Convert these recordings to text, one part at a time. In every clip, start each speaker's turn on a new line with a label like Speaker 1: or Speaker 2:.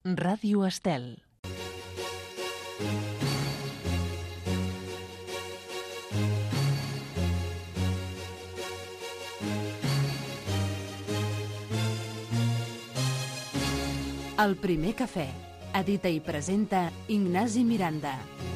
Speaker 1: Ràdio Estel. El primer cafè. Edita i presenta Ignasi Miranda.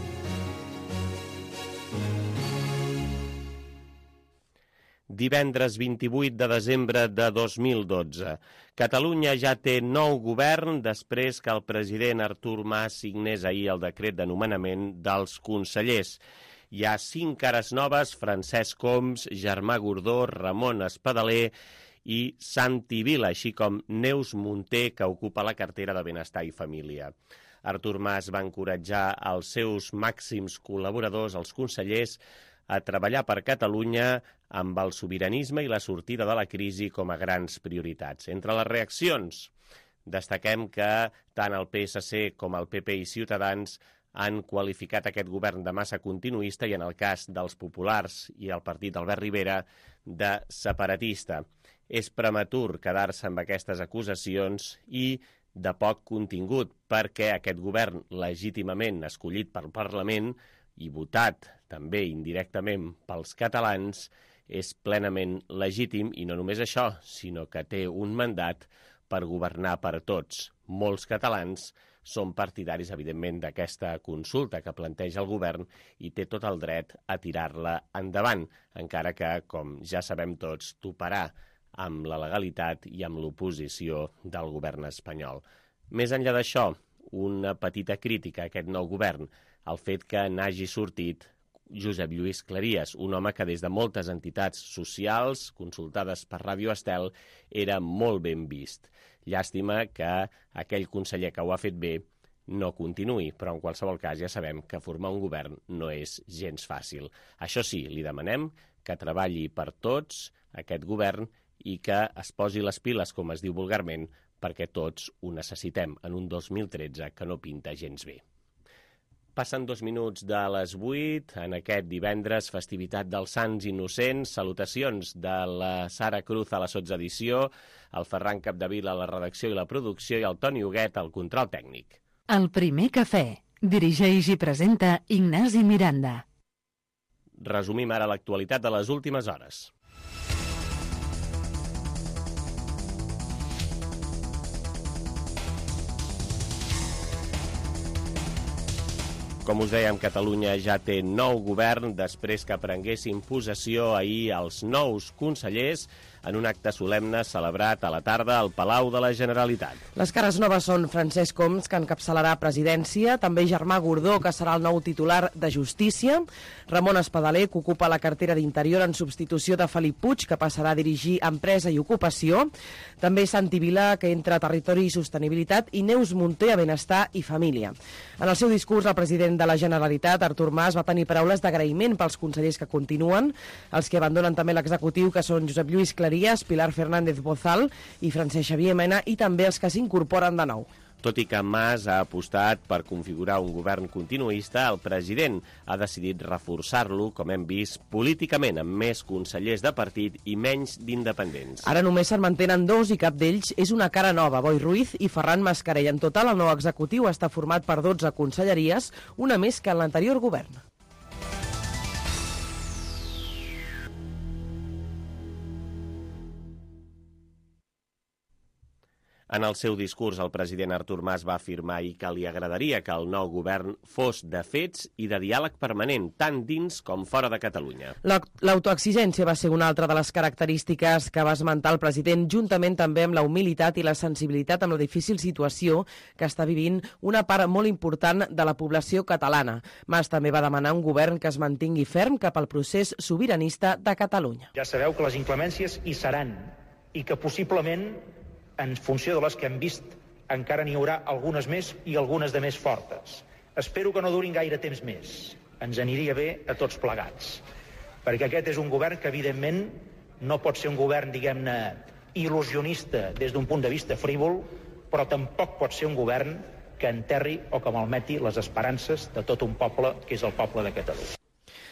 Speaker 2: Divendres 28 de desembre de 2012. Catalunya ja té nou govern després que el president Artur Mas signés ahir el decret de nomenament dels consellers. Hi ha 5 cares noves: Francesc Homs, Germà Gordó, Ramon Espadaler i Santi Vila, així com Neus Munté, que ocupa la cartera de Benestar i Família. Artur Mas va encoratjar els seus màxims col·laboradors, els consellers, a treballar per Catalunya amb el sobiranisme i la sortida de la crisi com a grans prioritats. Entre les reaccions, destaquem que tant el PSC com el PP i Ciutadans han qualificat aquest govern de massa continuista i, en el cas dels populars i el partit d'Albert Rivera, de separatista. És prematur quedar-se amb aquestes acusacions i de poc contingut, perquè aquest govern legítimament escollit pel Parlament i votat també indirectament pels catalans és plenament legítim, i no només això, sinó que té un mandat per governar per tots. Molts catalans són partidaris, evidentment, d'aquesta consulta que planteja el govern i té tot el dret a tirar-la endavant, encara que, com ja sabem tots, toparà amb la legalitat i amb l'oposició del govern espanyol. Més enllà d'això, una petita crítica a aquest nou govern, el fet que n'hagi sortit Josep Lluís Cleries, un home que des de moltes entitats socials consultades per Ràdio Estel era molt ben vist. Llàstima que aquell conseller que ho ha fet bé no continuï, però en qualsevol cas ja sabem que formar un govern no és gens fàcil. Això sí, li demanem que treballi per tots aquest govern i que es posi les piles, com es diu vulgarment, perquè tots ho necessitem en un 2013 que no pinta gens bé. Passen 2 minuts de les 8, en aquest divendres, festivitat dels Sants Innocents. Salutacions de la Sara Cruz a la sotsedició, el Ferran Capdevila a la redacció i la producció i el Toni Huguet al control tècnic.
Speaker 1: El primer cafè. Dirigeix i presenta Ignasi Miranda.
Speaker 2: Resumim ara l'actualitat de les últimes hores. Com us dèiem, Catalunya ja té nou govern després que prenguessin possessió ahir els nous consellers en un acte solemne celebrat a la tarda al Palau de la Generalitat.
Speaker 3: Les cares noves són Francesc Homs, que encapçalarà presidència, també Germà Gordó, que serà el nou titular de Justícia, Ramon Espadaler, que ocupa la cartera d'Interior en substitució de Felip Puig, que passarà a dirigir Empresa i Ocupació, també Santi Vila, que entra a Territori i Sostenibilitat, i Neus Munté a Benestar i Família. En el seu discurs, el president de la Generalitat, Artur Mas, va tenir paraules d'agraïment pels consellers que continuen, els que abandonen també l'executiu, que són Josep Lluís Cleries, Pilar Fernández Bozal i Francesc Xavier Mena, i també els que s'incorporen de nou.
Speaker 2: Tot i que Mas ha apostat per configurar un govern continuista, el president ha decidit reforçar-lo, com hem vist, políticament, amb més consellers de partit i menys d'independents.
Speaker 3: Ara només se'n mantenen 2 i cap d'ells és una cara nova, Boi Ruiz i Ferran Mascarell. En total, el nou executiu està format per 12 conselleries, una més que en l'anterior govern.
Speaker 2: En el seu discurs, el president Artur Mas va afirmar ahir que li agradaria que el nou govern fos de fets i de diàleg permanent, tant dins com fora de Catalunya.
Speaker 3: L'autoexigència va ser una altra de les característiques que va esmentar el president, juntament també amb la humilitat i la sensibilitat amb la difícil situació que està vivint una part molt important de la població catalana. Mas també va demanar un govern que es mantingui ferm cap al procés sobiranista de Catalunya.
Speaker 4: Ja sabeu que les inclemències hi seran i que possiblement, en funció de les que hem vist, encara n'hi haurà algunes més i algunes de més fortes. Espero que no durin gaire temps més. Ens aniria bé a tots plegats. Perquè aquest és un govern que, evidentment, no pot ser un govern, diguem-ne, il·lusionista des d'un punt de vista frívol, però tampoc pot ser un govern que enterri o que malmeti les esperances de tot un poble, que és el poble de Catalunya.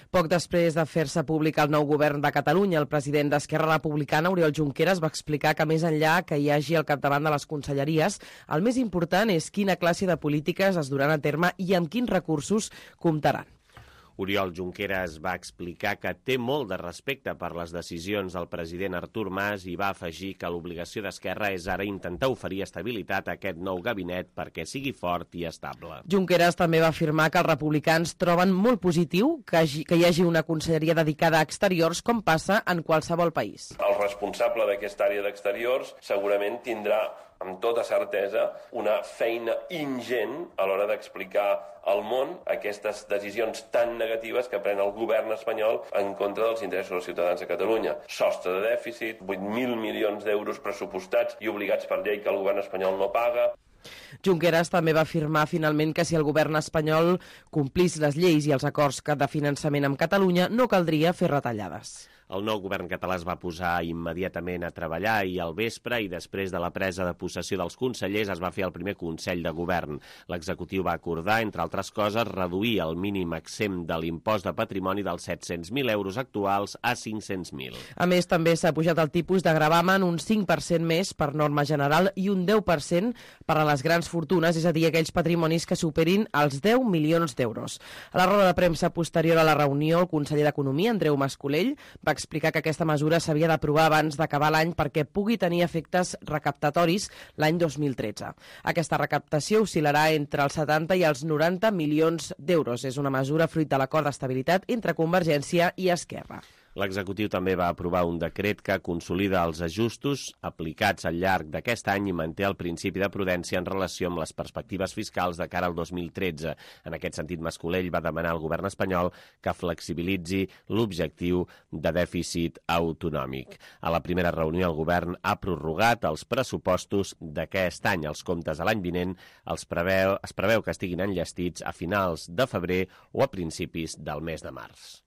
Speaker 3: Poc després de fer-se públic el nou govern de Catalunya, el president d'Esquerra Republicana, Oriol Junqueras, va explicar que més enllà que hi hagi al capdavant de les conselleries, el més important és quina classe de polítiques es duran a terme i amb quins recursos comptaran.
Speaker 2: Oriol Junqueras va explicar que té molt de respecte per les decisions del president Artur Mas i va afegir que l'obligació d'Esquerra és ara intentar oferir estabilitat a aquest nou gabinet perquè sigui fort i estable.
Speaker 3: Junqueras també va afirmar que els republicans troben molt positiu que hi hagi una conselleria dedicada a exteriors com passa en qualsevol país.
Speaker 5: El responsable d'aquesta àrea d'exteriors segurament tindrà amb tota certesa, una feina ingent a l'hora d'explicar al món aquestes decisions tan negatives que pren el govern espanyol en contra dels interessos dels ciutadans de Catalunya. Sostre de dèficit, 8.000 milions d'euros pressupostats i obligats per llei que el govern espanyol no paga.
Speaker 3: Junqueras també va afirmar finalment que si el govern espanyol complís les lleis i els acords de finançament amb Catalunya, no caldria fer retallades.
Speaker 2: El nou govern català es va posar immediatament a treballar i al vespre i després de la presa de possessió dels consellers es va fer el primer Consell de Govern. L'executiu va acordar, entre altres coses, reduir el mínim exempt de l'impost de patrimoni dels 700.000 euros actuals a 500.000.
Speaker 3: A més, també s'ha pujat el tipus de gravamen un 5% més per norma general i un 10% per a les grans fortunes, és a dir, aquells patrimonis que superin els 10 milions d'euros. A la roda de premsa posterior a la reunió, el conseller d'Economia, Andreu Mas-Colell, va explicar que aquesta mesura s'havia d'aprovar abans d'acabar l'any perquè pugui tenir efectes recaptatoris l'any 2013. Aquesta recaptació oscil·larà entre els 70 i els 90 milions d'euros. És una mesura fruit de l'acord d'estabilitat entre Convergència i Esquerra.
Speaker 2: L'executiu també va aprovar un decret que consolida els ajustos aplicats al llarg d'aquest any i manté el principi de prudència en relació amb les perspectives fiscals de cara al 2013. En aquest sentit, Mas-Colell va demanar al govern espanyol que flexibilitzi l'objectiu de dèficit autonòmic. A la primera reunió, el govern ha prorrogat els pressupostos d'aquest any. Els comptes de l'any vinent es preveu que estiguin enllestits a finals de febrer o a principis del mes de març.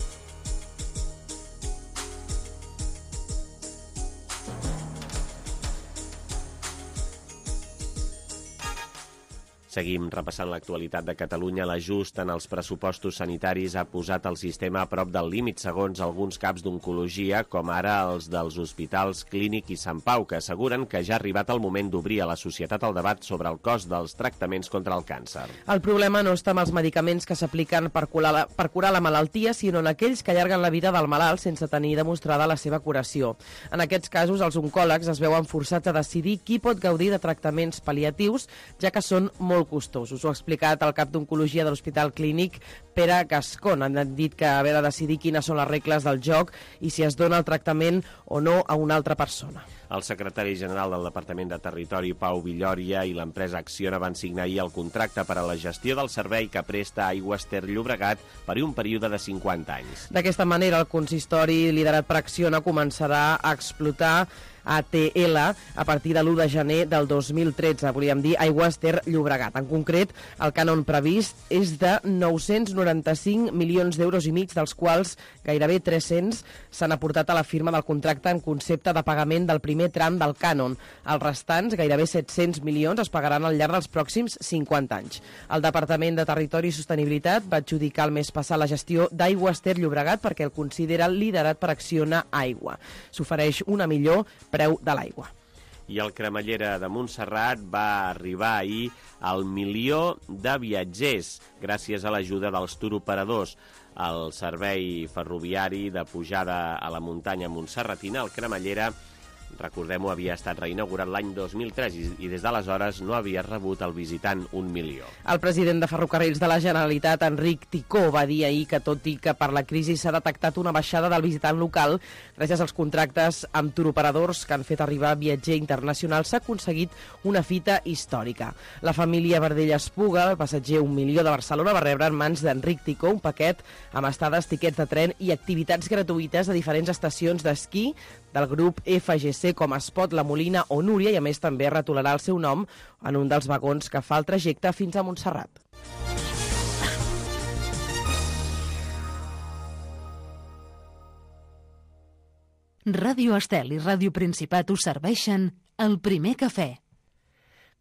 Speaker 2: Seguim repassant l'actualitat de Catalunya. L'ajust en els pressupostos sanitaris ha posat el sistema a prop del límit, segons alguns caps d'oncologia, com ara els dels hospitals Clínic i Sant Pau, que asseguren que ja ha arribat el moment d'obrir a la societat el debat sobre el cost dels tractaments contra el càncer.
Speaker 3: El problema no està amb els medicaments que s'apliquen per curar la malaltia, sinó en aquells que allarguen la vida del malalt sense tenir demostrada la seva curació. En aquests casos, els oncòlegs es veuen forçats a decidir qui pot gaudir de tractaments pal·liatius, ja que són molt costosos. Ho ha explicat el cap d'oncologia de l'Hospital Clínic, Pere Gascon. Han dit que haver de decidir quines són les regles del joc i si es dona el tractament o no a una altra persona.
Speaker 2: El secretari general del Departament de Territori, Pau Villòria, i l'empresa Acciona van signar ahir el contracte per a la gestió del servei que presta Aigües Ter Llobregat per un període de 50 anys.
Speaker 3: D'aquesta manera, el consistori liderat per Acciona començarà a explotar ATL a partir de l'1 de gener del 2013, volíem dir Aigües Ter Llobregat. En concret, el cànon previst és de 995 milions d'euros i mig, dels quals gairebé 300 s'han aportat a la firma del contracte en concepte de pagament del primer tram del cànon. Els restants, gairebé 700 milions, es pagaran al llarg dels pròxims 50 anys. El Departament de Territori i Sostenibilitat va adjudicar el mes passat la gestió d'Aigües Ter Llobregat perquè el considera liderat per Acciona Aigua. S'ofereix una millor preu de l'aigua.
Speaker 2: I el Cremallera de Montserrat va arribar ahir al 1.000.000 de viatgers gràcies a l'ajuda dels turoperadors. El servei ferroviari de pujada a la muntanya montserratina, el Cremallera, recordem-ho, havia estat reinaugurat l'any 2003 i des d'aleshores no havia rebut el visitant 1.000.000.
Speaker 3: El president de Ferrocarrils de la Generalitat, Enric Ticó, va dir ahir que tot i que per la crisi s'ha detectat una baixada del visitant local, gràcies als contractes amb turoperadors que han fet arribar viatger internacional, s'ha aconseguit una fita històrica. La família Bardella Espuga, el passatger 1.000.000 de Barcelona, va rebre en mans d'Enric Ticó un paquet amb estades, tiquets de tren i activitats gratuïtes a diferents estacions d'esquí del grup FGC com Espot, La Molina o Núria, i a més també retolarà el seu nom en un dels vagons que fa el trajecte fins a Montserrat.
Speaker 1: Ràdio Estel i Ràdio Principat us serveixen el primer cafè.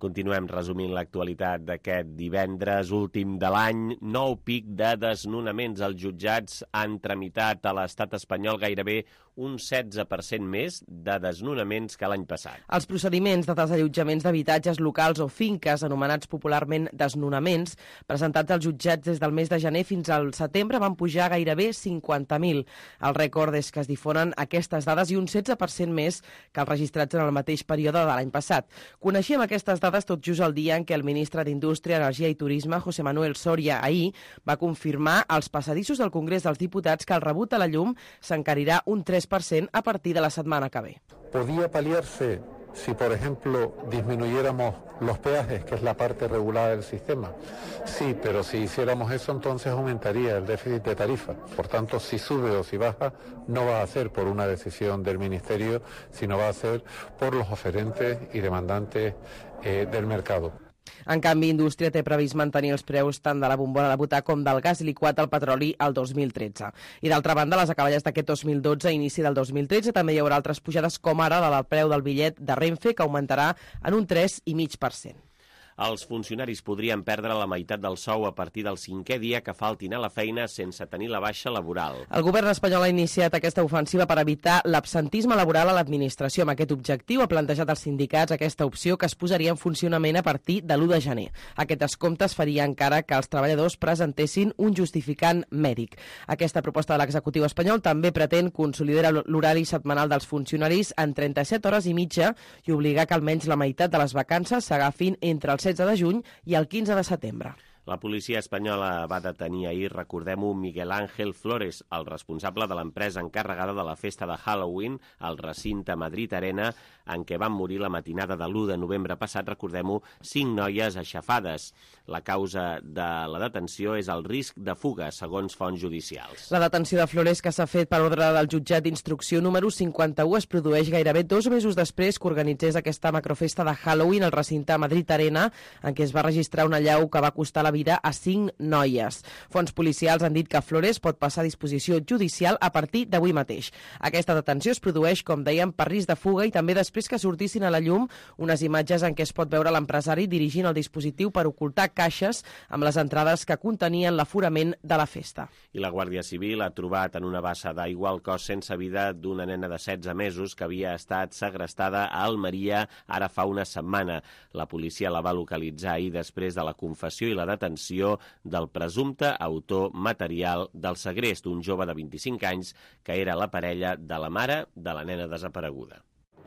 Speaker 2: Continuem resumint l'actualitat d'aquest divendres últim de l'any. Nou pic de desnonaments. Els jutjats han tramitat a l'estat espanyol gairebé un 16% més de desnonaments que l'any passat.
Speaker 3: Els procediments de desallotjaments d'habitatges locals o finques, anomenats popularment desnonaments, presentats als jutjats des del mes de gener fins al setembre, van pujar gairebé 50.000. El rècord és que es difonen aquestes dades i un 16% més que els registrats en el mateix període de l'any passat. Coneixíem aquestes dades tot just el dia en què el ministre d'Indústria, Energia i Turisme, José Manuel Soria, ahir va confirmar als passadissos del Congrés dels Diputats que el rebut a la llum s'encarirà un 3% a partir de la setmana que ve.
Speaker 6: Podía paliarse si, por ejemplo, disminuyéramos los peajes, que es la parte regulada del sistema. Sí, pero si hiciéramos eso, entonces aumentaría el déficit de tarifa. Por tanto, si sube o si baja, no va a ser por una decisión del Ministerio, sino va a ser por los oferentes y demandantes del mercado.
Speaker 3: En canvi, Indústria té previst mantenir els preus tant de la bombona de butà com del gas liquat al petroli al 2013. I d'altra banda, les acaballes d'aquest 2012 a inici del 2013 també hi haurà altres pujades com ara la del preu del bitllet de Renfe, que augmentarà en un 3,5%.
Speaker 2: Els funcionaris podrien perdre la meitat del sou a partir del 5è dia que faltin a la feina sense tenir la baixa laboral.
Speaker 3: El govern espanyol ha iniciat aquesta ofensiva per evitar l'absentisme laboral a l'administració. Amb aquest objectiu ha plantejat als sindicats aquesta opció que es posaria en funcionament a partir de l'1 de gener. Aquest descompte es faria encara que els treballadors presentessin un justificant mèdic. Aquesta proposta de l'executiu espanyol també pretén consolidar l'horari setmanal dels funcionaris en 37 hores i mitja i obligar que almenys la meitat de les vacances s'agafin entre el 16 de juny i el 15 de setembre.
Speaker 2: La policia espanyola va detenir ahir, recordem-ho, Miguel Ángel Flores, el responsable de l'empresa encarregada de la festa de Halloween al recinte Madrid Arena, en què van morir la matinada de l'1 de novembre passat, recordem-ho, 5 noies aixafades. La causa de la detenció és el risc de fuga, segons fonts judicials.
Speaker 3: La detenció de Flores, que s'ha fet per ordre del jutjat d'instrucció número 51, es produeix gairebé 2 mesos després que organitzés aquesta macrofesta de Halloween al recinte Madrid Arena, en què es va registrar una allau que va costar la vida a 5 noies. Fonts policials han dit que Flores pot passar a disposició judicial a partir d'avui mateix. Aquesta detenció es produeix, com dèiem, per risc de fuga i també després que sortissin a la llum unes imatges en què es pot veure l'empresari dirigint el dispositiu per ocultar caixes amb les entrades que contenien l'aforament de la festa.
Speaker 2: I la Guàrdia Civil ha trobat en una bassa d'aigua el cos sense vida d'una nena de 16 mesos que havia estat segrestada a Almeria ara fa una setmana. La policia la va localitzar ahir després de la confessió i la detenció del presumpte autor material del segrest, un jove de 25 anys que era la parella de la mare de la nena desapareguda.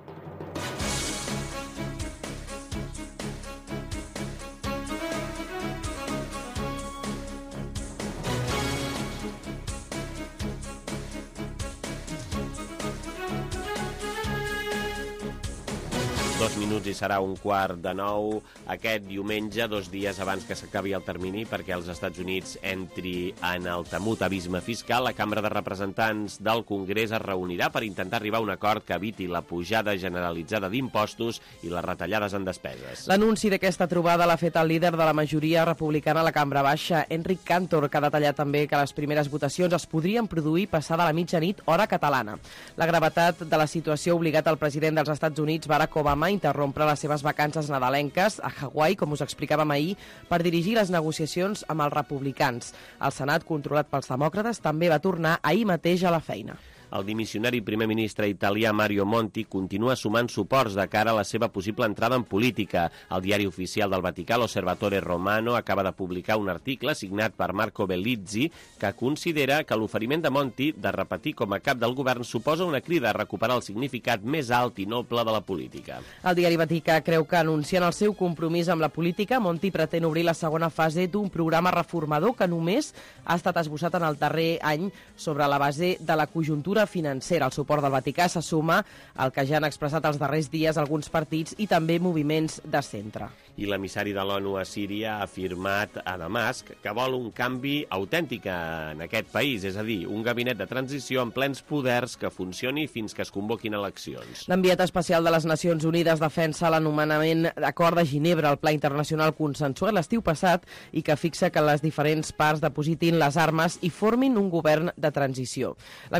Speaker 2: Dos minuts i serà 8:45 aquest diumenge, 2 dies abans que s'acabi el termini perquè els Estats Units entri en el temut abisme fiscal. La Cambra de Representants del Congrés es reunirà per intentar arribar a un acord que eviti la pujada generalitzada d'impostos i les retallades en despeses.
Speaker 3: L'anunci d'aquesta trobada l'ha fet el líder de la majoria republicana a la Cambra Baixa, Enric Cantor, que ha detallat també que les primeres votacions es podrien produir passada la mitjanit hora catalana. La gravetat de la situació ha obligat el president dels Estats Units, Barack Obama, a interrompre les seves vacances nadalenques a Hawaii, com us explicàvem ahir, per dirigir les negociacions amb els republicans. El Senat, controlat pels demòcrates, també va tornar ahir mateix a la feina.
Speaker 2: El dimissionari primer ministre italià Mario Monti continua sumant suports de cara a la seva possible entrada en política. El diari oficial del Vaticà, l'Osservatore Romano, acaba de publicar un article signat per Marco Bellizzi que considera que l'oferiment de Monti de repetir com a cap del govern suposa una crida a recuperar el significat més alt i noble de la política.
Speaker 3: El diari Vaticà creu que, anunciant el seu compromís amb la política, Monti pretén obrir la segona fase d'un programa reformador que només ha estat esbossat en el darrer any sobre la base de la conjuntura financera. El suport del Vaticà se suma al que ja han expressat els darrers dies alguns partits i també moviments de centre.
Speaker 2: I l'emissari de l'ONU a Síria ha afirmat a Damasc que vol un canvi autèntic en aquest país, és a dir, un gabinet de transició amb plens poders que funcioni fins que es convoquin eleccions.
Speaker 3: L'enviat especial de les Nacions Unides defensa l'anomenament Acord de Ginebra, el pla internacional consensuat l'estiu passat i que fixa que les diferents parts depositin les armes i formin un govern de transició. L'emissari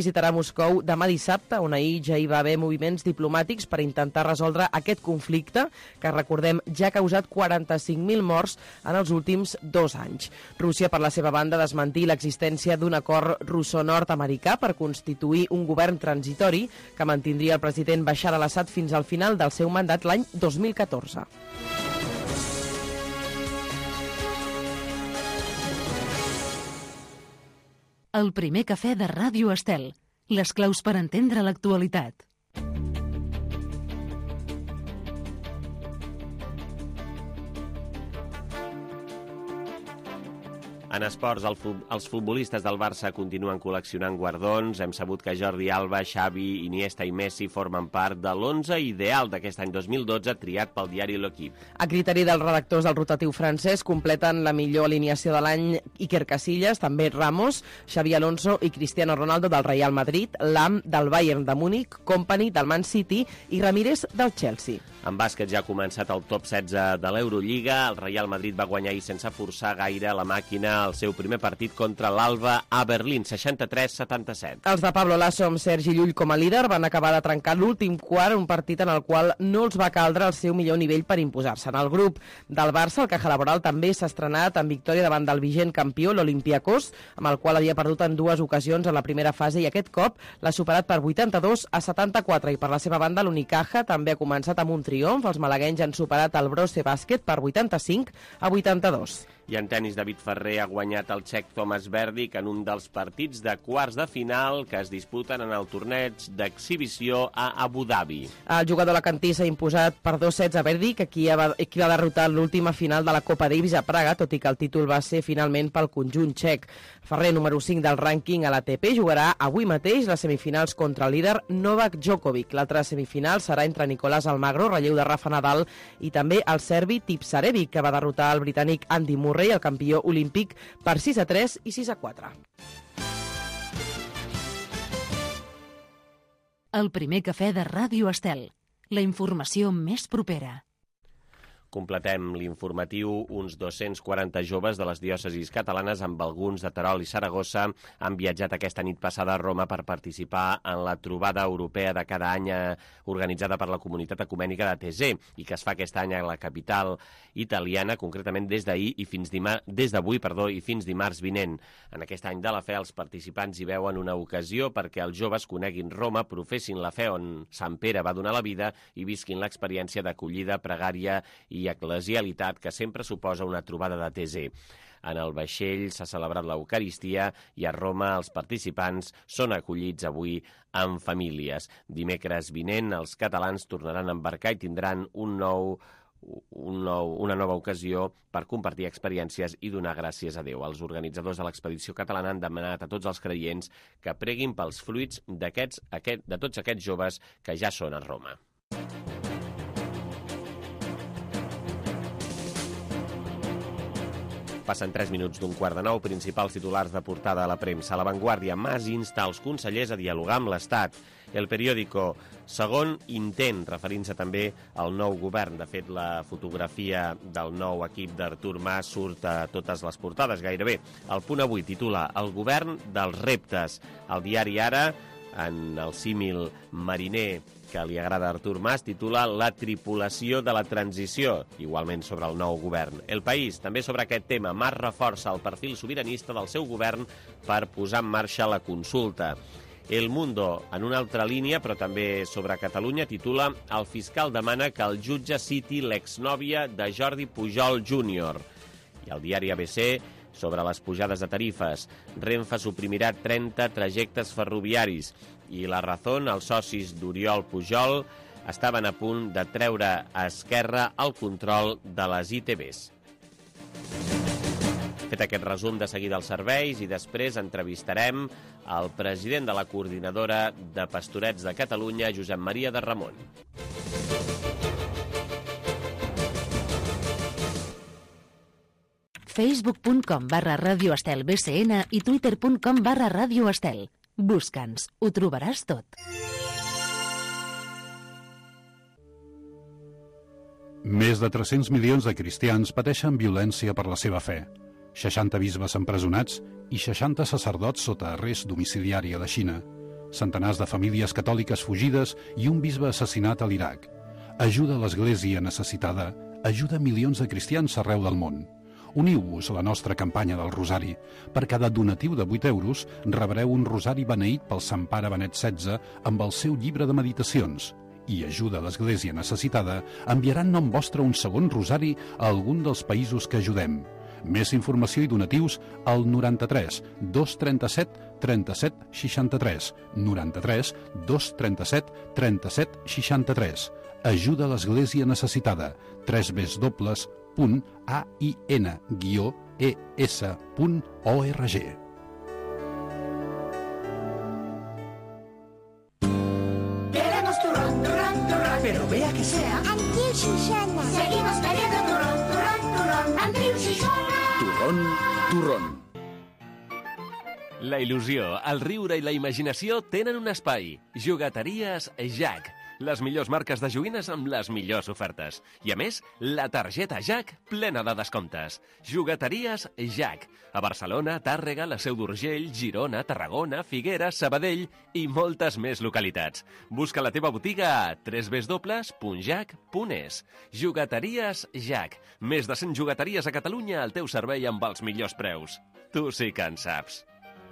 Speaker 3: visitarà Moscou demà dissabte, on ahir ja hi va haver moviments diplomàtics per intentar resoldre aquest conflicte, que recordem ja ha causat 45.000 morts en els últims 2 anys. Rússia, per la seva banda, desmentí l'existència d'un acord russo-nord-americà per constituir un govern transitori que mantindria el president Bashar al-Assad fins al final del seu mandat l'any 2014.
Speaker 1: El primer cafè de Ràdio Estel. Les claus per entendre l'actualitat.
Speaker 2: En esports, els futbolistes del Barça continuen col·leccionant guardons. Hem sabut que Jordi Alba, Xavi, Iniesta i Messi formen part de l'11 ideal d'aquest any 2012 triat pel diari L'Equipe.
Speaker 3: A criteri dels redactors del rotatiu francès, completen la millor alineació de l'any Iker Casillas, també Ramos, Xavi Alonso i Cristiano Ronaldo del Real Madrid, Lam del Bayern de Múnich, Kompany del Man City i Ramírez del Chelsea.
Speaker 2: En bàsquet ja ha començat el top 16 de l'Eurolliga. El Real Madrid va guanyar ahir sense forçar gaire la màquina el seu primer partit contra l'Alba a Berlín, 63-77.
Speaker 3: Els de Pablo Lasso amb Sergi Llull com a líder van acabar de trencar l'últim quart, un partit en el qual no els va caldre el seu millor nivell per imposar-se. En el grup del Barça, el Caja Laboral també s'ha estrenat en victòria davant del vigent campió, l'Olympiacos, amb el qual havia perdut en 2 ocasions en la primera fase i aquest cop l'ha superat per 82-74. I per la seva banda, l'Unicaja també ha començat amb un triomf. Els malaguenys han superat el Brose Bàsquet per 85-82.
Speaker 2: I en tenis, David Ferrer ha guanyat el txec Thomas Berdych en un dels partits de quarts de final que es disputen en el torneig d'exhibició a Abu Dhabi.
Speaker 3: El jugador alacantí s'ha imposat per 2 sets a Berdych, qui va derrotar l'última final de la Copa Davis a Praga, tot i que el títol va ser finalment pel conjunt txec. Ferrer, número 5 del rànquing a l'ATP, jugarà avui mateix les semifinals contra el líder Novak Djokovic. L'altra semifinal serà entre Nicolás Almagro, relleu de Rafa Nadal, i també el serbi Tipsarevic, que va derrotar el britànic Andy Murray, el campió olímpic, per 6-3 i 6-4.
Speaker 1: El primer cafè de Ràdio Estel. La informació més propera.
Speaker 2: Completem l'informatiu. Uns 240 joves de les diòcesis catalanes, amb alguns de Terol i Saragossa, han viatjat aquesta nit passada a Roma per participar en la trobada europea de cada any organitzada per la comunitat ecumènica de Tesé i que es fa aquest any a la capital italiana, concretament des d'avui i fins dimarts vinent. En aquest any de la fe, els participants hi veuen una ocasió perquè els joves coneguin Roma, professin la fe on Sant Pere va donar la vida i visquin l'experiència d'acollida, pregària i eclesialitat que sempre suposa una trobada de Tesé. En el vaixell s'ha celebrat l'Eucaristia i a Roma els participants són acollits avui en famílies. Dimecres vinent els catalans tornaran a embarcar i tindran una nova ocasió per compartir experiències i donar gràcies a Déu. Els organitzadors de l'expedició catalana han demanat a tots els creients que preguin pels fruits de tots aquests joves que ja són a Roma. Passen 3 minuts d'un 8:15, principals titulars de portada a la premsa. A La Vanguardia, Mas insta els consellers a dialogar amb l'Estat. El Periódico, segon intent, referint-se també al nou govern. De fet, la fotografia del nou equip d'Artur Mas surt a totes les portades, gairebé. El Punt Avui titula El govern dels reptes. El diari Ara, en el símil mariner que li agrada a Artur Mas, titula La tripulació de la transició, igualment sobre el nou govern. El País, també sobre aquest tema, Mas reforça el perfil sobiranista del seu govern per posar en marxa la consulta. El Mundo, en una altra línia, però també sobre Catalunya, titula El fiscal demana que el jutge citi l'exnòvia de Jordi Pujol Júnior. I el diari ABC, sobre les pujades de tarifes, Renfe suprimirà 30 trajectes ferroviaris i La Razón, els socis d'Oriol Pujol estaven a punt de treure a Esquerra el control de les ITVs. Fet aquest resum, de seguida els serveis i després entrevistarem el president de la Coordinadora de Pastorets de Catalunya, Josep Maria de Ramon.
Speaker 1: Facebook.com/Radio Estel BCN i Twitter.com/Radio Estel. Busca'ns, ho trobaràs tot.
Speaker 7: Més de 300 milions de cristians pateixen violència per la seva fe. 60 bisbes empresonats i 60 sacerdots sota arrest domiciliari a la Xina. centenars de famílies catòliques fugides i un bisbe assassinat a l'Iraq. Ajuda l'Església necessitada, ajuda milions de cristians arreu del món. Uniu-vos a la nostra campanya del Rosari. Per cada donatiu de 8 euros rebreu un rosari beneït pel Sant Pare Benet XVI amb el seu llibre de meditacions. I Ajuda l'Església necessitada enviarà en nom vostre un segon rosari a algun dels països que ajudem. Més informació i donatius al 93 237 37 63. 93 237 37 63. Ajuda l'Església necessitada. www.ain-es.org.
Speaker 8: Queremos turrón, turrón, turrón. Pero vea que sea Antiu Xixona. Seguimos queriendo turrón, turrón, turrón. Antiu Xixona.
Speaker 9: Turrón, turrón.
Speaker 10: La il·lusió, el riure i la imaginació tenen un espai. Jugueteries Jack. Les millors marques de joguines amb les millors ofertes. I a més, la targeta Jack plena de descomptes. Jugueteries Jack. A Barcelona, Tàrrega, la Seu d'Urgell, Girona, Tarragona, Figueres, Sabadell i moltes més localitats. Busca la teva botiga a www.jack.es. Jugueteries Jack. Més de 100 jugueteries a Catalunya al teu servei amb els millors preus. Tu sí que en saps.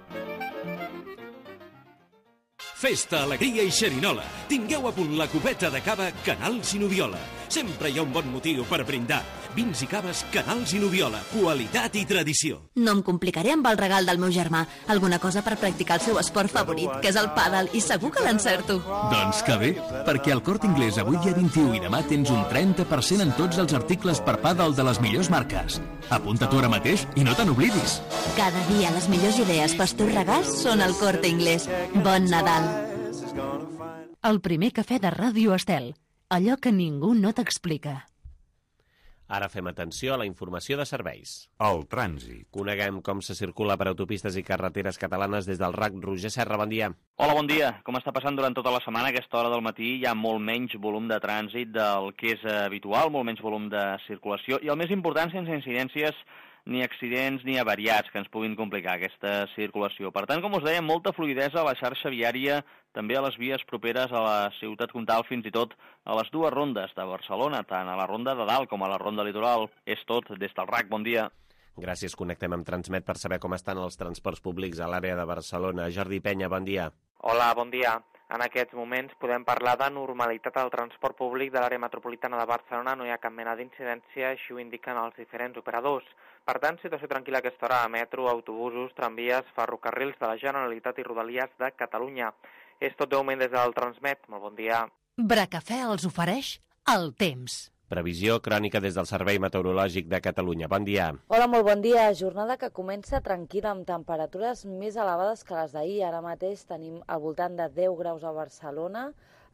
Speaker 11: Festa, alegria i xerinola. Tingueu a punt la copeta de cava Canals i Noviola. Sempre hi ha un bon motiu per brindar. Vins i caves Canals i Noviola. Qualitat i tradició.
Speaker 12: No em complicaré amb el regal del meu germà. Alguna cosa per practicar el seu esport favorit, que és el pàdel, i segur que l'encerto.
Speaker 11: Doncs que bé, perquè al Corte Inglés avui dia 21 i demà tens un 30% en tots els articles per pàdel de les millors marques. Apunta tu ara mateix i no te n'oblidis.
Speaker 12: Cada dia les millors idees pels teus regals són al Corte Inglés. Bon Nadal.
Speaker 1: El primer cafè de Ràdio Estel. Allò que ningú no t'explica.
Speaker 2: Ara fem atenció a la informació de serveis.
Speaker 13: El trànsit.
Speaker 2: Coneguem com se circula per autopistes i carreteres catalanes des del RAC. Roger Serra, bon dia.
Speaker 14: Hola, bon dia. Com està passant durant tota la setmana, a aquesta hora del matí hi ha molt menys volum de trànsit del que és habitual, molt menys volum de circulació i el més important, sense incidències ni accidents ni avariats que ens puguin complicar aquesta circulació. Per tant, com us deia, molta fluïdesa a la xarxa viària, també a les vies properes a la ciutat comtal, fins i tot a les dues rondes de Barcelona, tant a la ronda de dalt com a la ronda litoral. És tot des del RAC. Bon dia.
Speaker 2: Gràcies. Connectem amb Transmet per saber com estan els transports públics a l'àrea de Barcelona. Jordi Penya, bon dia.
Speaker 15: Hola, bon dia. En aquests moments podem parlar de normalitat al transport públic de l'àrea metropolitana de Barcelona. No hi ha cap mena d'incidència, així ho indiquen els diferents operadors. Per tant, situació tranquil·la a aquesta hora a metro, autobusos, tramvies, ferrocarrils de la Generalitat i Rodalies de Catalunya. És tot de moment des del Transmet. Molt bon dia.
Speaker 1: Bracafè els ofereix el temps.
Speaker 2: Previsió crònica des del Servei Meteorològic de Catalunya. Bon dia.
Speaker 16: Hola, molt bon dia. Jornada que comença tranquil·la amb temperatures més elevades que les d'ahir. Ara mateix tenim al voltant de 10 graus a Barcelona,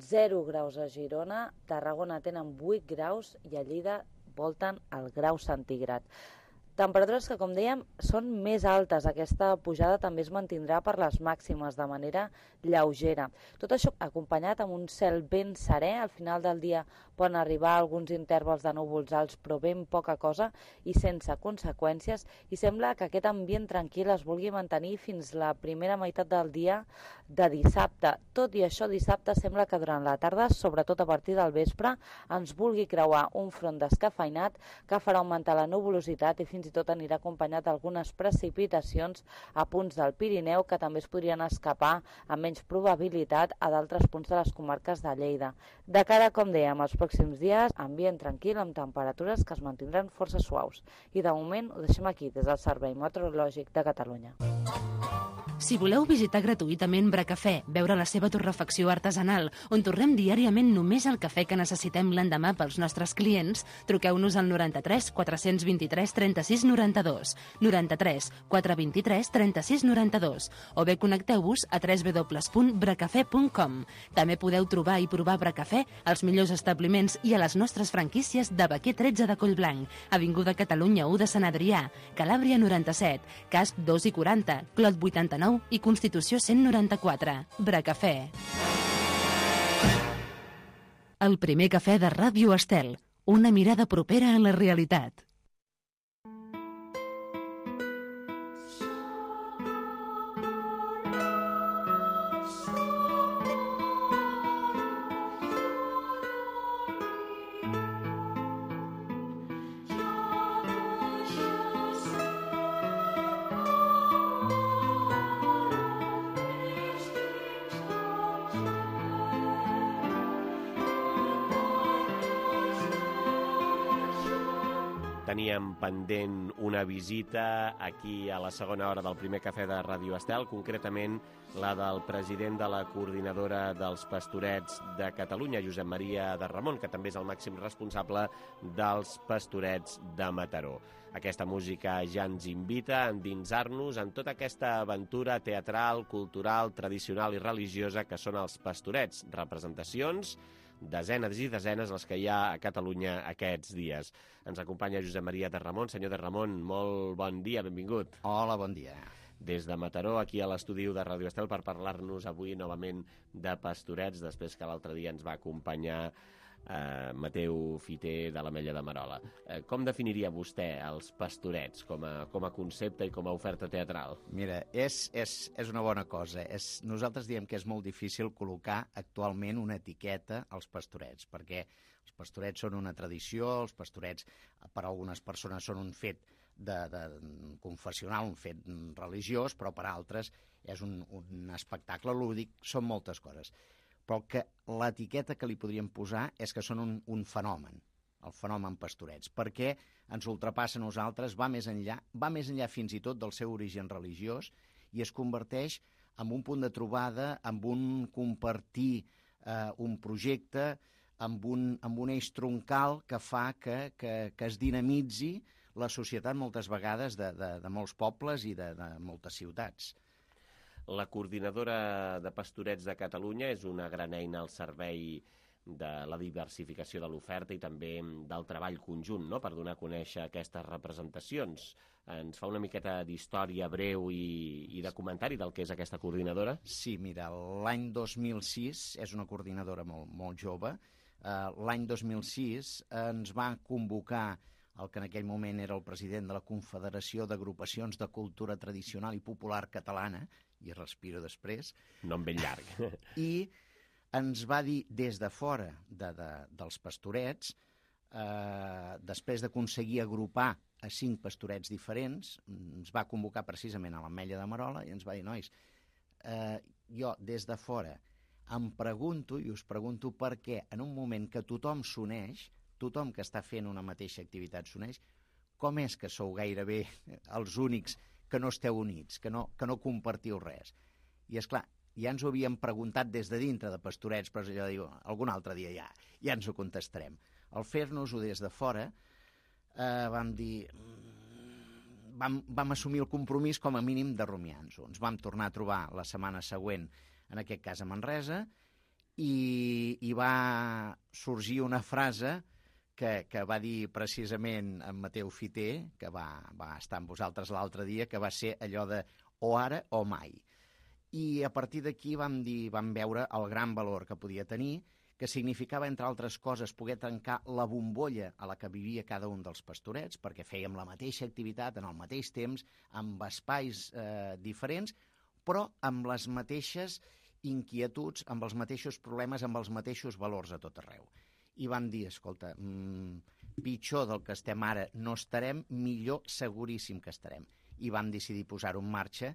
Speaker 16: 0 graus a Girona, Tarragona tenen 8 graus i a Lleida volten el grau centígrad. Temperatures que, com dèiem, són més altes. Aquesta pujada també es mantindrà per les màximes de manera lleugera. Tot això acompanyat amb un cel ben serè. Al final del dia poden arribar alguns intervals de núvols alts, però ben poca cosa i sense conseqüències. I sembla que aquest ambient tranquil es vulgui mantenir fins la primera meitat del dia de dissabte. Tot i això, dissabte sembla que durant la tarda, sobretot a partir del vespre, ens vulgui creuar un front descafeïnat que farà augmentar la nuvolositat i fins i tot anirà acompanyat d'algunes precipitacions a punts del Pirineu que també es podrien escapar amb menys probabilitat a d'altres punts de les comarques de Lleida. De cara, com dèiem, els pròxims dies, ambient tranquil amb temperatures que es mantindran força suaus. I de moment ho deixem aquí, des del Servei Meteorològic de Catalunya.
Speaker 1: Si voleu visitar gratuïtament Bracafè, veure la seva torrefacció artesanal, on torrem diàriament només el cafè que necessitem l'endemà pels nostres clients, truqueu-nos al 93 423 36 92, 93 423 36 92, o bé connecteu-vos a www.bracafè.com. També podeu trobar i provar Bracafè als millors establiments i a les nostres franquícies de Baquer 13 de Collblanc, Avinguda Catalunya 1 de Sant Adrià, Calàbria 97, Casp 2 i 40, Clot 89 i Constitució 194. Bracafè. El primer cafè de Ràdio Estel. Una mirada propera a la realitat.
Speaker 2: teníem pendent una visita aquí a la segona hora del primer cafè de Ràdio Estel, concretament la del president de la Coordinadora dels Pastorets de Catalunya, Josep Maria de Ramon, que també és el màxim responsable dels Pastorets de Mataró. Aquesta música ja ens invita a endinsar-nos en tota aquesta aventura teatral, cultural, tradicional i religiosa que són els Pastorets, representacions, desenes i desenes les que hi ha a Catalunya aquests dies. Ens acompanya Josep Maria de Ramon. Senyor de Ramon, molt bon dia, benvingut.
Speaker 13: Hola, bon dia.
Speaker 2: Des de Mataró, aquí a l'estudi de Ràdio Estel, per parlar-nos avui novament de Pastorets, després que l'altre dia ens va acompanyar Mateu Fiter de l'Ametlla de Merola. Com definiria vostè els Pastorets com a concepte i com a oferta teatral?
Speaker 13: Mira, és una bona cosa. Nosaltres diem que és molt difícil col·locar actualment una etiqueta als Pastorets, perquè els Pastorets són una tradició, els Pastorets per a algunes persones són un fet confessional, un fet religiós, però per a altres és un espectacle lúdic, són moltes coses. Però que l'etiqueta que li podríem posar és que són un fenomen, el fenomen Pastorets, perquè ens ultrapassa a nosaltres, va més enllà fins i tot del seu origen religiós i es converteix en un punt de trobada, en un compartir un projecte, amb un eix troncal que fa que es dinamitzi la societat moltes vegades de molts pobles i de moltes ciutats.
Speaker 2: La Coordinadora de Pastorets de Catalunya és una gran eina al servei de la diversificació de l'oferta i també del treball conjunt, no?, per donar a conèixer aquestes representacions. Ens fa una miqueta d'història breu i de comentari del que és aquesta coordinadora?
Speaker 13: Sí, mira, l'any 2006, és una coordinadora molt jove, l'any 2006 ens va convocar el que en aquell moment era el president de la Confederació d'Agrupacions de Cultura Tradicional i Popular Catalana, i respiro després.
Speaker 2: Nom ben llarg.
Speaker 13: I ens va dir des de fora dels Pastorets, després d'aconseguir agrupar a 5 pastorets diferents, ens va convocar precisament a l'Ametlla de Merola i ens va dir, nois, jo des de fora em pregunto, i us pregunto per què en un moment que tothom s'uneix, tothom que està fent una mateixa activitat s'uneix, com és que sou gairebé els únics que no esteu units, que no compartiu res? I és clar, ja ens ho havíem preguntat des de dintre de Pastorets, però allò diu, algun altre dia ja ens ho contestarem. Al fer-nos-ho des de fora, vam dir, vam assumir el compromís com a mínim de rumiar-nos-ho. Ens vam tornar a trobar la setmana següent, en aquest cas a Manresa, i va sorgir una frase que va dir precisament en Mateu Fiter, que va estar amb vosaltres l'altre dia, que va ser allò de o ara o mai. I a partir d'aquí vam veure el gran valor que podia tenir, que significava, entre altres coses, poder trencar la bombolla a la que vivia cada un dels pastorets, perquè fèiem la mateixa activitat en el mateix temps, amb espais diferents, però amb les mateixes inquietuds, amb els mateixos problemes, amb els mateixos valors a tot arreu. I vam dir, escolta, pitjor del que estem ara no estarem, millor seguríssim que estarem. I vam decidir posar-ho en marxa.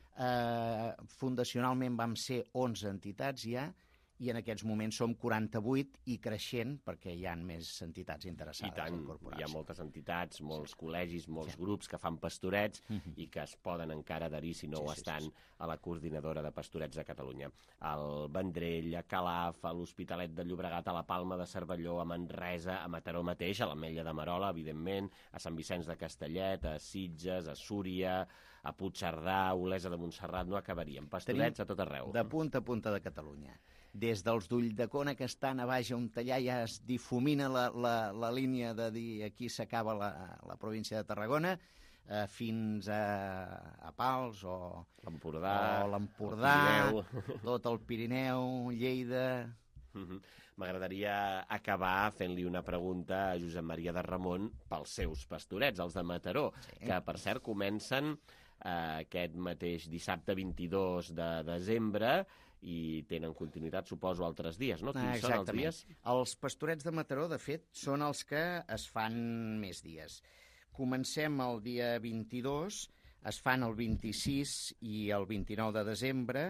Speaker 13: Fundacionalment vam ser 11 entitats ja, i en aquests moments som 48 i creixent, perquè hi ha més entitats interessades a incorporar-se.
Speaker 2: Hi ha moltes entitats, molts col·legis, molts grups que fan pastorets i que es poden encara adherir, si no ho estan, a la Coordinadora de Pastorets de Catalunya. Al Vendrell, a Calaf, a l'Hospitalet de Llobregat, a la Palma de Cervelló, a Manresa, a Mataró mateix, a l'Ametlla de Merola, evidentment, a Sant Vicenç de Castellet, a Sitges, a Súria, a Puigcerdà, a Olesa de Montserrat, no acabaríem. Pastorets a tot arreu.
Speaker 13: De punta a punta de Catalunya. Des dels d'Ulldecona, que estan a baix on allà ja es difumina la línia de dir aquí s'acaba la província de Tarragona, fins a Pals o l'Empordà, tot el Pirineu, Lleida.
Speaker 2: M'agradaria acabar fent-li una pregunta a Josep Maria de Ramon pels seus pastorets, els de Mataró, que per cert comencen aquest mateix dissabte 22 de desembre i tenen continuïtat, suposo, altres dies, no? Quins són els dies?
Speaker 13: Els pastorets de Mataró, de fet, són els que es fan més dies. Comencem el dia 22, es fan el 26 i el 29 de desembre,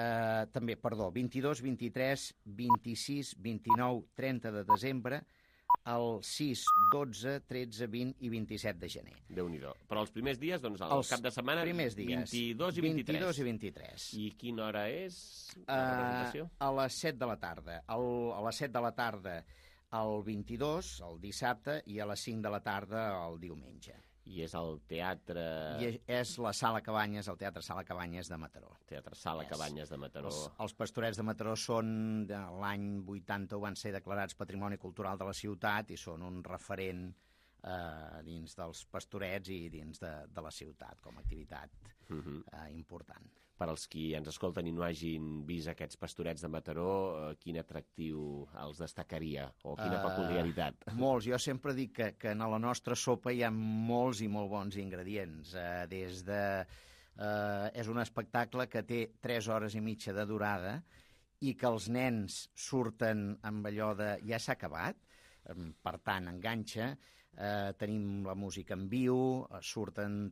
Speaker 13: també, 22, 23, 26, 29, 30 de desembre, el 6, 12, 13, 20 i 27 de gener.
Speaker 2: Déu-n'hi-do. Però els primers dies, doncs, el cap de setmana, 22 i 23.
Speaker 13: 22 i 23.
Speaker 2: I quina hora és la representació?
Speaker 13: A les 7 de la tarda. A les 7 de la tarda el 22, el dissabte, i a les 5 de la tarda el diumenge.
Speaker 2: I és el teatre...
Speaker 13: I és la Sala Cabanyes, el Teatre Sala Cabanyes de Mataró.
Speaker 2: Teatre Sala Cabanyes de Mataró.
Speaker 13: Els Pastorets de Mataró són, de l'any 80, van ser declarats Patrimoni Cultural de la ciutat i són un referent dins dels pastorets i dins de la ciutat com a activitat important.
Speaker 2: Per als qui ens escolten i no hagin vist aquests Pastorets de Mataró, quin atractiu els destacaria o quina peculiaritat?
Speaker 13: Molts. Jo sempre dic que en la nostra sopa hi ha molts i molt bons ingredients. És un espectacle que té 3 hores i mitja de durada i que els nens surten amb allò de ja s'ha acabat, per tant enganxa. Tenim la música en viu, surten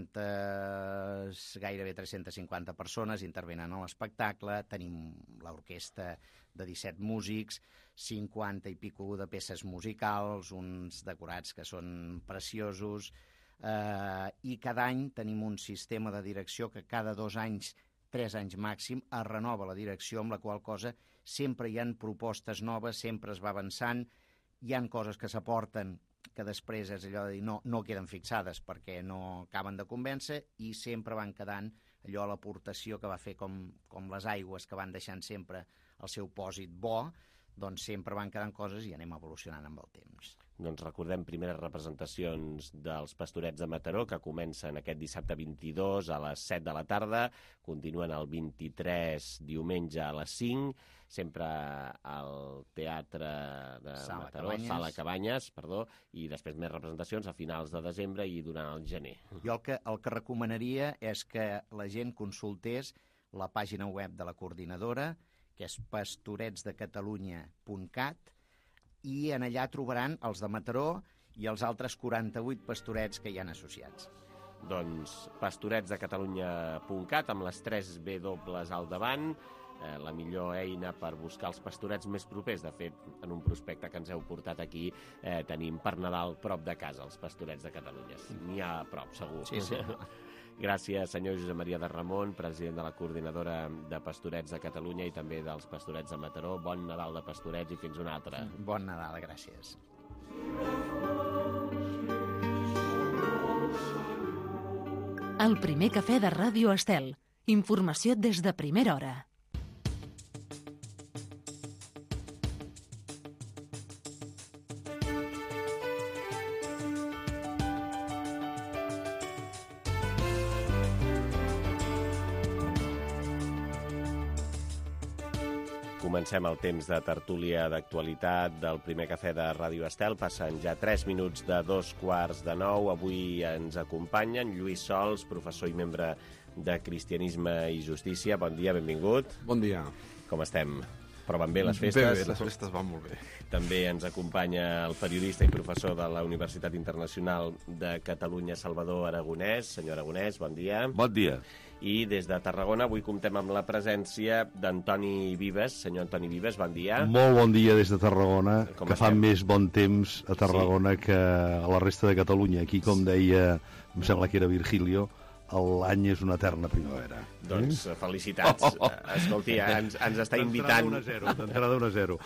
Speaker 13: gairebé 350 persones, intervenen a l'espectacle, tenim l'orquestra de 17 músics, 50 i pico de peces musicals, uns decorats que són preciosos, i cada any tenim un sistema de direcció que cada 2 anys, 3 anys màxim, es renova la direcció, amb la qual cosa sempre hi ha propostes noves, sempre es va avançant, hi ha coses que s'aporten que després és allò de dir no queden fixades perquè no acaben de convèncer i sempre van quedant allò l'aportació que va fer com les aigües que van deixant sempre el seu pòsit bo, doncs sempre van quedant coses i anem evolucionant amb el temps.
Speaker 2: Doncs recordem primeres representacions dels Pastorets de Mataró que comencen aquest dissabte 22 a les 7 de la tarda, continuen el 23 diumenge a les 5, sempre al Teatre de Mataró, Sala Cabanyes, i després més representacions a finals de desembre i durant el gener.
Speaker 13: Jo el que recomanaria és que la gent consultés la pàgina web de la coordinadora, que és pastoretsdecatalunya.cat, i en allà trobaran els de Mataró i els altres 48 pastorets que hi han associats.
Speaker 2: Doncs pastoretsdecatalunya.cat amb les 3 W al davant, la millor eina per buscar els pastorets més propers. De fet, en un prospecte que ens heu portat aquí, tenim per Nadal prop de casa els Pastorets de Catalunya. N'hi ha a prop, segur.
Speaker 13: Sí.
Speaker 2: Gràcies, senyor Josep Maria de Ramon, president de la Coordinadora de Pastorets de Catalunya i també dels Pastorets de Mataró. Bon Nadal de Pastorets i fins una altra.
Speaker 13: Bon Nadal, gràcies.
Speaker 1: El primer cafè de Ràdio Estel. Informació des de primera hora.
Speaker 2: Comencem el temps de tertúlia d'actualitat del primer cafè de Ràdio Estel. Passen ja 3 minuts de 2:45. Avui ens acompanyen Lluís Sols, professor i membre de Cristianisme i Justícia. Bon dia, benvingut.
Speaker 17: Bon dia.
Speaker 2: Com estem? Però van bé les festes?
Speaker 17: Bé, les festes van molt bé.
Speaker 2: També ens acompanya el periodista i professor de la Universitat Internacional de Catalunya, Salvador Aragonès. Senyor Aragonès, bon dia.
Speaker 18: Bon dia.
Speaker 2: I des de Tarragona avui comptem amb la presència d'Antoni Vives. Senyor Antoni Vives, bon dia.
Speaker 18: Molt bon dia des de Tarragona,
Speaker 2: Com
Speaker 18: que
Speaker 2: estem?
Speaker 18: fa més bon temps a Tarragona que a la resta de Catalunya. Aquí, com deia, em sembla que era Virgilio, l'any és una eterna primavera.
Speaker 2: Doncs felicitats. Escolti, ens està invitant...
Speaker 18: D'entrada 1-0.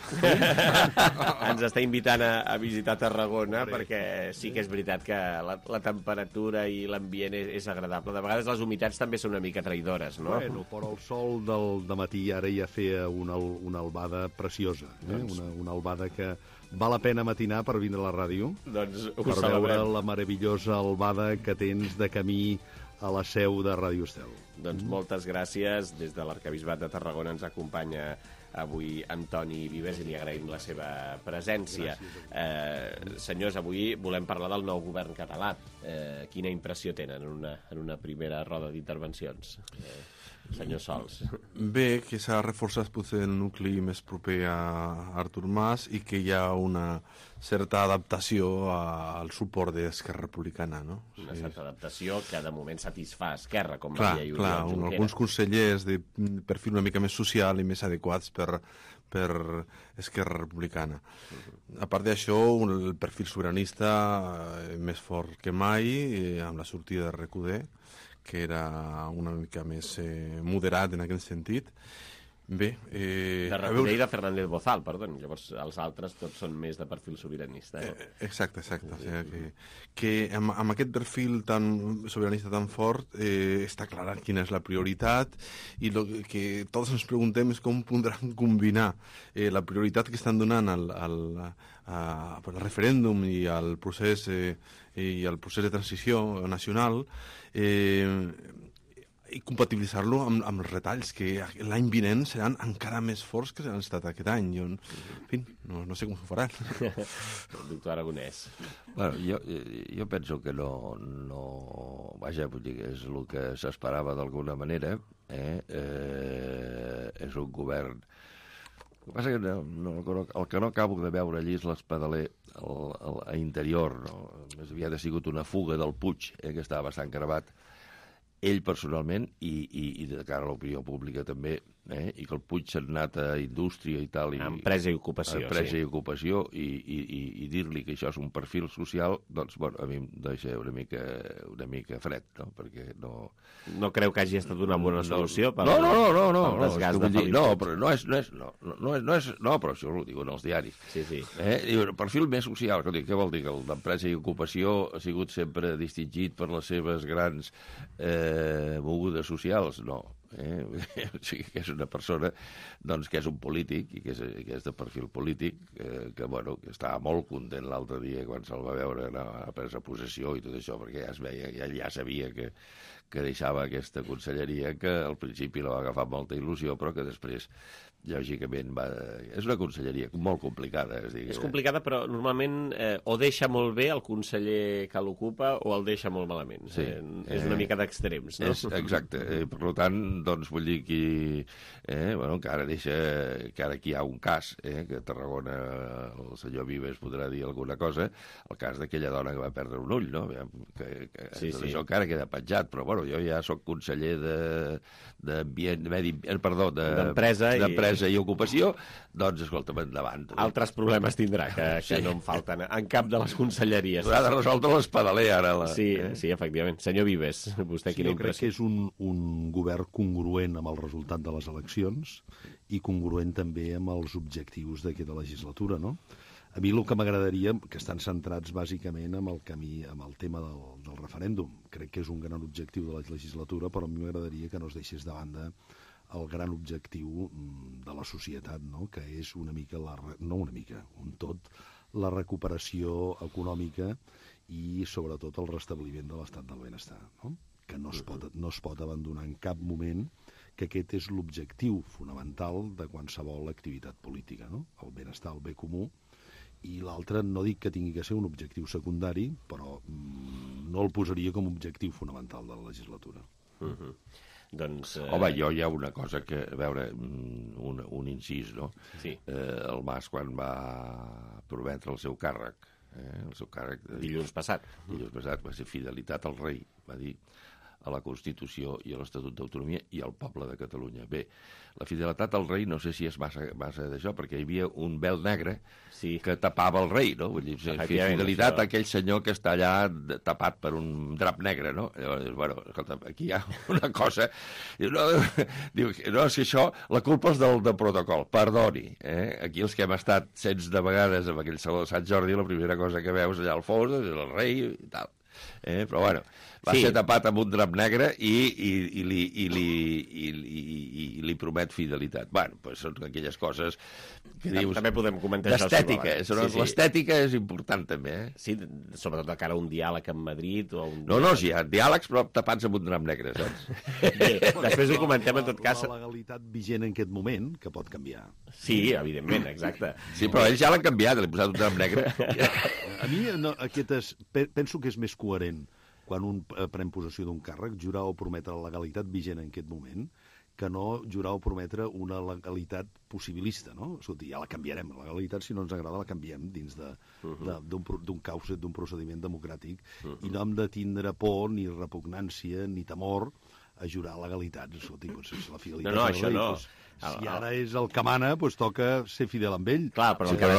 Speaker 2: Ens està invitant a visitar Tarragona perquè sí que és veritat que la temperatura i l'ambient és agradable. De vegades les humitats també són una mica traïdores, no?
Speaker 18: Bueno, però el sol del dematí ara ja feia una albada preciosa. Una albada que val la pena matinar per vindre a la ràdio,
Speaker 2: doncs ho
Speaker 18: per
Speaker 2: celebrem.
Speaker 18: veure la meravellosa albada que tens de camí a la seu de Ràdio Estel.
Speaker 2: Doncs moltes gràcies. Des de l'Arquebisbat de Tarragona ens acompanya avui Antoni Vives i li agraïm la seva presència. Senyors, avui volem parlar del nou govern català. Quina impressió tenen en una primera roda d'intervencions? Senyor Sols.
Speaker 17: Bé, que s'ha reforçat potser el nucli més proper a Artur Mas i que hi ha una certa adaptació al suport d'Esquerra Republicana, no?
Speaker 2: Una certa adaptació que de moment satisfà Esquerra, com
Speaker 17: Clar,
Speaker 2: va dir Oriol Junqueras.
Speaker 17: alguns consellers de perfil una mica més social i més adequats per per Esquerra Republicana. A part d'això, el perfil sobiranista més fort que mai, amb la sortida de RQD, que era una mica més moderat en aquest sentit. Bé,
Speaker 2: de RQD i de Fernández Bozal, perdó. Llavors els altres tots són més de perfil sobiranista.
Speaker 17: Exacte. O sigui, que amb aquest perfil tan sobiranista tan fort està clar quina és la prioritat i el que tots ens preguntem és com podran combinar la prioritat que estan donant al referèndum i al procés de transició nacional i compatibilitzar-lo amb els retalls que l'any vinent seran encara més forts que han estat aquest any. En fi, no sé com s'ho faran.
Speaker 2: Doctor Aragonès.
Speaker 19: Bueno, jo penso que no... Vaja, vull dir que és el que s'esperava d'alguna manera. És un govern... El que passa que el que no acabo de veure allí és l'Espadaler a interior. Més aviat ha sigut una fuga del Puig, que estava bastant gravat ell personalment i de cara a l'opinió pública també, i que el Puig s'ha anat a indústria i tal.
Speaker 2: Empresa i ocupació,
Speaker 19: empresa i ocupació, i dir-li que això és un perfil social, doncs, bueno, a mi em deixa una mica fred, no? Perquè no...
Speaker 2: No creu que hagi estat una bona solució?
Speaker 19: No, però no és... No, però això ho diuen els diaris.
Speaker 2: Sí.
Speaker 19: Diu, perfil més social, què vol dir? Que el d'empresa i ocupació ha sigut sempre distingit per les seves grans mogudes socials? No. O sigui, que és una persona doncs, que és un polític i que és de perfil polític, que estava molt content l'altre dia quan se'l va veure a presa possessió i tot això, perquè ja sabia que deixava aquesta conselleria, que al principi la va agafar amb molta il·lusió, però que després lògicament és una conselleria molt complicada.
Speaker 2: És complicada, però normalment o deixa molt bé el conseller que l'ocupa o el deixa molt malament.
Speaker 19: Sí.
Speaker 2: És una mica d'extrems, no?
Speaker 19: Exacte. Per tant, doncs vull dir que ara aquí hi ha un cas, que a Tarragona el senyor Vives podrà dir alguna cosa, el cas d'aquella dona que va perdre un ull, no? Això encara queda penjat, però jo ja soc conseller d'Empresa i Ocupació, doncs, escolta'm, endavant.
Speaker 2: Altres problemes tindrà, que no en falten en cap de les conselleries.
Speaker 19: Haurà de resoldre l'Espadaler, ara.
Speaker 2: Sí, efectivament. Senyor Vives, vostè quina impressió?
Speaker 18: Jo crec que és un govern congruent amb el resultat de les eleccions i congruent també amb els objectius d'aquesta legislatura, no? A mi el que m'agradaria, que estan centrats bàsicament amb el tema del referèndum. Crec que és un gran objectiu de la legislatura, però a mi m'agradaria que no es deixés de banda el gran objectiu de la societat, no? Que és un tot, la recuperació econòmica i sobretot el restabliment de l'estat del benestar, no? Que no es pot abandonar en cap moment, que aquest és l'objectiu fonamental de qualsevol activitat política, no? El benestar, el bé comú, i l'altre no dic que tingui que ser un objectiu secundari, però no el posaria com a objectiu fonamental de la legislatura.
Speaker 2: Doncs,
Speaker 19: home, jo hi ha una cosa que, a veure, un incís, no?
Speaker 2: Sí.
Speaker 19: El Mas, quan va prometre el seu càrrec,
Speaker 2: dilluns passat
Speaker 19: va ser fidelitat al rei, va dir, a la Constitució i a l'Estatut d'Autonomia i al poble de Catalunya. Bé, la fidelitat al rei no sé si és massa d'això, perquè hi havia un vel negre que tapava el rei, no? Vull dir, fidelitat a aquell senyor que està allà tapat per un drap negre, no? Llavors, bueno, escolta, aquí hi ha una cosa... Diu, no, si això, la culpa és del protocol, perdoni. Aquí els que hem estat cents de vegades amb aquell Saló de Sant Jordi, la primera cosa que veus allà al fons és el rei i tal. Però bueno, va ser tapat amb un drap negre i li promet fidelitat. Bueno, doncs són aquelles coses que dius...
Speaker 2: També podem comentar això.
Speaker 19: D'estètica. L'estètica és important, també.
Speaker 2: Sí, sobretot de cara a un diàleg amb Madrid o un...
Speaker 19: No, sí, hi ha diàlegs, però tapats amb un drap negre, saps?
Speaker 2: Bé, després ho comentem en tot cas.
Speaker 18: La legalitat vigent en aquest moment, que pot canviar.
Speaker 2: Sí, evidentment, exacte.
Speaker 19: Sí, però ells ja l'han canviat, l'han posat un drap negre.
Speaker 18: A mi penso que és més coherent quan un pren possessió d'un càrrec, jurar o prometre la legalitat vigent en aquest moment, que no jurar o prometre una legalitat possibilista, no? Escolti, ja la canviarem, la legalitat, si no ens agrada, la canviem dins d'un procediment democràtic, i no hem de tindre por, ni repugnància, ni temor a jurar legalitats. Escolti, doncs, la fidelitat
Speaker 2: No,
Speaker 18: del
Speaker 2: això
Speaker 18: rei,
Speaker 2: no.
Speaker 18: doncs, si ara és el que mana, doncs toca ser fidel amb ell.
Speaker 2: Clar, però
Speaker 19: Sí, que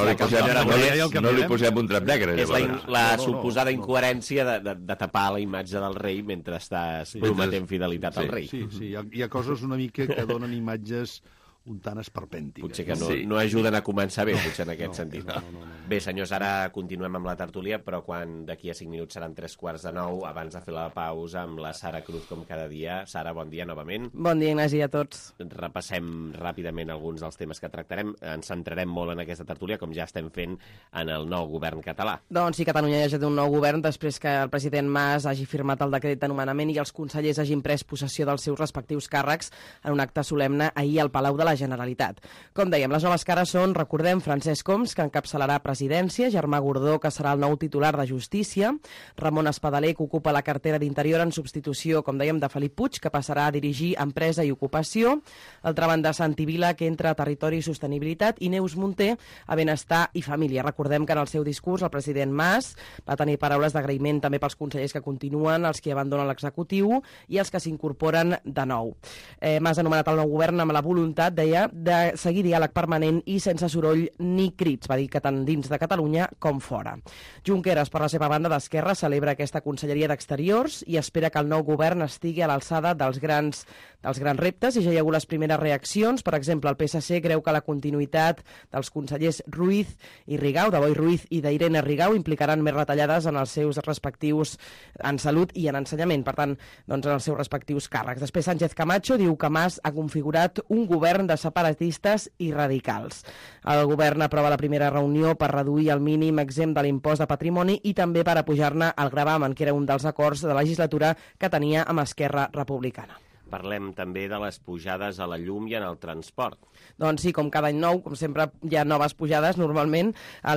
Speaker 19: no li posem un drap negre.
Speaker 2: És la suposada incoherència de tapar la imatge del rei mentre estàs prometent fidelitat al rei.
Speaker 18: Sí, hi ha coses una mica que donen imatges un tant esperpèntiques.
Speaker 2: Potser que no ajuden a començar bé, potser en aquest sentit. Bé, senyors, ara continuem amb la tertúlia, però quan d'aquí a 5 minuts seran 3:45, abans de fer la pausa amb la Sara Cruz, com cada dia. Sara, bon dia novament.
Speaker 3: Bon dia, Ignasi, a tots.
Speaker 2: Repassem ràpidament alguns dels temes que tractarem. Ens centrarem molt en aquesta tertúlia, com ja estem fent en el nou govern català.
Speaker 3: Doncs sí, Catalunya ja té un nou govern després que el president Mas hagi firmat el decret de nomenament i els consellers hagin pres possessió dels seus respectius càrrecs en un acte solemne ahir al Palau de la Generalitat. Com dèiem, les noves cares són, recordem, Francesc Homs, que encapçalarà presidència, Germà Gordó, que serà el nou titular de Justícia, Ramon Espadaler, que ocupa la cartera d'Interior en substitució, com dèiem, de Felip Puig, que passarà a dirigir Empresa i Ocupació, altra banda Santi Vila, que entra a Territori i Sostenibilitat, i Neus Munté a Benestar i Família. Recordem que en el seu discurs el president Mas va tenir paraules d'agraïment també pels consellers que continuen, els que abandonen l'executiu i els que s'incorporen de nou. Mas ha anomenat el nou govern amb la voluntat, deia, de seguir diàleg permanent i sense soroll ni crits, va dir que tant dins de Catalunya com fora. Junqueras, per la seva banda d'Esquerra, celebra aquesta Conselleria d'Exteriors i espera que el nou govern estigui a l'alçada dels grans reptes, i ja hi ha hagut les primeres reaccions. Per exemple, el PSC creu que la continuïtat dels consellers Ruiz i Rigau, de Boi Ruiz i d'Irene Rigau, implicaran més retallades en els seus respectius en salut i en ensenyament, per tant, doncs en els seus respectius càrrecs. Després Sánchez Camacho diu que Mas ha configurat un govern de separatistes i radicals. El govern aprova la primera reunió per reduir el mínim exempt de l'impost de patrimoni i també per apujar-ne el gravamen, que era un dels acords de legislatura que tenia amb Esquerra Republicana.
Speaker 2: Parlem també de les pujades a la llum i en el transport.
Speaker 3: Doncs sí, com cada any nou, com sempre hi ha noves pujades. Normalment el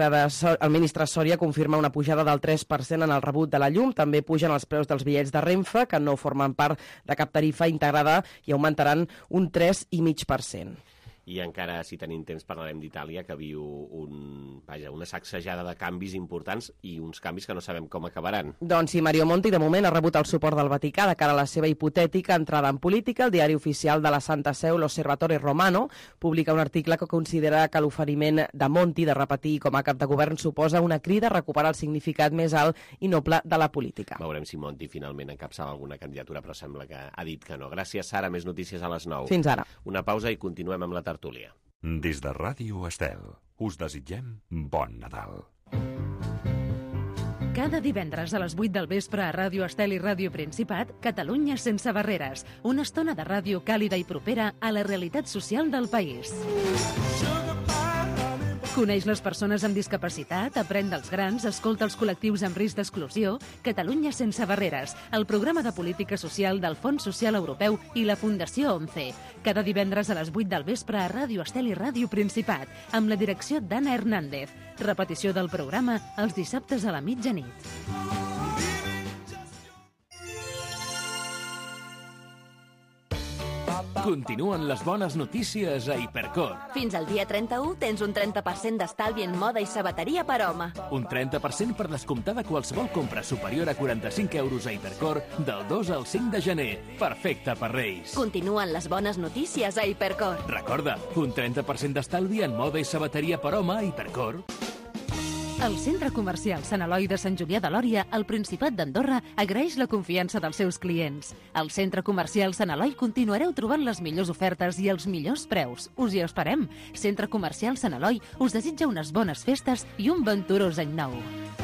Speaker 3: ministre Soria confirma una pujada del 3% en el rebut de la llum. També pugen els preus dels bitllets de Renfe, que no formen part de cap tarifa integrada, i augmentaran un 3,5%.
Speaker 2: I encara, si tenim temps, parlarem d'Itàlia, que viu una sacsejada de canvis importants i uns canvis que no sabem com acabaran.
Speaker 3: Doncs sí, Mario Monti de moment ha rebut el suport del Vaticà de cara a la seva hipotètica entrada en política. El diari oficial de la Santa Seu, l'Osservatore Romano, publica un article que considera que l'oferiment de Monti de repetir com a cap de govern suposa una crida a recuperar el significat més alt i noble de la política.
Speaker 2: Veurem si Monti finalment encapçala alguna candidatura, però sembla que ha dit que no. Gràcies, Sara. Més notícies a les 9.
Speaker 3: Fins ara.
Speaker 2: Una pausa i continuem amb la tertúlia.
Speaker 20: Des de Ràdio Estel, us desitgem bon Nadal.
Speaker 1: Cada divendres a les 8 del vespre a Ràdio Estel i Ràdio Principat, Catalunya sense barreres. Una estona de ràdio càlida i propera a la realitat social del país. Coneix les persones amb discapacitat, aprèn dels grans, escolta els col·lectius amb risc d'exclusió. Catalunya sense barreres, el programa de política social del Fons Social Europeu i la Fundació ONCE. Cada divendres a les 8 del vespre a Ràdio Estel i Ràdio Principat, amb la direcció d'Anna Hernández. Repetició del programa els dissabtes a la mitjanit.
Speaker 11: Continuen les bones notícies a Hipercor.
Speaker 12: Fins al dia 31 tens un 30% d'estalvi en moda i sabateria per home.
Speaker 11: Un 30% per descomptar de qualsevol compra superior a 45 euros a Hipercor del 2 al 5 de gener. Perfecte per Reis.
Speaker 12: Continuen les bones notícies a Hipercor.
Speaker 11: Recorda, un 30% d'estalvi en moda i sabateria per home a Hipercor.
Speaker 1: El Centre Comercial Sant Eloi de Sant Julià de Lòria, al Principat d'Andorra, agraeix la confiança dels seus clients. Al Centre Comercial Sant Eloi continuareu trobant les millors ofertes i els millors preus. Us hi esperem. Centre Comercial Sant Eloi us desitja unes bones festes i un venturós any nou.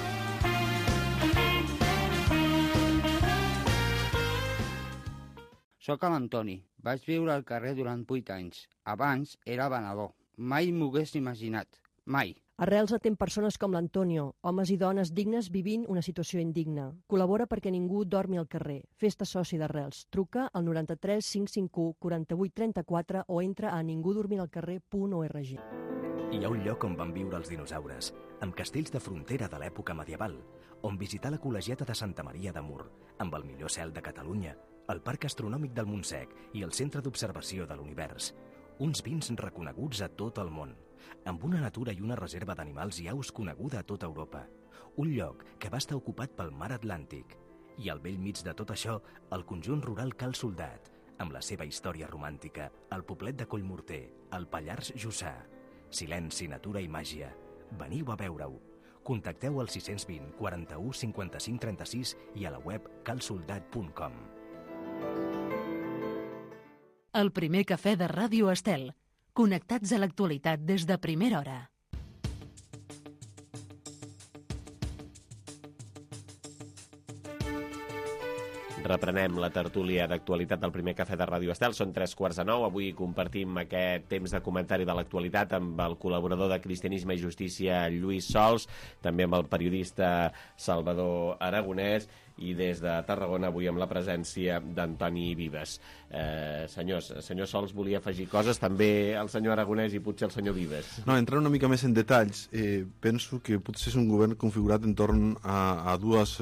Speaker 21: Soc l'Antoni. Vaig viure al carrer durant 8 anys. Abans era venedor. Mai m'ho hagués imaginat. Mai.
Speaker 22: Arrels atén persones com l'Antonio, homes i dones dignes vivint una situació indigna. Col·labora perquè ningú dormi al carrer. Fes-te soci d'Arrels. Truca al 93 551 48 34 o entra a ningudormiralcarrer.org.
Speaker 23: Hi ha un lloc on van viure els dinosaures, amb castells de frontera de l'època medieval, on visitar la col·legiata de Santa Maria de Mur, amb el millor cel de Catalunya, el Parc Astronòmic del Montsec i el Centre d'Observació de l'Univers. Uns vins reconeguts a tot el món, amb una natura i una reserva d'animals i aus coneguda a tota Europa. Un lloc que va estar ocupat pel mar Atlàntic. I al vell mig de tot això, el conjunt rural Cal Soldat, amb la seva història romàntica, el poblet de Collmorter, el Pallars Jussà. Silenci, natura i màgia. Veniu a veure-ho. Contacteu al 620 41 55 36 i a la web calsoldat.com.
Speaker 1: El primer cafè de Ràdio Estel. Connectats a l'actualitat des de primera hora.
Speaker 2: Reprenem la tertúlia d'actualitat del primer cafè de Ràdio Estel. Són 8:45. Avui compartim aquest temps de comentari de l'actualitat amb el col·laborador de Cristianisme i Justícia, Lluís Sols, també amb el periodista Salvador Aragonès, i des de Tarragona avui amb la presència d'Antoni Vives. Senyor Sols volia afegir coses, també el senyor Aragonès i potser el senyor Vives.
Speaker 17: No, entrant una mica més en detalls, penso que potser és un govern configurat entorn a dos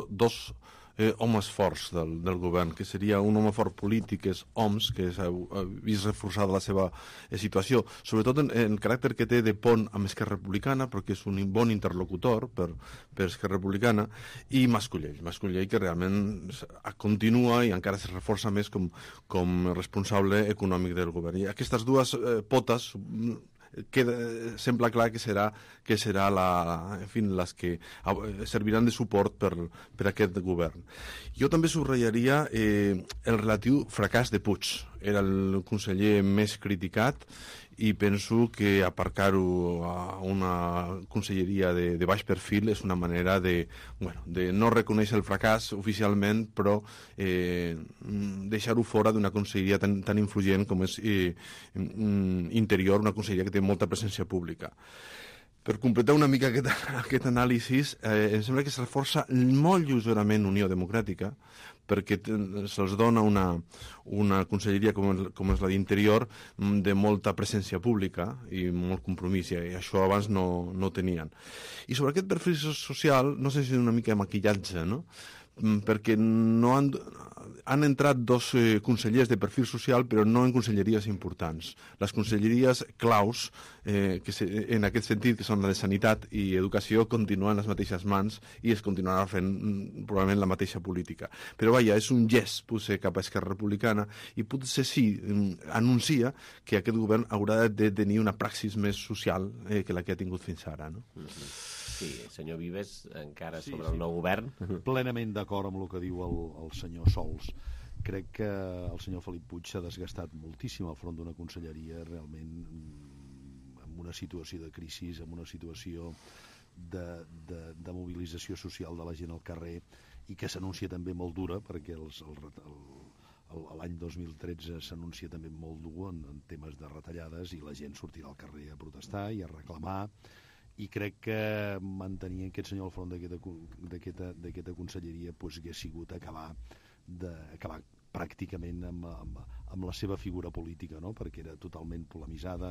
Speaker 17: homes forts del govern, que seria un home fort polític, que és Homs, que s'ha vist reforçada la seva situació, sobretot en el caràcter que té de pont amb Esquerra Republicana, perquè és un bon interlocutor per Esquerra Republicana, i Mascolell, que realment continua i encara es reforça més com responsable econòmic del govern. I aquestes dues potes sembla clar que serà les que serviran de suport per aquest govern. Jo també subratllaria el relatiu fracàs de Puig. Era el conseller més criticat i penso que aparcar-ho a una conselleria de baix perfil és una manera de no reconèixer el fracàs oficialment, però deixar-ho fora d'una conselleria tan influent com és Interior, una conselleria que té molta presència pública. Per completar una mica aquest anàlisi, em sembla que es reforça molt lleugerament Unió Democràtica, perquè se'ls dona una conselleria com és la d'Interior de molta presència pública i molt compromís, i això abans no tenien. I sobre aquest perfil social, no sé si és una mica de maquillatge, no? Perquè no han entrat dos consellers de perfil social, però no en conselleries importants. Les conselleries claus, en aquest sentit, que són la de Sanitat i Educació, continuen les mateixes mans i es continuarà fent probablement la mateixa política. Però vaja, és un gest potser cap a Esquerra Republicana i potser sí anuncia que aquest govern haurà de tenir una praxis més social que la que ha tingut fins ara, no?
Speaker 2: Sí, senyor Vives, encara sobre el nou govern.
Speaker 18: Plenament d'acord amb el que diu el senyor Sols. Crec que el senyor Felip Puig s'ha desgastat moltíssim al front d'una conselleria realment en una situació de crisi, en una situació de mobilització social de la gent al carrer i que s'anuncia també molt dura, perquè l'any 2013 s'anuncia també molt dur en temes de retallades i la gent sortirà al carrer a protestar i a reclamar. I crec que mantenir aquest senyor al front d'aquesta conselleria hauria sigut acabar pràcticament amb la seva figura política, no? Perquè era totalment polemitzada,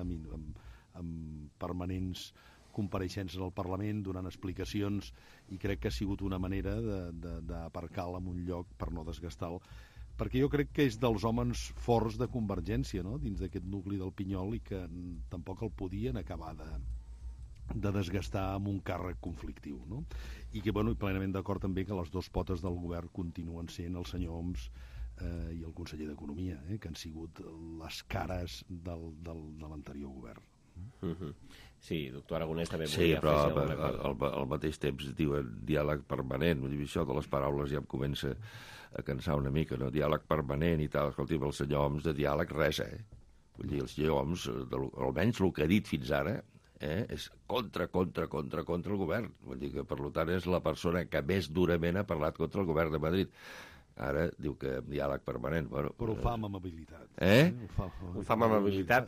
Speaker 18: amb permanents compareixences al Parlament, donant explicacions, i crec que ha sigut una manera d'aparcar-la en un lloc per no desgastar-lo, perquè jo crec que és dels homes forts de Convergència, no? Dins d'aquest nucli del Pinyol, i que tampoc el podien acabar de desgastar amb un càrrec conflictiu, no? I que, i plenament d'acord també que les dues potes del govern continuen sent el senyor Homs i el conseller d'Economia, que han sigut les cares de l'anterior govern.
Speaker 2: Sí, doctor Aragonès també
Speaker 19: volia afegir alguna cosa. Al mateix temps diuen diàleg permanent, vull dir, això de les paraules ja em comença a cansar una mica, no? Diàleg permanent i tal. Escolti, el senyor Homs de diàleg res, Vull dir, el senyor Homs, almenys el que ha dit fins ara, és contra el govern. Vull dir que, per tant, és la persona que més durament ha parlat contra el govern de Madrid. Ara diu que diàleg permanent.
Speaker 18: Però ho fa amb amabilitat.
Speaker 2: Ho fa amb amabilitat.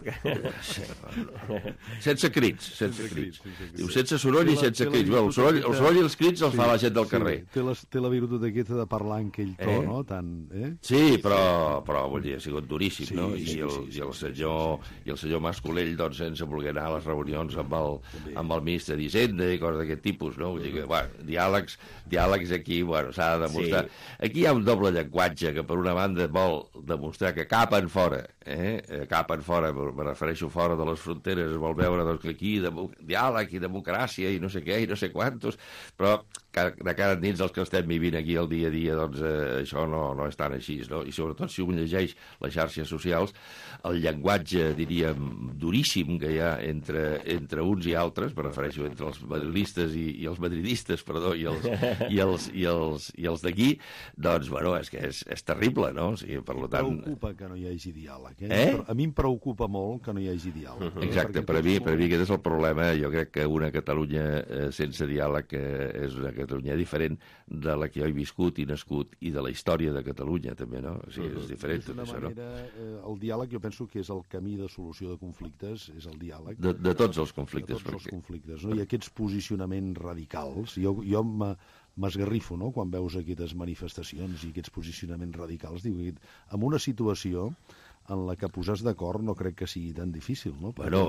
Speaker 19: Sense crits. Diu sense soroll i sense crits. El soroll i els crits els fa la gent del carrer.
Speaker 18: Té la virtut aquesta de parlar en aquell to, no?
Speaker 19: Sí, però vull dir, ha sigut duríssim, no? I el senyor Mascolell, doncs, sense voler anar a les reunions amb el ministre d'Hisenda i coses d'aquest tipus, no? Vull dir que, diàlegs aquí, s'ha de demostrar. Aquí hi ha un doble llenguatge que per una banda vol demostrar que cap en fora, me refereixo fora de les fronteres, es vol veure que aquí diàleg i democràcia i no sé què i no sé quantos, però de cara endins els que estem vivint aquí el dia a dia, doncs això no és tan així, no? I sobretot si un llegeix les xarxes socials, el llenguatge, diríem, duríssim que hi ha entre uns i altres, me refereixo entre els madridistes i els madridistes, perdó, i els d'aquí, doncs, bueno, és que és terrible, no? O sigui, per tant...
Speaker 18: Em preocupa que no hi hagi diàleg, A mi em preocupa molt que no hi hagi diàleg.
Speaker 19: Exacte, per a mi aquest és el problema. Jo crec que una Catalunya sense diàleg és una Catalunya diferent de la que jo he viscut i nascut i de la història de Catalunya, també, no? O sigui, és diferent tot això, no?
Speaker 18: El diàleg, jo penso que és el camí de solució de conflictes, és el diàleg.
Speaker 19: De tots els conflictes.
Speaker 18: De tots els conflictes, no? I aquests posicionaments radicals, jo m'esgarrifo, no?, quan veus aquestes manifestacions i aquests posicionaments radicals, dic, en una situació en la que posar d'acord no crec que sigui tan difícil, no?
Speaker 19: Bueno,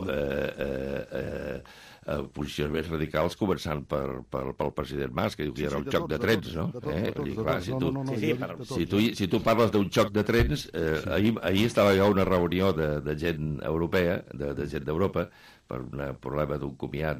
Speaker 19: posicions més radicals començant pel president Mas, que diu que hi ha un xoc de trens, no? Si tu parles d'un xoc de trens, ahir estava jo a una reunió de gent europea, de gent d'Europa, per un problema d'un comiat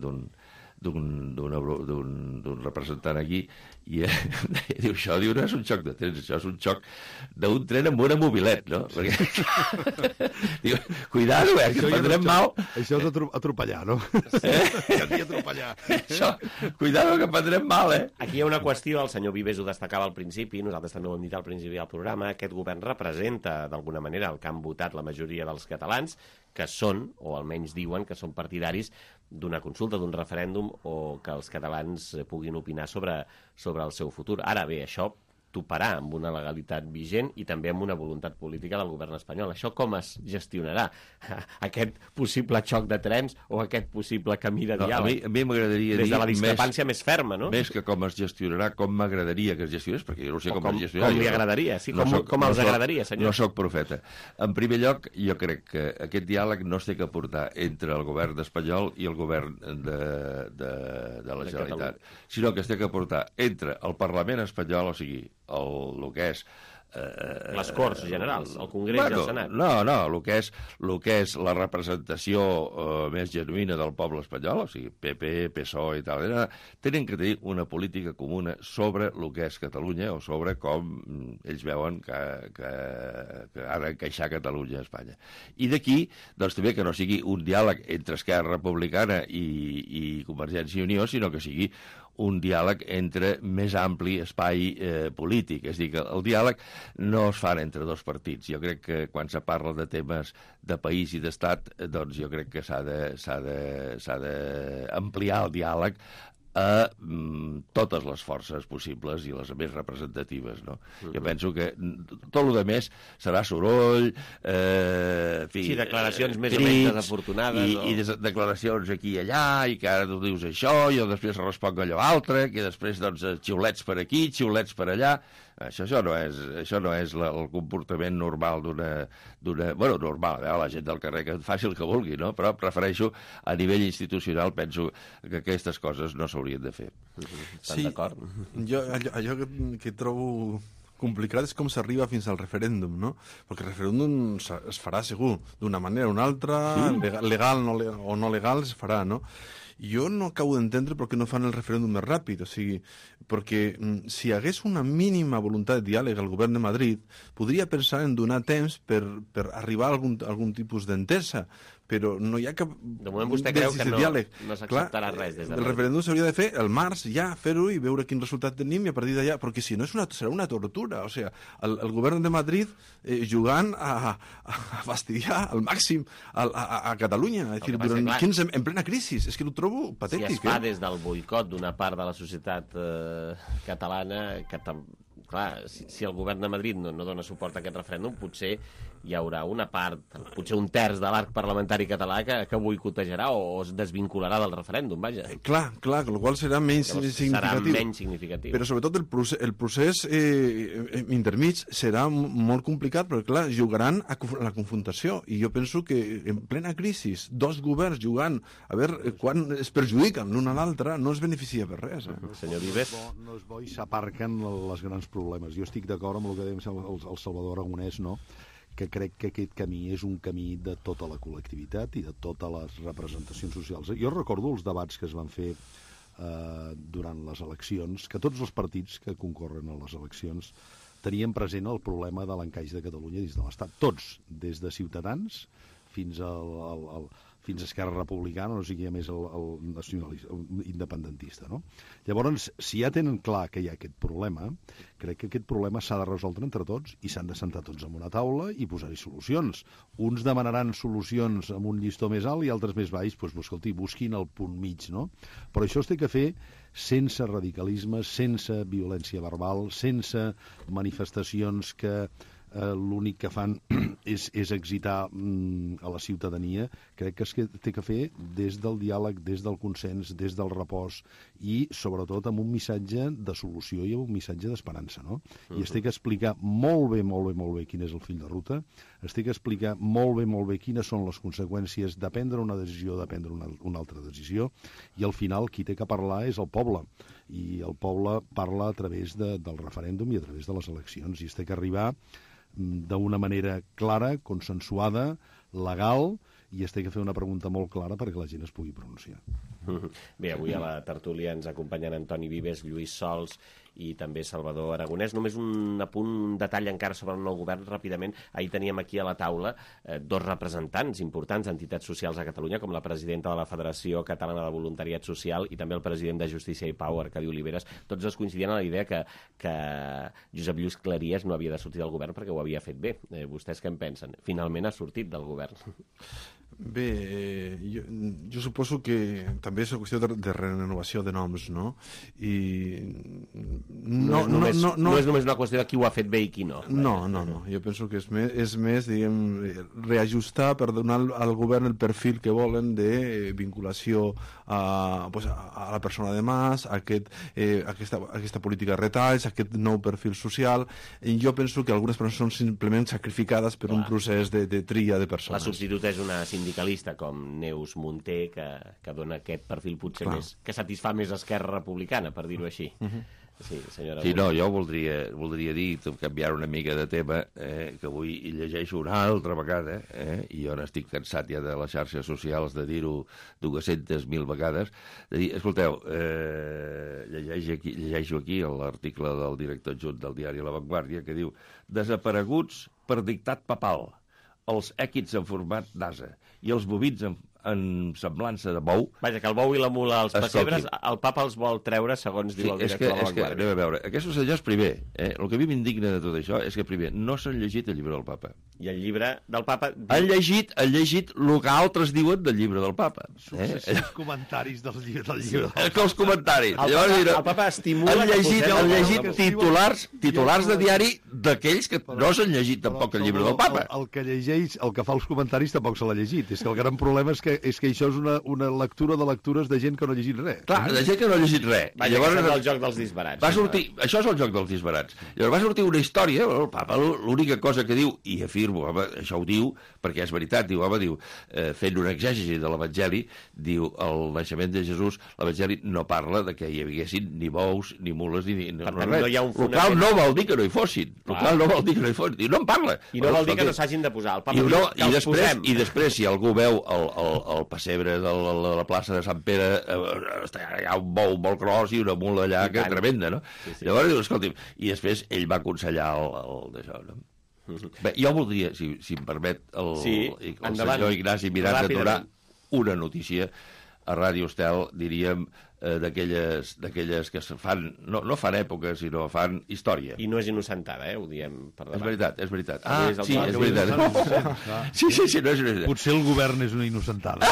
Speaker 19: d'un representant aquí, i diu, això no és un xoc de trens, això és un xoc d'un tren amb una mobilet, no? Diu, cuidado, que prendrem mal.
Speaker 18: Això és atropellar, no? Atropellar.
Speaker 19: Cuidado, que prendrem mal,
Speaker 2: Aquí hi ha una qüestió, el senyor Vives ho destacava al principi, nosaltres també ho hem dit al principi del programa, aquest govern representa, d'alguna manera, el que han votat la majoria dels catalans, que són, o almenys diuen que són partidaris d'una consulta, d'un referèndum, o que els catalans puguin opinar sobre el seu futur. Ara bé, això toparà amb una legalitat vigent i també amb una voluntat política del govern espanyol. Això com es gestionarà? Aquest possible xoc de trens o aquest possible camí de diàleg?
Speaker 19: A mi m'agradaria dir...
Speaker 2: Des de la discrepància més ferma, no?
Speaker 19: Més que com es gestionarà, com m'agradaria que es gestionés, perquè jo no sé com es gestionarà.
Speaker 2: Com li agradaria, sí, com els agradaria, senyor.
Speaker 19: No soc profeta. En primer lloc, jo crec que aquest diàleg no es té que portar entre el govern espanyol i el govern de la Generalitat, sinó que es té que portar entre el Parlament espanyol, o sigui, el que és
Speaker 2: les Corts Generals, el Congrés i el Senat.
Speaker 19: No, el que és la representació més genuïna del poble espanyol, o sigui, PP, PSOE i tal, tenen que tenir una política comuna sobre el que és Catalunya o sobre com ells veuen que ha d'encaixar Catalunya a Espanya. I d'aquí, doncs també que no sigui un diàleg entre Esquerra Republicana i Convergència i Unió, sinó que sigui un diàleg entre més ampli espai polític. És a dir, que el diàleg no es fa entre dos partits. Jo crec que quan se parla de temes de país i d'estat, doncs jo crec que s'ha d'ampliar el diàleg a totes les forces possibles i les més representatives, no? Jo penso que tot el més serà soroll,
Speaker 2: sí, declaracions més o menys desafortunades.
Speaker 19: I declaracions aquí i allà, i que ara tu dius això, i després responc allò altre, que després, doncs, xiulets per aquí, xiulets per allà. Això no és el comportament normal d'una... Bueno, normal, la gent del carrer que faci el que vulgui, no? Però prefereixo, a nivell institucional, penso que aquestes coses no s'haurien de fer.
Speaker 2: Estan d'acord?
Speaker 17: Jo allò que trobo complicat és com s'arriba fins al referèndum, no? Perquè el referèndum es farà segur, d'una manera o una altra, legal o no legal, es farà, no? Jo no acabo d'entendre per què no fan el referèndum més ràpid, o sigui, perquè si hi hagués una mínima voluntat de diàleg al govern de Madrid, podria pensar en donar temps per arribar a algun tipus d'entesa, però no hi ha cap...
Speaker 2: De moment vostè creu que no s'acceptarà res des de...
Speaker 17: El referèndum s'hauria de fer el març, ja, fer-ho i veure quin resultat tenim i a partir d'allà, perquè si no serà una tortura, o sigui, el govern de Madrid jugant a fastidiar al màxim a Catalunya, és dir, en plena crisi, és que ho trobo patètic.
Speaker 2: Si es fa des del boicot d'una part de la societat catalana, clar, si el govern de Madrid no dona suport a aquest referèndum, potser hi haurà una part, potser un terç de l'arc parlamentari català que boicotejarà o es desvincularà del referèndum, vaja.
Speaker 17: Clar, amb la qual serà menys significatiu. Però sobretot el procés intermig serà molt complicat, perquè clar, jugaran a la confrontació, i jo penso que en plena crisi, dos governs jugant a veure quan es perjudiquen l'un a l'altre, no es beneficia per res.
Speaker 2: Senyor Vives?
Speaker 18: No es bo i s'aparquen les grans problemes. Jo estic d'acord amb el que dèiem el Salvador Aragonès, no?, que crec que aquest camí és un camí de tota la col·lectivitat i de totes les representacions socials. Jo recordo els debats que es van fer durant les eleccions, que tots els partits que concorren a les eleccions tenien present el problema de l'encaix de Catalunya dins de l'Estat. Tots, des de Ciutadans fins a Esquerra Republicana, no sé qui més el nacionalista, independentista, no? Llavors, si ja tenen clar que hi ha aquest problema, crec que aquest problema s'ha de resoldre entre tots i s'han de sentar tots en una taula i posar-hi solucions. Uns demanaran solucions amb un llistó més alt i altres més baix, doncs, escolti, busquin el punt mig, no? Però això es té que fer sense radicalisme, sense violència verbal, sense manifestacions que l'únic que fan és excitar a la ciutadania. Crec que es té que fer des del diàleg, des del consens, des del repòs i, sobretot, amb un missatge de solució i amb un missatge d'esperança, no? I es té que explicar molt bé quin és el full de ruta, es té que explicar molt bé quines són les conseqüències de prendre una decisió o de prendre una altra decisió, i al final qui té que parlar és el poble, i el poble parla a través del referèndum i a través de les eleccions, i es té que arribar d'una manera clara, consensuada, legal, i es té que fer una pregunta molt clara perquè la gent es pugui pronunciar.
Speaker 2: Bé, avui a la tertúlia ens acompanyen Antoni Vives, Lluís Sols i també Salvador Aragonès. Només un apunt, un detall encara sobre el nou govern, ràpidament. Ahir teníem aquí a la taula dos representants importants d'entitats socials a Catalunya, com la presidenta de la Federació Catalana de Voluntariat Social i també el president de Justícia i Pau, Arcadi Oliveres. Tots dos coincidien en la idea que Josep Lluís Cleries no havia de sortir del govern perquè ho havia fet bé. Vostès què en pensen? Finalment ha sortit del govern.
Speaker 17: Bé, jo suposo que també és una qüestió de renovació de noms, no? I
Speaker 2: no és només una qüestió de qui ho ha fet bé i qui no.
Speaker 17: No. Jo penso que és més, diguem, reajustar per donar al govern el perfil que volen de vinculació a la persona de Mas, a aquesta política de retalls, a aquest nou perfil social. I jo penso que algunes persones són simplement sacrificades per un procés de tria de persones.
Speaker 2: La substituta és una sindicalista com Neus Munté, que dona aquest perfil potser més, que satisfà més Esquerra Republicana, per dir-ho així. Sí, senyora.
Speaker 19: Sí, no, jo voldria dir, canviar una mica de tema, que avui hi llegeixo una altra vegada, i jo n'estic cansat ja de les xarxes socials de dir-ho 200.000 vegades, de dir, escolteu, llegeixo aquí l'article del director adjunt del diari La Vanguardia, que diu: desapareguts per dictat papal, els èquids en format d'ase i els bovins en semblança de bou.
Speaker 2: Vaja, que el bou i la mula als pessebres, el papa els vol treure, segons diu el director de La Vanguardia.
Speaker 19: Anem a veure, aquests senyors, primer, el que a mi m'indigna de tot això és que, primer, no s'han llegit el llibre del papa.
Speaker 2: I el llibre del papa...
Speaker 19: Han llegit el que altres diuen del llibre del papa.
Speaker 18: Successius comentaris del llibre del papa.
Speaker 19: Els comentaris.
Speaker 2: El papa estimula...
Speaker 19: Han llegit titulars de diari d'aquells que no s'han llegit tampoc el llibre del papa.
Speaker 18: El que llegeix, el que fa els comentaris tampoc se l'ha llegit. És que el gran problema és que això és una lectura de lectures de gent que no ha llegit res.
Speaker 19: Clar, de gent que no ha llegit res.
Speaker 2: Llavors és el joc dels disbarats.
Speaker 19: Això és el joc dels disbarats. Llavors va sortir una història, el papa l'única cosa que diu, i afirmo, això ho diu, perquè és veritat, diu, fent una exègesi de l'Evangeli, diu, el naixement de Jesús, l'Evangeli no parla de que hi haguessin ni bous, ni mules, ni res. Local no vol dir que no hi fossin. Local no vol dir que no hi fossin. Diu, no en parla.
Speaker 2: I no vol dir que no s'hagin de posar. El papa diu que els posem.
Speaker 19: I després, si algú veu el pessebre de la plaça de Sant Pere, hi ha un bou molt gros i una mula allà que tremenda, no? Llavors diu, escolti'm, i després ell va aconsellar el d'això, no? Bé, jo voldria, si em permet, el senyor Ignasi Miranda donar una notícia a Ràdio Estel, diríem, d'aquelles que fan, no fan època, sinó fan història.
Speaker 2: I no és innocentada, ho diem per davant.
Speaker 19: És veritat. Sí, és veritat. Sí, no és veritat.
Speaker 18: Potser el govern és una innocentada.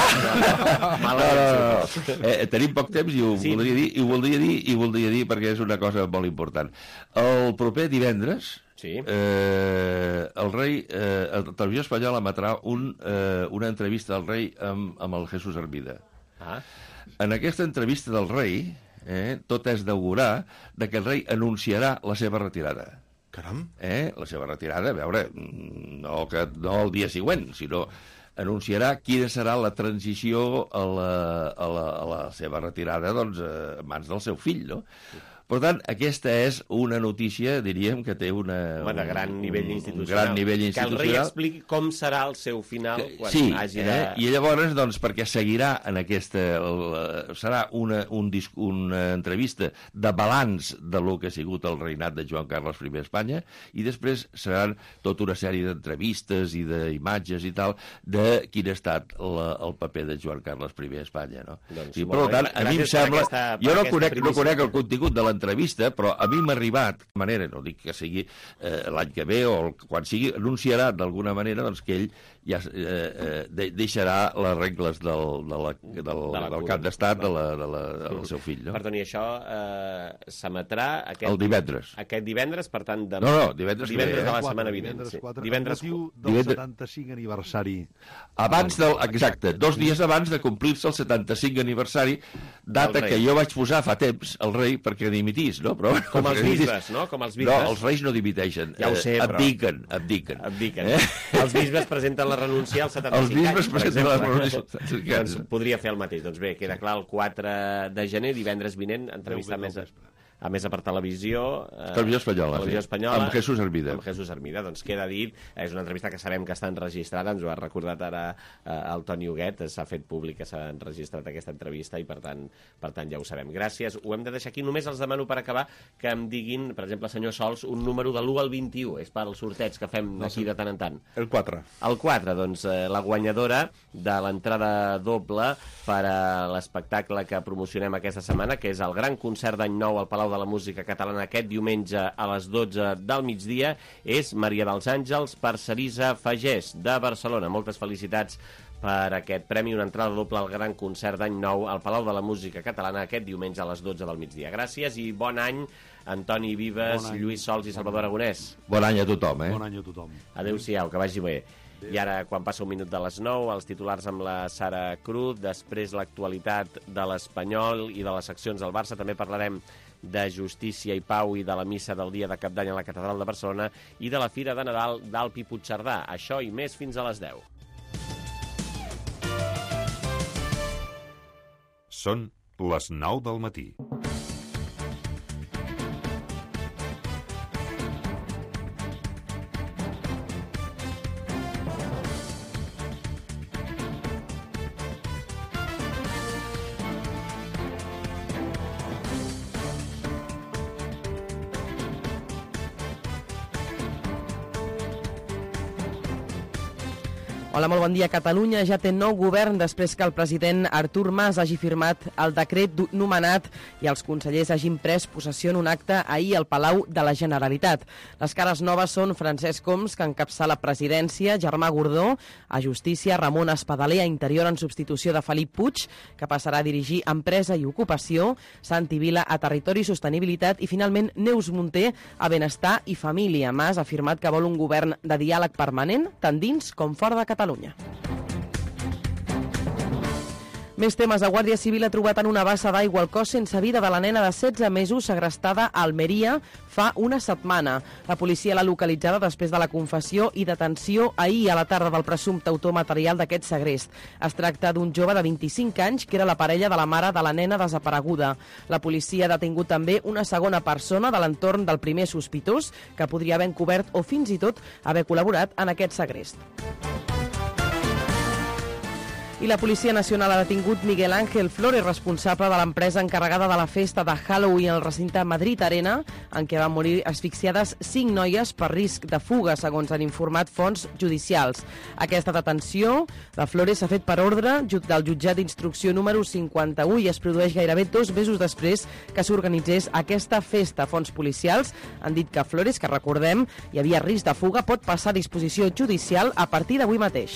Speaker 19: Tenim poc temps i ho voldria dir perquè és una cosa molt important. El proper divendres, el rei, la televisió espanyola emetrà una entrevista al rei amb el Jesús Hermida. En aquesta entrevista del rei, tot és d'augurar que el rei anunciarà la seva retirada.
Speaker 17: Caram!
Speaker 19: La seva retirada, a veure, no el dia següent, sinó anunciarà quina serà la transició a la seva retirada, doncs, a mans del seu fill, no? Per tant, aquesta és una notícia, diríem, que té un
Speaker 2: gran nivell institucional.
Speaker 19: Gran nivell institucional.
Speaker 2: Que el rei expliqui com serà el seu final quan hagi de...
Speaker 19: I llavors, doncs, perquè seguirà en aquesta... serà una entrevista de balanç de lo que ha sigut el reinat de Joan Carles I a Espanya, i després seran tota una sèrie d'entrevistes i d'imatges i tal de quin ha estat el paper de Joan Carles I a Espanya, no?
Speaker 2: Doncs,
Speaker 19: per tant, a mi em sembla... Jo no conec el contingut de l'entrevista, però a mi m'ha arribat, de manera, no dic que sigui l'any que ve o quan sigui, anunciarà d'alguna manera doncs, que ell ja deixarà les regles del cap d'estat del seu fill. No?
Speaker 2: Perdoni, això s'emetrà
Speaker 19: el divendres.
Speaker 2: Aquest divendres, per tant...
Speaker 19: divendres
Speaker 2: de la setmana vinent.
Speaker 18: Divendres 4, del 75 aniversari.
Speaker 19: Exacte, 2 dies abans de complir-se el 75 aniversari, data que jo vaig posar fa temps al rei perquè dimitís, no? Però,
Speaker 2: com els bisbes, no? Com els bisbes.
Speaker 19: No, els reis no dimiteixen.
Speaker 2: Ja ho sé, però...
Speaker 19: Abdiquen.
Speaker 2: Els bisbes presenten la renúncia als 75 anys.
Speaker 19: Els bisbes presenten la renúncia als 75 anys.
Speaker 2: Doncs podria fer el mateix. Doncs bé, queda clar, el 4 de gener, divendres vinent, entrevista a més per televisió.
Speaker 19: Televisió espanyola. Amb Jesús Hermida.
Speaker 2: Amb Jesús Hermida. Doncs queda dit, és una entrevista que sabem que està enregistrada, ens ho ha recordat ara el Toni Huguet, s'ha fet públic que s'ha enregistrat aquesta entrevista i per tant ja ho sabem. Gràcies. Ho hem de deixar aquí. Només els demano per acabar que em diguin, per exemple, senyor Sols, un número de l'1 al 21. És per al sorteig que fem aquí de tant en tant.
Speaker 17: El 4.
Speaker 2: El 4, doncs la guanyadora de l'entrada doble per a l'espectacle que promocionem aquesta setmana, que és el gran concert d'Any Nou al Palau de la Música Catalana aquest diumenge a les 12 del migdia, és Maria dels Àngels Parcerisa Fagés, de Barcelona. Moltes felicitats per aquest premi, una entrada doble al gran concert d'Any Nou al Palau de la Música Catalana aquest diumenge a les 12 del migdia. Gràcies i bon any, Antoni Vives, Lluís Sols i Salvador Aragonès.
Speaker 19: Bon any a tothom,
Speaker 18: Bon any a tothom.
Speaker 2: Adéu-siau, que vagi bé. I ara, quan passa un minut de les 9, els titulars amb la Sara Cruz, després l'actualitat de l'Espanyol i de les seccions del Barça. També parlarem de Justícia i Pau i de la missa del dia de Cap d'Any a la Catedral de Barcelona i de la Fira de Nadal d'Alp i Puigcerdà. Això i més fins a les 10.
Speaker 20: Són les 9 del matí.
Speaker 3: Hola, molt bon dia. Catalunya ja té nou govern després que el president Artur Mas hagi firmat el decret nomenat i els consellers hagin pres possessió en un acte ahir al Palau de la Generalitat. Les cares noves són Francesc Homs, que encapçala presidència, Germà Gordó, a Justícia, Ramon Espadaler, a Interior en substitució de Felip Puig, que passarà a dirigir Empresa i Ocupació, Santi Vila a Territori i Sostenibilitat i finalment Neus Munté a Benestar i Família. Mas ha afirmat que vol un govern de diàleg permanent, tant dins com fora de Catalunya. Més temes. La Guàrdia Civil ha trobat en una bassa d'aigua el cos sense vida de la nena de 16 mesos segrestada a Almeria fa una setmana. La policia l'ha localitzada després de la confessió i detenció ahir a la tarda del presumpte autor material d'aquest segrest. Es tracta d'un jove de 25 anys que era la parella de la mare de la nena desapareguda. La policia ha detingut també una segona persona de l'entorn del primer sospitós que podria haver encobert o fins i tot haver col·laborat en aquest segrest. I la Policia Nacional ha detingut Miguel Ángel Flores, responsable de l'empresa encarregada de la festa de Halloween al recinte Madrid Arena, en què van morir asfixiades 5 noies per risc de fuga, segons han informat fonts judicials. Aquesta detenció de Flores s'ha fet per ordre del jutjat d'instrucció número 51 i es produeix gairebé 2 mesos després que s'organitzés aquesta festa. Fonts policials han dit que Flores, que recordem, hi havia risc de fuga, pot passar a disposició judicial a partir d'avui mateix.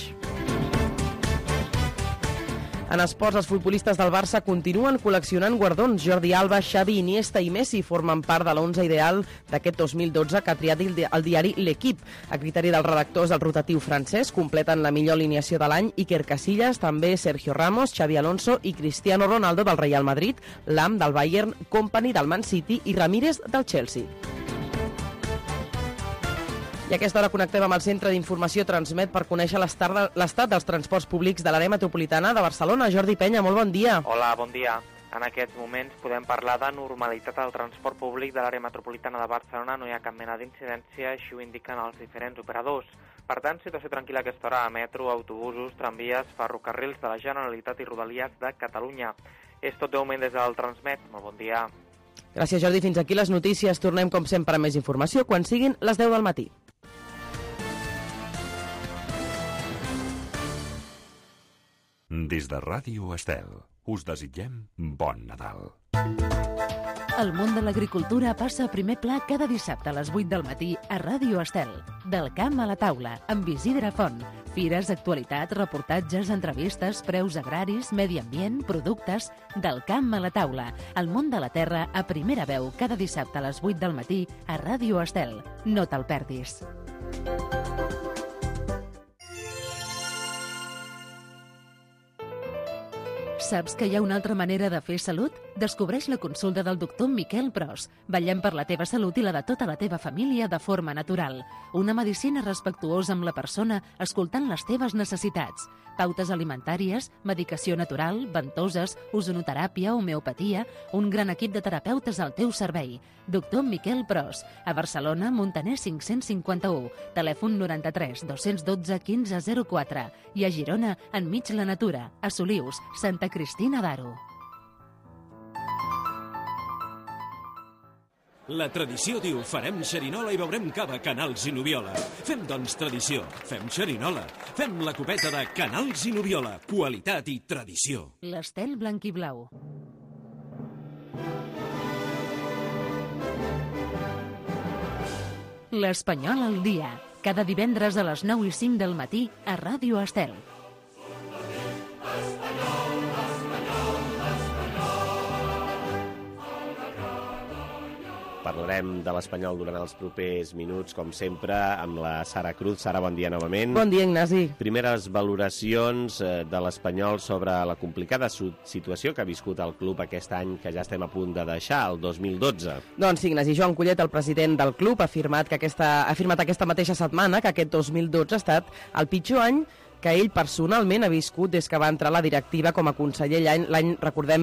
Speaker 3: En esports, els futbolistes del Barça continuen col·leccionant guardons. Jordi Alba, Xavi, Iniesta i Messi formen part de l'11 ideal d'aquest 2012 que ha triat el diari L'Equip. A criteri dels redactors del rotatiu francès, completen la millor alineació de l'any Iker Casillas, també Sergio Ramos, Xavi Alonso i Cristiano Ronaldo del Real Madrid, Lam del Bayern, Kompany del Man City i Ramírez del Chelsea. I a aquesta hora connectem amb el Centre d'Informació Transmet per conèixer l'estat dels transports públics de l'àrea metropolitana de Barcelona. Jordi Penya, molt bon dia.
Speaker 15: Hola, bon dia. En aquests moments podem parlar de normalitat al transport públic de l'àrea metropolitana de Barcelona, no hi ha cap mena d'incidència, així ho indiquen els diferents operadors. Per tant, situació tranquil·la a aquesta hora a metro, autobusos, tramvies, ferrocarrils de la Generalitat i Rodalies de Catalunya. És tot de moment des del Transmet. Molt bon dia.
Speaker 3: Gràcies, Jordi. Fins aquí les notícies. Tornem, com sempre, amb més informació quan siguin les 10 del matí.
Speaker 20: Des de Ràdio Estel, us desitgem bon Nadal.
Speaker 1: El món de l'agricultura passa a primer pla cada dissabte a les 8 del matí a Ràdio Estel. Del camp a la taula, amb Isidre Font. Fires, actualitat, reportatges, entrevistes, preus agraris, medi ambient, productes... Del camp a la taula. El món de la terra a primera veu cada dissabte a les 8 del matí a Ràdio Estel. No te'l perdis. Saps que hi ha una altra manera de fer salut? Descobreix la consulta del doctor Miquel Pros. Vetllem per la teva salut i la de tota la teva família de forma natural. Una medicina respectuosa amb la persona, escoltant les teves necessitats. Pautes alimentàries, medicació natural, ventoses, ozonoteràpia, homeopatia... Un gran equip de terapeutes al teu servei. Doctor Miquel Pros. A Barcelona, Montaner 551. Telèfon 93 212 1504. I a Girona, enmig la natura. A Solius, Santa Cristina d'Aro.
Speaker 11: La tradició diu farem xerinola i beurem cava Canals i Nubiola. Fem, doncs, tradició. Fem xerinola. Fem la copeta de Canals i Nubiola. Qualitat i tradició.
Speaker 1: L'Estel blanc i blau. L'Espanyol al dia. Cada divendres a les 9 i 5 del matí a Ràdio Estel.
Speaker 2: Parlarem de l'Espanyol durant els propers minuts, com sempre, amb la Sara Cruz. Sara, bon dia novament.
Speaker 3: Bon dia, Ignasi.
Speaker 2: Primeres valoracions de l'Espanyol sobre la complicada situació que ha viscut el club aquest any que ja estem a punt de deixar, el 2012.
Speaker 3: Doncs sí, Ignasi. Joan Collet, el president del club, ha afirmat aquesta mateixa setmana que aquest 2012 ha estat el pitjor any que ell personalment ha viscut des que va entrar a la directiva com a conseller l'any, recordem,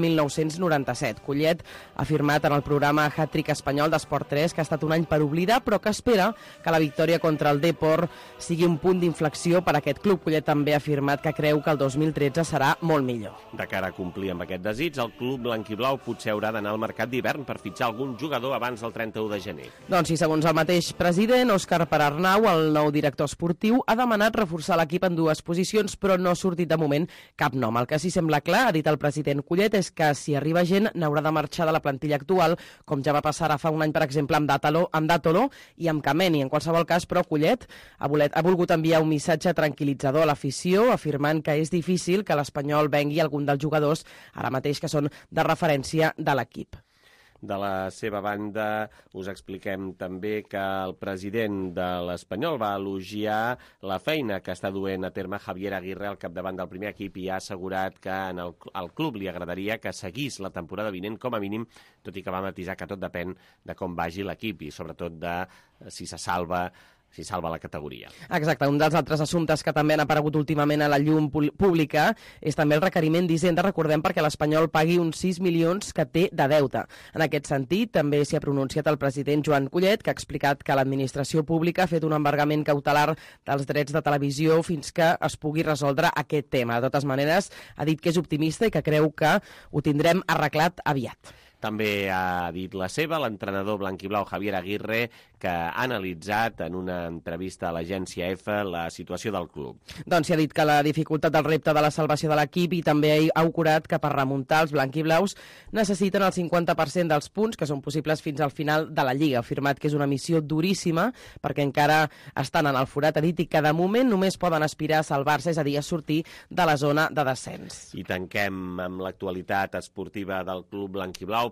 Speaker 3: 1997. Collet ha afirmat en el programa Hat-Trick Espanyol d'Esport 3 que ha estat un any per oblidar, però que espera que la victòria contra el Depor sigui un punt d'inflexió per a aquest club. Collet també ha afirmat que creu que el 2013 serà molt millor.
Speaker 2: De cara a complir amb aquest desig, el club blanquiblau potser haurà d'anar al mercat d'hivern per fitxar algun jugador abans del 31 de gener.
Speaker 3: Doncs sí, segons el mateix president, Òscar Perarnau, el nou director esportiu, ha demanat reforçar l'equip en dues posicions, però no ha sortit de moment cap nom. El que sí sembla clar, ha dit el president Collet, és que si arriba gent n'haurà de marxar de la plantilla actual, com ja va passar ara fa un any, per exemple, amb Dátolo i amb Kameni. En qualsevol cas, però, Collet ha volgut enviar un missatge tranquil·litzador a l'afició, afirmant que és difícil que l'Espanyol vengui algun dels jugadors ara mateix que són de referència de l'equip.
Speaker 2: De la seva banda, us expliquem també que el president de l'Espanyol va elogiar la feina que està duent a terme Javier Aguirre al capdavant del primer equip i ha assegurat que al club li agradaria que seguís la temporada vinent com a mínim, tot i que va matisar que tot depèn de com vagi l'equip i sobretot de si salva la categoria.
Speaker 3: Exacte. Un dels altres assumptes que també han aparegut últimament a la llum pública és també el requeriment d'Hisenda, recordem, perquè l'Espanyol pagui uns 6 milions que té de deute. En aquest sentit, també s'hi ha pronunciat el president Joan Collet, que ha explicat que l'administració pública ha fet un embargament cautelar dels drets de televisió fins que es pugui resoldre aquest tema. De totes maneres, ha dit que és optimista i que creu que ho tindrem arreglat aviat.
Speaker 2: També ha dit la seva l'entrenador blanquiblau Javier Aguirre, que ha analitzat en una entrevista a l'agència EFE la situació del club.
Speaker 3: Doncs s'ha dit que la dificultat del repte de la salvació de l'equip i també ha augurat que per remuntar els blanquiblaus necessiten el 50% dels punts que són possibles fins al final de la Lliga. Ha afirmat que és una missió duríssima perquè encara estan en el forat, ha dit, i que de moment només poden aspirar a salvar-se, és a dir, a sortir de la zona de descens.
Speaker 2: I tanquem amb l'actualitat esportiva del club blanquiblau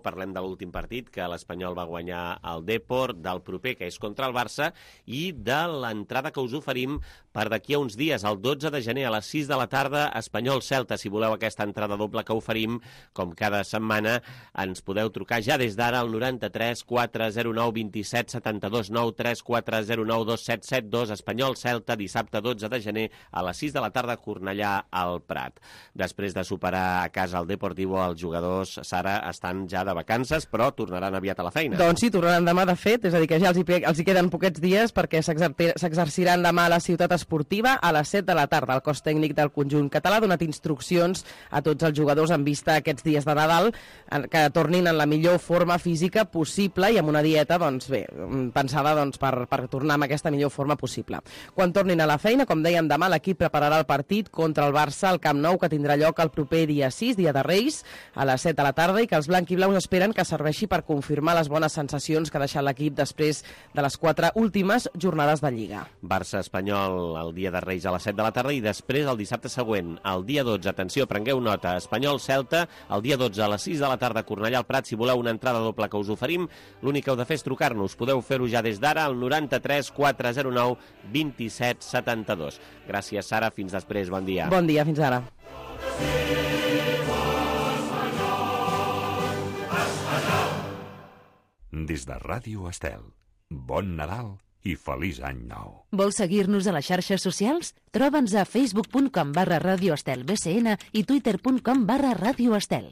Speaker 2: parlem de l'últim partit, que l'Espanyol va guanyar el Depor, del proper, que és contra el Barça, i de l'entrada que us oferim per d'aquí a uns dies, el 12 de gener a les 6 de la tarda, Espanyol-Celta. Si voleu aquesta entrada doble que oferim, com cada setmana, ens podeu trucar ja des d'ara al 93 409 27 72 9 3 409 2772, Espanyol-Celta, dissabte 12 de gener a les 6 de la tarda, Cornellà al Prat. Després de superar a casa el Deportivo, els jugadors, Sara, estan ja de vacances, però tornaran aviat a la feina.
Speaker 3: Doncs sí, tornaran demà, de fet, és a dir, que ja els hi queden poquets dies perquè s'exerciran demà a la ciutat esportiva a les 7 de la tarda. El cos tècnic del conjunt català ha donat instruccions a tots els jugadors en vista a aquests dies de Nadal que tornin en la millor forma física possible i amb una dieta, doncs bé, pensada doncs, per tornar amb aquesta millor forma possible. Quan tornin a la feina, com dèiem, demà l'equip prepararà el partit contra el Barça al Camp Nou, que tindrà lloc el proper dia 6, dia de Reis, a les 7 de la tarda, i que els blanquiblaus esperen que serveixi per confirmar les bones sensacions que ha deixat l'equip després de les 4 últimes jornades de Lliga.
Speaker 2: Barça-Espanyol el dia de Reis a les 7 de la tarda i després el dissabte següent, el dia 12, atenció, prengueu nota, Espanyol-Celta, el dia 12 a les 6 de la tarda, Cornellà al Prat. Si voleu una entrada doble que us oferim, l'únic que heu de fer és trucar-nos. Podeu fer-ho ja des d'ara al 93 409 27 72. Gràcies, Sara, fins després, bon dia.
Speaker 3: Bon dia, fins ara.
Speaker 20: Des de Ràdio Estel, bon Nadal i feliç any nou.
Speaker 1: Vols seguir-nos a les xarxes socials? Troba'ns a facebook.com/radioestelbcn i twitter.com/radioestel.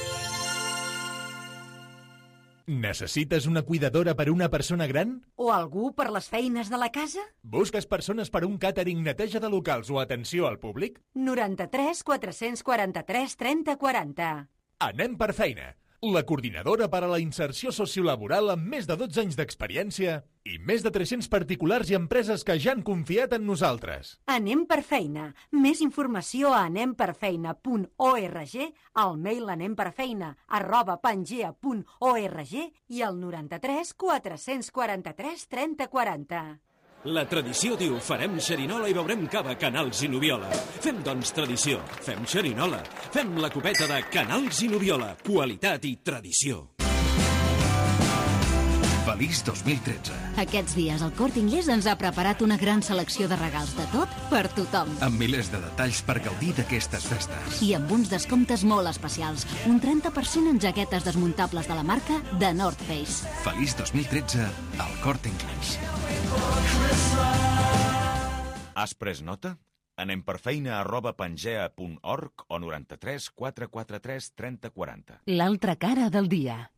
Speaker 4: Necessites una cuidadora per una persona gran?
Speaker 5: O algú per les feines de la casa?
Speaker 4: Busques persones per un càtering, neteja de locals o atenció al públic?
Speaker 5: 93 443 30 40.
Speaker 4: Anem per feina. La coordinadora per a la inserció sociolaboral amb més de 12 anys d'experiència i més de 300 particulars i empreses que ja han confiat en nosaltres.
Speaker 5: Anem per feina. Més informació a anemperfeina.org, al mail anemperfeina@pangea.org i al 93 443 30 40.
Speaker 11: La tradició diu, farem xerinola i beurem cava, Canals i Noviola. Fem, doncs, tradició. Fem xerinola. Fem la copeta de Canals i Noviola. Qualitat i tradició.
Speaker 6: Feliç 2013.
Speaker 12: Aquests dies el Corte Inglés ens ha preparat una gran selecció de regals de tot per tothom.
Speaker 6: Amb milers de detalls per gaudir d'aquestes festes.
Speaker 12: I amb uns descomptes molt especials. Un 30% en jaquetes desmuntables de la marca The North Face.
Speaker 6: Feliç 2013 al Corte Inglés.
Speaker 24: Has pres nota? anemperfeina@pangea.org o 93 443 30 40.
Speaker 1: L'altra cara del dia.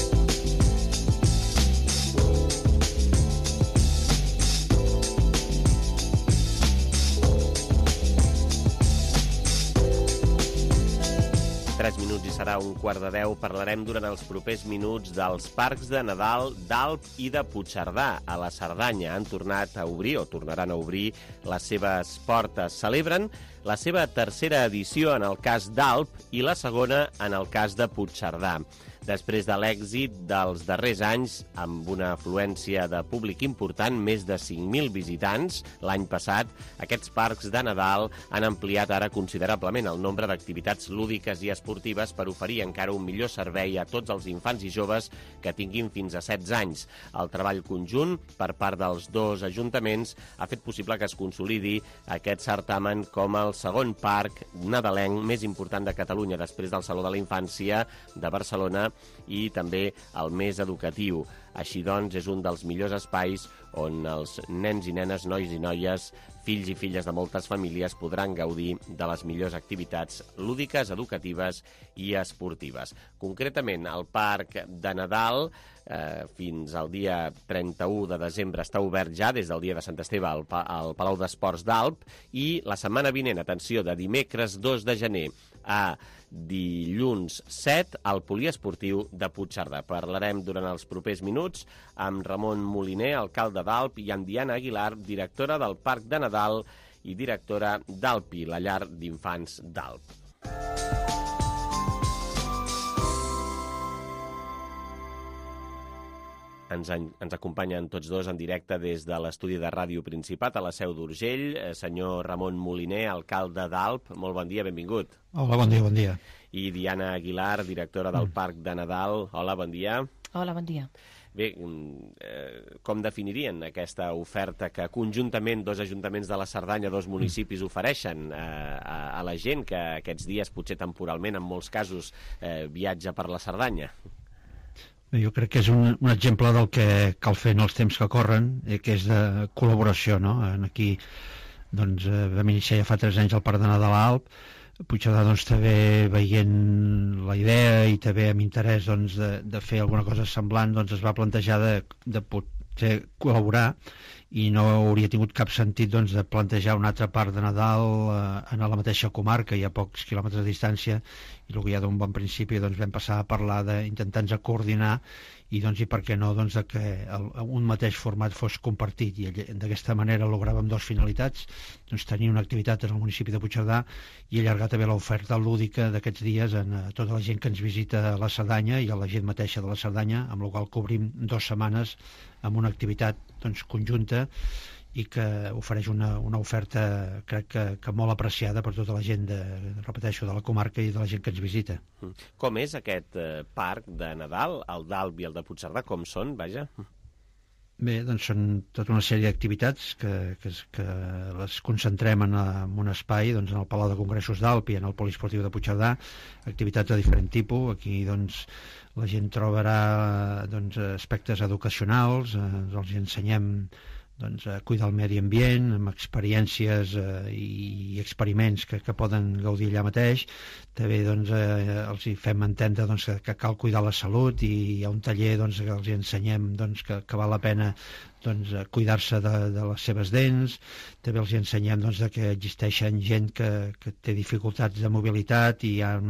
Speaker 2: Minuts i serà 9:15. Parlarem durant els propers minuts dels parcs de Nadal d'Alp i de Puigcerdà. A la Cerdanya han tornat a obrir, o tornaran a obrir, les seves portes. Celebren la seva tercera edició en el cas d'Alp i la segona en el cas de Puigcerdà. Després de l'èxit dels darrers anys, amb una afluència de públic important, més de 5.000 visitants l'any passat, aquests parcs de Nadal han ampliat ara considerablement el nombre d'activitats lúdiques i esportives per oferir encara un millor servei a tots els infants i joves que tinguin fins a 16 anys. El treball conjunt per part dels dos ajuntaments ha fet possible que es consolidi aquest certamen com el segon parc nadalenc més important de Catalunya, després del Saló de la Infància de Barcelona i també el més educatiu. Així doncs, és un dels millors espais on els nens i nenes, nois i noies, fills i filles de moltes famílies podran gaudir de les millors activitats lúdiques, educatives i esportives. Concretament, el Parc de Nadal fins al dia 31 de desembre està obert ja des del dia de Sant Esteve al Palau d'Esports d'Alp i la setmana vinent, atenció, de dimecres 2 de gener a dilluns 7 al Poliesportiu de Puigcerdà. Parlarem durant els propers minuts amb Ramon Moliner, alcalde d'Alp, i amb Diana Aguilar, directora del Parc de Nadal i directora d'Alpi, la llar d'infants d'Alp. Ens acompanyen tots dos en directe des de l'estudi de Ràdio Principat a la Seu d'Urgell. Senyor Ramon Moliner, alcalde d'Alp, molt bon dia, benvingut.
Speaker 7: Hola, bon dia, bon dia.
Speaker 2: I Diana Aguilar, directora del Parc de Nadal. Hola, bon dia.
Speaker 8: Hola, bon dia.
Speaker 2: Bé, com definirien aquesta oferta que conjuntament dos ajuntaments de la Cerdanya, dos municipis, ofereixen a la gent que aquests dies, potser temporalment, en molts casos, viatja per la Cerdanya?
Speaker 7: Bé, jo crec que és un exemple del que cal fer en els temps que corren, que és de col·laboració, no? Aquí doncs, vam iniciar ja fa 3 anys el Parc de Nadal a Alp. Puigcerdà doncs, també veient la idea i també amb interès doncs, de fer alguna cosa semblant, doncs, es va plantejar de potser col·laborar i no hauria tingut cap sentit doncs, de plantejar un altre Parc de Nadal en la mateixa comarca, hi ha pocs quilòmetres de distància, i el que ja d'un bon principi doncs, vam passar a parlar d'intentar-nos coordinar i per què no doncs, que un mateix format fos compartit, i d'aquesta manera logràvem 2 finalitats, doncs, tenir una activitat en el municipi de Puigcerdà i allargar també l'oferta lúdica d'aquests dies a tota la gent que ens visita a la Cerdanya i a la gent mateixa de la Cerdanya, amb la qual cobrim 2 setmanes amb una activitat doncs, conjunta i que ofereix una oferta, crec que molt apreciada per tota la gent, repeteixo, de la comarca i de la gent que ens visita.
Speaker 2: Com és aquest parc de Nadal, el d'Alp i el de Puigcerdà, com són, vaja?
Speaker 7: Bé, doncs són tota una sèrie d'activitats que les concentrem en un espai, doncs en el Palau de Congressos d'Alp i en el Poliesportiu de Puigcerdà, activitats de diferent tipus. Aquí doncs la gent trobarà doncs, aspectes educacionals, els ensenyem doncs, a cuidar el medi ambient, amb experiències i experiments que poden gaudir allà mateix. També doncs, els hi fem entendre doncs, que cal cuidar la salut i hi ha un taller doncs, que els hi ensenyem doncs, que val la pena doncs, cuidar-se de les seves dents. També els hi ensenyem doncs, que existeixen gent que té dificultats de mobilitat i hi ha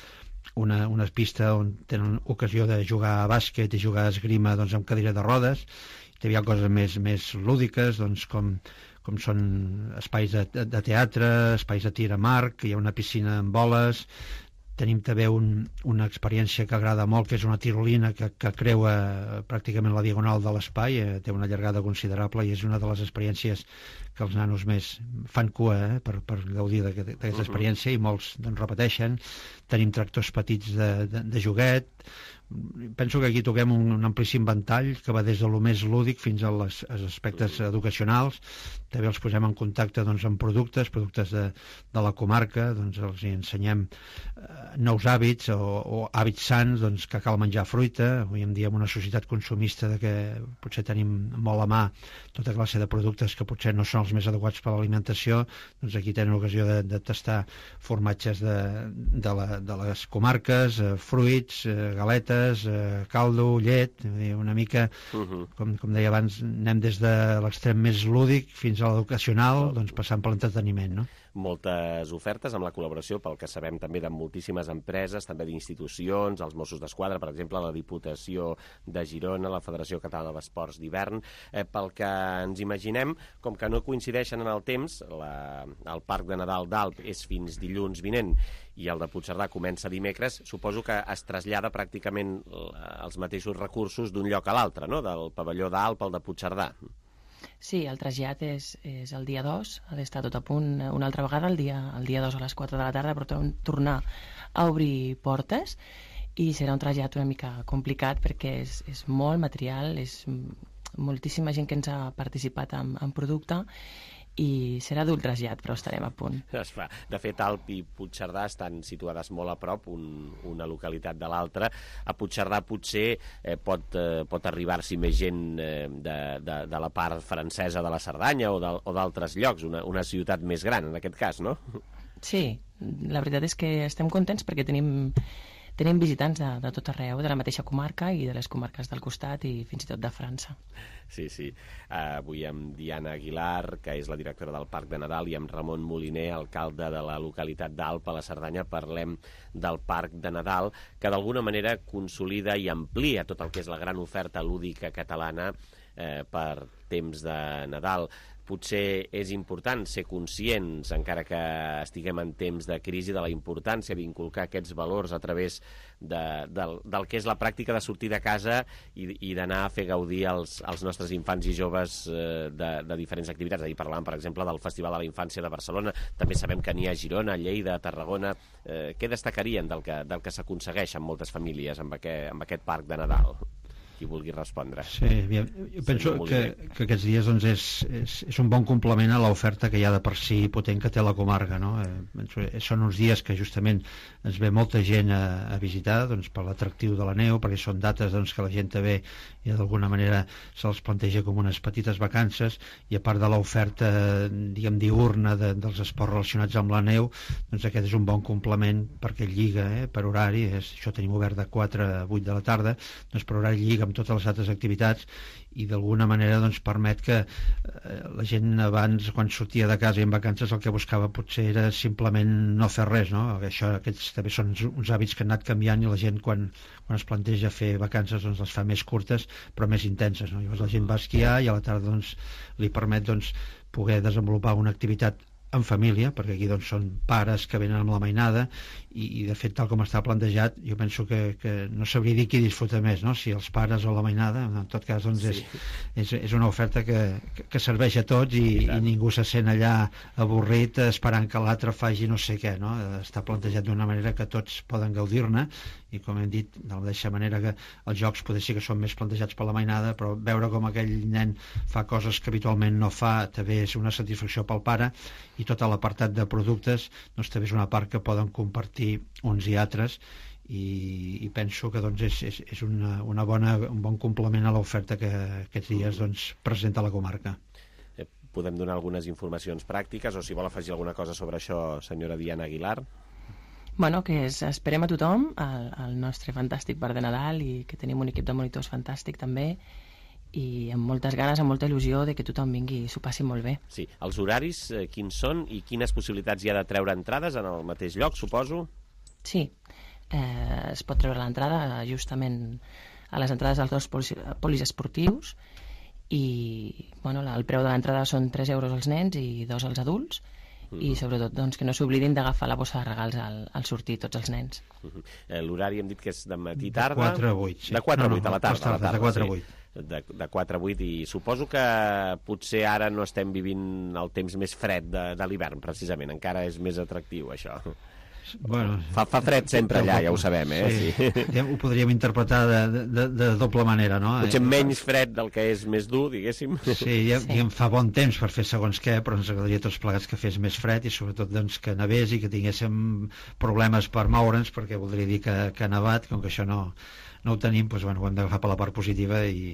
Speaker 7: una pista on tenen ocasió de jugar a bàsquet i jugar a esgrima doncs, amb cadira de rodes. També hi ha coses més lúdiques, doncs, com són espais de teatre, espais de tir amb arc, hi ha una piscina amb boles. Tenim també una experiència que agrada molt, que és una tirolina que creua pràcticament la diagonal de l'espai, té una llargada considerable i és una de les experiències que els nanos més fan cua per gaudir d'aquesta experiència i molts doncs, repeteixen. Tenim tractors petits de joguet. Penso que aquí toquem un amplíssim ventall que va des de lo més lúdic fins als aspectes educacionals. També els posem en contacte doncs, amb productes de la comarca, doncs els ensenyem nous hàbits o hàbits sants, doncs, que cal menjar fruita. Avui en dia en una societat consumista de que potser tenim molt a mà tota classe de productes que potser no són els més adequats per a l'alimentació, doncs aquí tenen l'ocasió de tastar formatges de les comarques, fruits, galetes, caldo, llet, una mica, com deia abans, anem des de l'extrem més lúdic fins a l'educacional, doncs passant per l'entreteniment, no?
Speaker 2: Moltes ofertes amb la col·laboració, pel que sabem també de moltíssimes empreses, també d'institucions, els Mossos d'Esquadra, per exemple, la Diputació de Girona, la Federació Catalana d'Esports d'Hivern. Pel que ens imaginem, com que no coincideixen en el temps, el Parc de Nadal d'Alp és fins dilluns vinent i el de Puigcerdà comença dimecres, suposo que es trasllada pràcticament els mateixos recursos d'un lloc a l'altre, no? Del pavelló d'Alp al de Puigcerdà.
Speaker 8: Sí, el trasllat és el dia 2, ha d'estar tot a punt una altra vegada, el dia 2 a les 4 de la tarda, per tornar a obrir portes, i serà un trasllat una mica complicat perquè és molt material, és moltíssima gent que ens ha participat en producte, i serà dur el trasllat, però estarem a punt.
Speaker 2: Es fa. De fet, Alp i Puigcerdà estan situades molt a prop, una localitat de l'altra. A Puigcerdà potser pot arribar-s'hi més gent de la part francesa de la Cerdanya o d'altres llocs, una ciutat més gran, en aquest cas, no?
Speaker 8: Sí, la veritat és que estem contents perquè tenim visitants de tot arreu, de la mateixa comarca i de les comarques del costat i fins i tot de França.
Speaker 2: Sí. Avui amb Diana Aguilar, que és la directora del Parc de Nadal, i amb Ramon Moliner, alcalde de la localitat d'Alp, a la Cerdanya, parlem del Parc de Nadal, que d'alguna manera consolida i amplia tot el que és la gran oferta lúdica catalana per temps de Nadal. Potser és important ser conscients, encara que estiguem en temps de crisi, de la importància d'inculcar aquests valors a través del que és la pràctica de sortir de casa i d'anar a fer gaudir als nostres infants i joves de diferents activitats. Ahir parlàvem, per exemple, del Festival de la Infància de Barcelona. També sabem que n'hi ha a Girona, a Lleida, a Tarragona. Què destacarien del que s'aconsegueix en moltes famílies amb aquest parc de Nadal? Qui vulgui respondre.
Speaker 7: Sí, jo penso que aquests dies doncs, és un bon complement a l'oferta que hi ha de per si potent que té la comarca, no? Són uns dies que justament ens ve molta gent a visitar, doncs, per l'atractiu de la neu, perquè són dates doncs, que la gent ve i d'alguna manera se'ls planteja com unes petites vacances, i a part de l'oferta, diguem, diurna dels esports relacionats amb la neu, doncs aquest és un bon complement perquè lliga per horari, això tenim obert de 4 a 8 de la tarda, doncs per horari lliga amb totes les altres activitats i d'alguna manera doncs, permet que la gent abans, quan sortia de casa i en vacances, el que buscava potser era simplement no fer res, no? Aquests també són uns hàbits que han anat canviant i la gent quan es planteja fer vacances doncs, les fa més curtes però més intenses, no? Llavors la gent va esquiar i a la tarda doncs, li permet doncs, poder desenvolupar una activitat en família, perquè aquí doncs, són pares que venen amb la mainada i de fet, tal com està plantejat, jo penso que no sabria dir qui disfruta més, no? Si els pares o la mainada. En tot cas doncs, és una oferta que serveix a tots i ningú se sent allà avorrit esperant que l'altre faci no sé què, no? Està plantejat d'una manera que tots poden gaudir-ne i, com hem dit, de la mateixa manera que els jocs potser sí que són més plantejats per la mainada, però veure com aquell nen fa coses que habitualment no fa també és una satisfacció pel pare, i tot l'apartat de productes doncs, també és una part que poden compartir uns i altres, i penso que doncs, és un bon complement a l'oferta que aquests dies doncs, presenta la comarca.
Speaker 2: Podem donar algunes informacions pràctiques, o si vol afegir alguna cosa sobre això, senyora Diana Aguilar?
Speaker 8: Bueno, que esperem a tothom al nostre fantàstic parc de Nadal, i que tenim un equip de monitors fantàstic també, i amb moltes ganes, amb molta il·lusió de que tothom vingui i s'ho passi molt bé.
Speaker 2: Sí, els horaris quins són i quines possibilitats hi ha de treure entrades en el mateix lloc, suposo?
Speaker 8: Sí, es pot treure l'entrada justament a les entrades dels dos poliesportius, i bueno, el preu de l'entrada són 3 euros als nens i 2 als adults, i sobretot doncs, que no s'oblidin d'agafar la bossa de regals al sortir tots els nens.
Speaker 2: L'horari hem dit que és de matí i tarda?
Speaker 7: De 4 a 8, sí.
Speaker 2: De 4 a 8 a la tarda.
Speaker 7: De 4 a 8.
Speaker 2: De 4 a 8, i suposo que potser ara no estem vivint el temps més fred de l'hivern, precisament. Encara és més atractiu, això.
Speaker 7: Bueno,
Speaker 2: fa fred sempre allà, ja ho sabem,
Speaker 7: sí. Ho podríem interpretar de doble manera, no?
Speaker 2: Potser menys fred del que és més dur, diguéssim.
Speaker 7: Sí, fa bon temps per fer segons què, però ens agradaria tots plegats que fes més fred, i sobretot doncs, que nevés i que tinguéssim problemes per moure'ns, perquè voldria dir que ha nevat. Com que això no ho tenim, doncs, bueno, ho hem d'agafar per la part positiva, i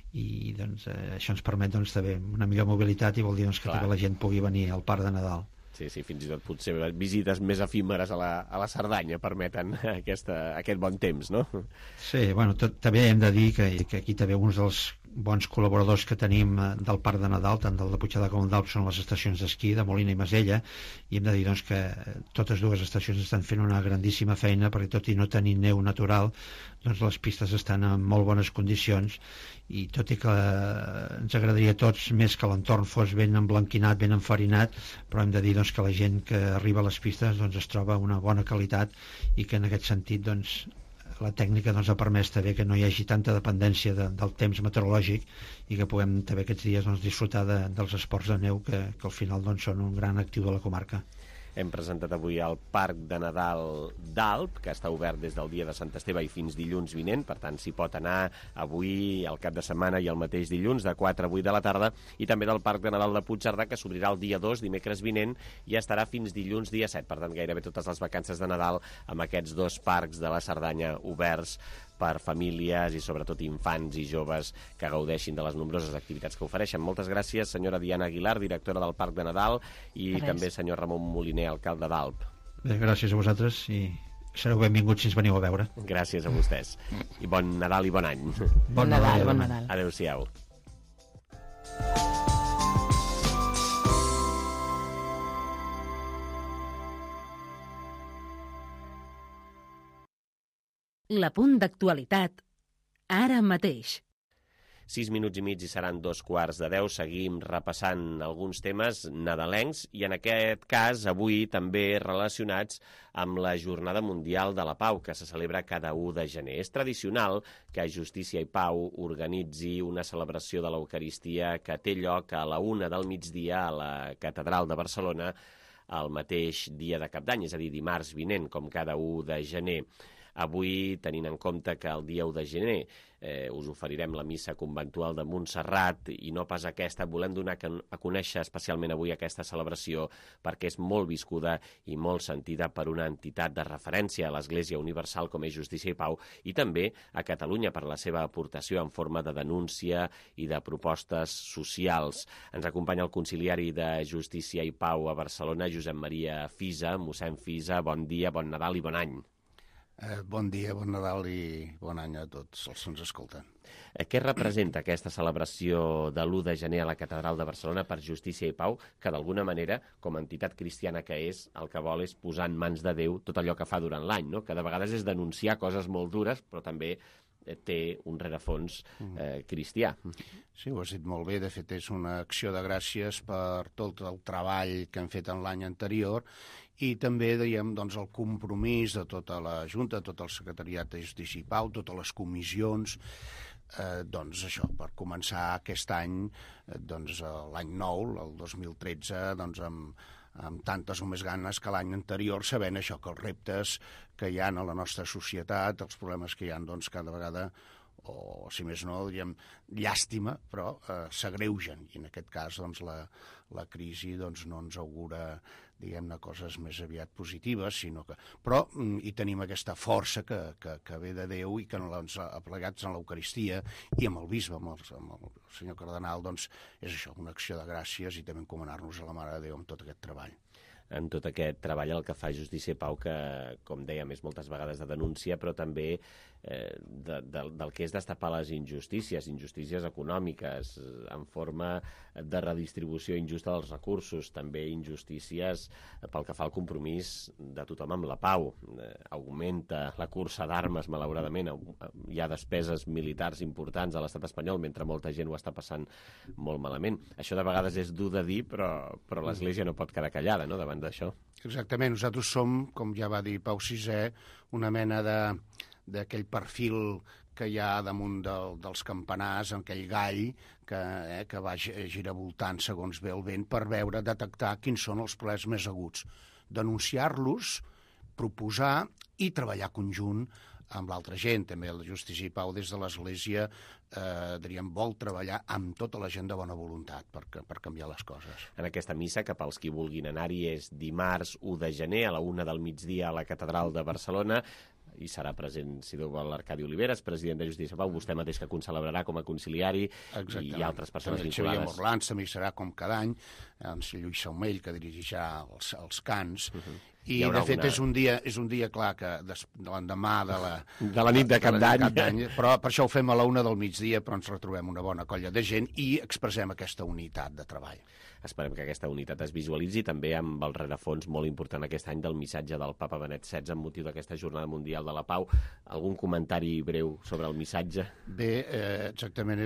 Speaker 7: doncs, això ens permet doncs, també una millor mobilitat, i vol dir doncs, que tota la gent pugui venir al Parc de Nadal.
Speaker 2: Sí, fins i tot potser visites més efímeres a la Cerdanya permeten aquest bon temps, no?
Speaker 7: Sí, bueno, també hem de dir que aquí també uns dels bons col·laboradors que tenim del Parc de Nadal, tant del de Puigcerdà com del d'Alp, són les estacions d'esquí de Molina i Masella, i hem de dir doncs, que totes dues estacions estan fent una grandíssima feina, perquè tot i no tenir neu natural, doncs les pistes estan en molt bones condicions, i tot i que ens agradaria a tots més que l'entorn fos ben emblanquinat, ben enfarinat, però hem de dir doncs, que la gent que arriba a les pistes doncs, es troba una bona qualitat, i que en aquest sentit doncs, la tècnica doncs, ha permès també que no hi hagi tanta dependència del temps meteorològic, i que puguem també aquests dies doncs, disfrutar dels esports de neu que al final doncs, són un gran actiu de la comarca.
Speaker 2: Hem presentat avui el Parc de Nadal d'Alp, que està obert des del dia de Sant Esteve i fins dilluns vinent, per tant s'hi pot anar avui, al cap de setmana i el mateix dilluns, de 4 a 8 de la tarda, i també del Parc de Nadal de Puigcerdà, que s'obrirà el dia 2, dimecres vinent, i estarà fins dilluns dia 7, per tant gairebé totes les vacances de Nadal amb aquests dos parcs de la Cerdanya oberts per famílies i sobretot infants i joves que gaudeixin de les nombroses activitats que ofereixen. Moltes gràcies, senyora Diana Aguilar, directora del Parc de Nadal, i també senyor Ramon Moliner, alcalde d'Alp.
Speaker 7: Bé, gràcies a vosaltres, i sereu benvinguts si ens veniu a veure.
Speaker 2: Gràcies a vostès. I bon Nadal i bon any.
Speaker 8: Bon Nadal, bon Nadal.
Speaker 2: Adéu-siau.
Speaker 1: L'apunt d'actualitat, ara mateix.
Speaker 2: 6 minuts i mig i seran 2:45. Seguim repassant alguns temes nadalencs i en aquest cas avui també relacionats amb la Jornada Mundial de la Pau, que se celebra cada 1 de gener. És tradicional que Justícia i Pau organitzi una celebració de l'Eucaristia que té lloc a la 1 del migdia a la Catedral de Barcelona el mateix dia de Cap d'Any, és a dir, dimarts vinent, com cada 1 de gener. Avui, tenint en compte que el dia 1 de gener us oferirem la missa conventual de Montserrat i no pas aquesta, volem donar a conèixer especialment avui aquesta celebració perquè és molt viscuda i molt sentida per una entitat de referència a l'Església Universal com és Justícia i Pau i també a Catalunya per la seva aportació en forma de denúncia i de propostes socials. Ens acompanya el conciliari de Justícia i Pau a Barcelona, Josep Maria Fisa. Mossèn Fisa, bon dia, bon Nadal i bon any.
Speaker 9: Bon dia, bon Nadal i bon any a tots els que ens escolten.
Speaker 2: Què representa aquesta celebració de l'1 de gener a la Catedral de Barcelona per Justícia i Pau, que d'alguna manera, com a entitat cristiana que és, el que vol és posar en mans de Déu tot allò que fa durant l'any, no? Que de vegades és denunciar coses molt dures, però també té un rerefons cristià.
Speaker 9: Sí, ho has dit molt bé. De fet, és una acció de gràcies per tot el treball que hem fet en l'any anterior i també, diguem, doncs, el compromís de tota la Junta, tot el Secretariat de Justícia i Pau, totes les comissions, doncs això, per començar aquest any, doncs l'any nou, el 2013, doncs amb tantes o més ganes que l'any anterior, sabent això, que els reptes que hi ha a la nostra societat, els problemes que hi ha, doncs, cada vegada, o si més no, diríem, llàstima, però s'agreugen. I en aquest cas, doncs, la crisi doncs, no ens augura, diguem-ne, coses més aviat positives, sinó que... Però hi tenim aquesta força que ve de Déu i que ens ha aplegats en l'Eucaristia i amb el bisbe, amb el senyor cardenal, doncs és això, una acció de gràcies i també encomanar-nos a la Mare de Déu amb tot aquest treball.
Speaker 2: En tot aquest treball el que fa Justícia i Pau, que, com dèiem, és moltes vegades de denúncia, però també del que és destapar les injustícies econòmiques, en forma de redistribució injusta dels recursos, també injustícies pel que fa al compromís de tothom amb la pau. Augmenta la cursa d'armes, malauradament, hi ha despeses militars importants a l'estat espanyol, mentre molta gent ho està passant molt malament. Això de vegades és dur de dir, però l'Església no pot quedar callada, no?, davant d'això.
Speaker 9: Exactament, nosaltres som, com ja va dir Pau VI, una mena d'aquell perfil que hi ha damunt dels campanars, aquell gall que va giravoltant segons ve el vent per veure, detectar quins són els problemes més aguts, denunciar-los, proposar i treballar conjunt amb l'altra gent. També la Justícia i Pau des de l'Església diríem, vol treballar amb tota la gent de bona voluntat per canviar les coses.
Speaker 2: En aquesta missa, que pels qui vulguin anar-hi, és dimarts 1 de gener a la 1 del migdia a la Catedral de Barcelona. Hi serà present, si Déu vol, l'Arcadi Oliveres, president de Justícia i Pau, vostè mateix que concelebrarà com a conciliari. Exactament. I altres persones vinculades.
Speaker 9: El Xavier Morlans també hi serà com cada any, en Lluís Saumell, que dirigirà els cants. I, de fet, és un dia clar, que l'endemà de
Speaker 2: la nit de Cap d'Any.
Speaker 9: Però per això ho fem a la 1 del migdia, però ens retrobem una bona colla de gent i expressem aquesta unitat de treball.
Speaker 2: Esperem que aquesta unitat es visualitzi també amb el rerefons molt important aquest any del missatge del Papa Benet XVI amb motiu d'aquesta Jornada Mundial de la Pau. Algun comentari breu sobre el missatge?
Speaker 9: Bé, exactament,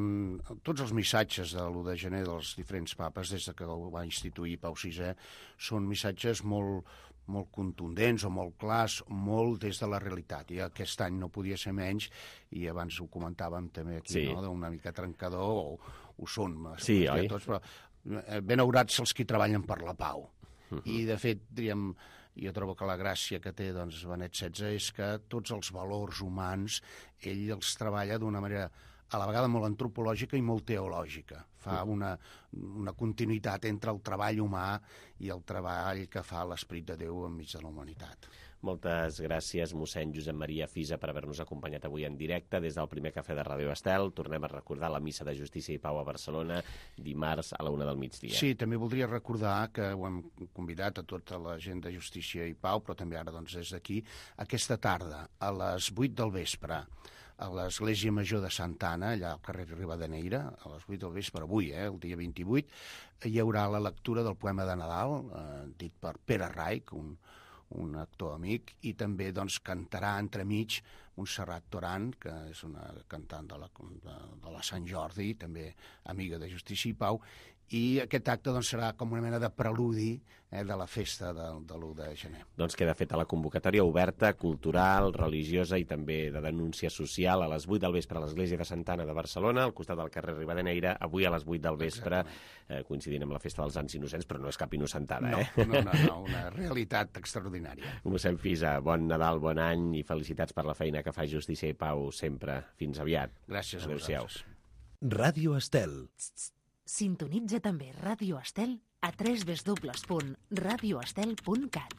Speaker 9: tots els missatges de l'1 de gener dels diferents papes, des que ho va instituir Pau VI, són missatges molt contundents o molt clars, molt des de la realitat. I aquest any no podia ser menys, i abans ho comentàvem també aquí, sí, no?, d'una mica trencador, ho són,
Speaker 2: sí, oi?
Speaker 9: Tots, però benaurats els que treballen per la pau. I, de fet, diríem, jo trobo que la gràcia que té Benet XVI és que tots els valors humans ell els treballa d'una manera a la vegada molt antropològica i molt teològica. Fa una continuïtat entre el treball humà i el treball que fa l'Esperit de Déu enmig de la humanitat.
Speaker 2: Moltes gràcies, mossèn Josep Maria Fisa, per haver-nos acompanyat avui en directe des del primer cafè de Ràdio Estel. Tornem a recordar la missa de Justícia i Pau a Barcelona, dimarts a la 1 del migdia.
Speaker 9: Sí, també voldria recordar que ho hem convidat a tota la gent de Justícia i Pau, però també ara des d'aquí, aquesta tarda, a les 8 del vespre, a l'Església Major de Santa Anna, allà al carrer Rivadeneira, a les 8 del vespre, avui, el dia 28, hi haurà la lectura del poema de Nadal, dit per Pere Raik, un actor amic, i també doncs, cantarà entremig Montserrat Toran, que és una cantant de la Sant Jordi, també amiga de Justícia i Pau, i aquest acte doncs, serà com una mena de preludi de la festa de l'1 de gener.
Speaker 2: Doncs queda feta la convocatòria oberta, cultural, religiosa i també de denúncia social a les 8 del vespre a l'Església de Santa Anna de Barcelona, al costat del carrer Rivadeneyra, avui a les 8 del vespre, coincidint amb la festa dels Sants Innocents, però no és cap innocentada,
Speaker 9: No, una realitat extraordinària.
Speaker 2: Mossèn Fisa, bon Nadal, bon any i felicitats per la feina que fa Justícia i Pau sempre. Fins aviat.
Speaker 9: Gràcies a vosaltres.
Speaker 23: Ràdio Estel.
Speaker 1: Sintonitza també Ràdio Estel a www.radioestel.cat.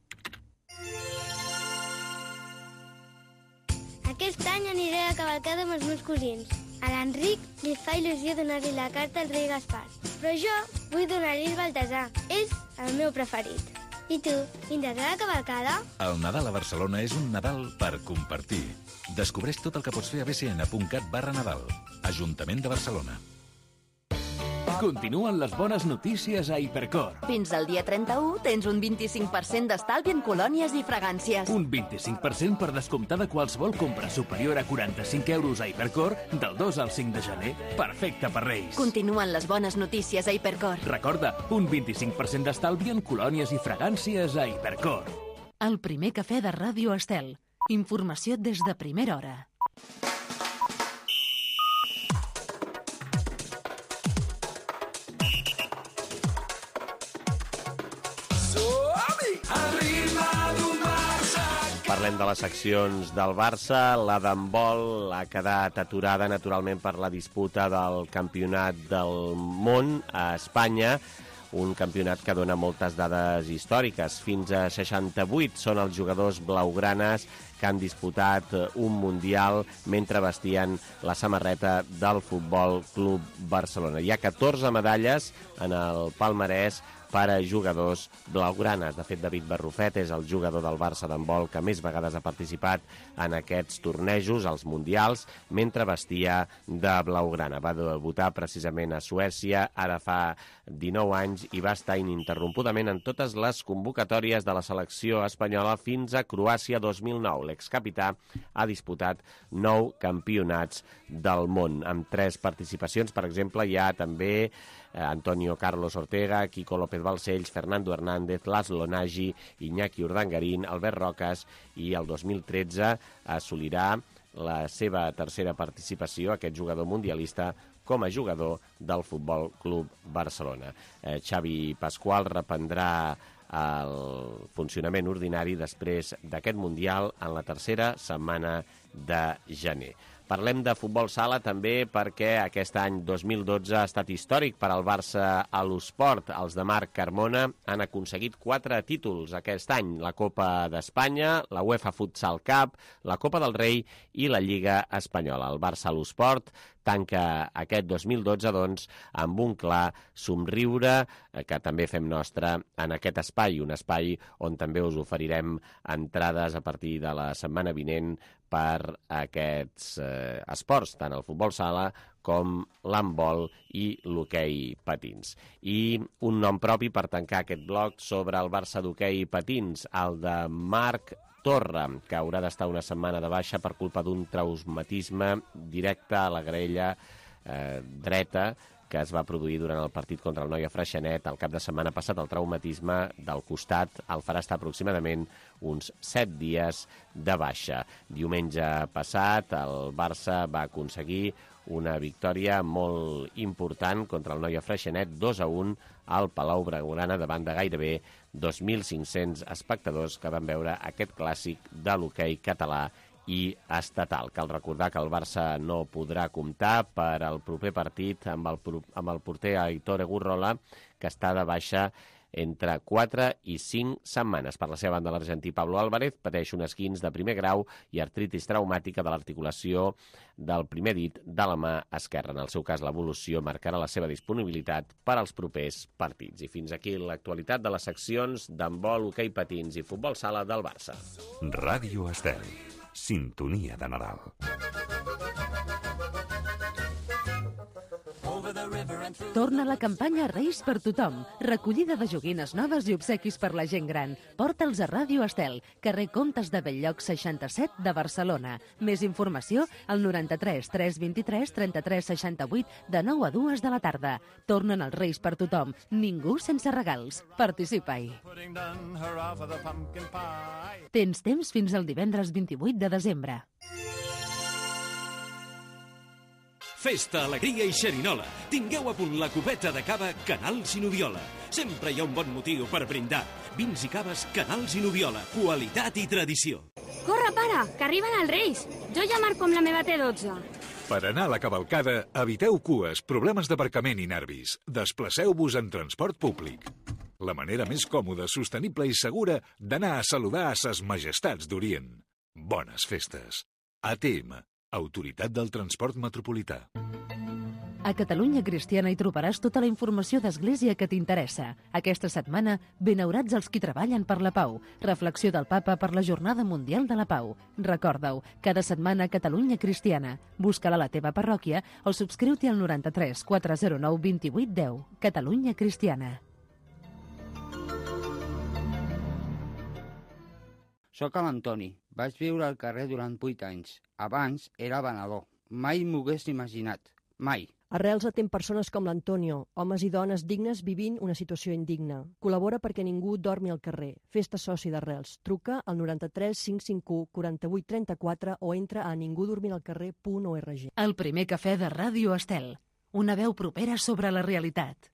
Speaker 10: Aquest any aniré a cavalcada amb els meus cosins. A l'Enric li fa il·lusió donar-li la carta al rei Gaspar, però jo vull donar-li el Baltasar. És el meu preferit. I tu, vindràs a la cavalcada?
Speaker 24: El Nadal a Barcelona és un Nadal per compartir. Descobreix tot el que pots fer a bcn.cat/Nadal. Ajuntament de Barcelona.
Speaker 13: Continuen les bones notícies a Hipercor.
Speaker 12: Fins al dia 31 tens un 25% d'estalvi en colònies i fragàncies.
Speaker 13: Un 25% per descomptar de qualsevol compra superior a 45 euros a Hipercor del 2 al 5 de gener. Perfecte per Reis.
Speaker 12: Continuen les bones notícies a Hipercor.
Speaker 13: Recorda, un 25% d'estalvi en colònies i fragàncies a Hipercor.
Speaker 1: El primer cafè de Ràdio Estel. Informació des de primera hora.
Speaker 2: Parlem de les seccions del Barça. La d'handbol ha quedat aturada, naturalment, per la disputa del campionat del món a Espanya, un campionat que dona moltes dades històriques. Fins a 68 són els jugadors blaugranes que han disputat un Mundial mentre vestien la samarreta del Futbol Club Barcelona. Hi ha 14 medalles en el palmarès per a jugadors blaugranes. De fet, David Barrufet és el jugador del Barça d'handbol que més vegades ha participat en aquests tornejos, els mundials, mentre vestia de blaugrana. Va debutar precisament a Suècia, ara fa 19 anys, i va estar ininterrompudament en totes les convocatòries de la selecció espanyola fins a Croàcia 2009. L'excapità ha disputat 9 campionats del món, amb 3 participacions. Per exemple, hi ha també Antonio Carlos Ortega, Kiko López Balcells, Fernando Hernández, Laszlo Nagy, Iñaki Urdangarín, Albert Roques, i el 2013 assolirà la seva tercera participació, aquest jugador mundialista, com a jugador del Futbol Club Barcelona. Xavi Pasqual reprendrà el funcionament ordinari després d'aquest Mundial en la tercera setmana de gener. Parlem de futbol sala també perquè aquest any 2012 ha estat històric per al Barça a l'Esport. Els de Marc Carmona han aconseguit 4 títols aquest any: la Copa d'Espanya, la UEFA Futsal Cup, la Copa del Rei i la Lliga Espanyola. El Barça a l'Esport tanca aquest 2012, doncs, amb un clar somriure que també fem nostre en aquest espai, un espai on també us oferirem entrades a partir de la setmana vinent per aquests esports, tant el futbol sala com l'handbol i l'hoquei patins. I un nom propi per tancar aquest bloc sobre el Barça d'hoquei patins, el de Marc Torra, que haurà d'estar una setmana de baixa per culpa d'un traumatisme directe a la graella dreta que es va produir durant el partit contra el Noia Freixenet el cap de setmana passat. El traumatisme del costat el farà estar aproximadament uns 7 dies de baixa. Diumenge passat el Barça va aconseguir una victòria molt important contra el Noia Freixenet, 2-1 al Palau Blaugrana, davant de gairebé 2.500 espectadors que van veure aquest clàssic de l'hoquei català i estatal. Cal recordar que el Barça no podrà comptar per al proper partit amb el porter Aitor Egurrola, que està de baixa entre 4 i 5 setmanes. Per la seva banda, l'argentí Pablo Álvarez pateix un esquinç de primer grau i artritis traumàtica de l'articulació del primer dit de la mà esquerra. En el seu cas, l'evolució marcarà la seva disponibilitat per als propers partits. I fins aquí l'actualitat de les seccions d'handbol, hoquei patins i futbol sala del Barça.
Speaker 20: Ràdio Estel. Sintonia de Nadal.
Speaker 14: Over the river
Speaker 1: Torna la campanya Reis per tothom. Recollida de joguines noves i obsequis per la gent gran. Porta'ls a Ràdio Estel, carrer Comtes de Belllloc 67 de Barcelona. Més informació al 93 323 33 68 de 9 a 2 de la tarda. Tornen els Reis per tothom. Ningú sense regals. Participa-hi. Tens temps fins al divendres 28 de desembre.
Speaker 11: Festa, alegria i xerinola. Tingueu a punt la copeta de cava Canals i Noviola. Sempre hi ha un bon motiu per brindar. Vins i caves Canals i Noviola. Qualitat i tradició.
Speaker 14: Corre, pare, que arriben els Reis. Jo ja marco amb la meva T12.
Speaker 4: Per anar a la cavalcada, eviteu cues, problemes d'aparcament i nervis. Desplaceu-vos en transport públic. La manera més còmoda, sostenible i segura d'anar a saludar a ses majestats d'Orient. Bones festes. ATM, Autoritat del Transport Metropolità.
Speaker 1: A Catalunya Cristiana hi trobaràs tota la informació d'Església que t'interessa. Aquesta setmana, benaurats els qui treballen per la pau. Reflexió del Papa per la Jornada Mundial de la Pau. Recorda-ho, cada setmana a Catalunya Cristiana. Busca-la a la teva parròquia o subscriu-t'hi al 93 409 28 10. Catalunya Cristiana.
Speaker 16: Soc l'Antoni. Vaig viure al carrer durant 8 anys. Abans era venedor. Mai m'ho hagués imaginat. Mai.
Speaker 21: Arrels atén persones com l'Antonio, homes i dones dignes vivint una situació indigna. Col·labora perquè ningú dormi al carrer. Fes-te soci d'Arrels. Truca al 93 551 48 34 o entra a ningudormiralcarrer.org.
Speaker 1: El primer cafè de Ràdio Estel. Una veu propera sobre la realitat.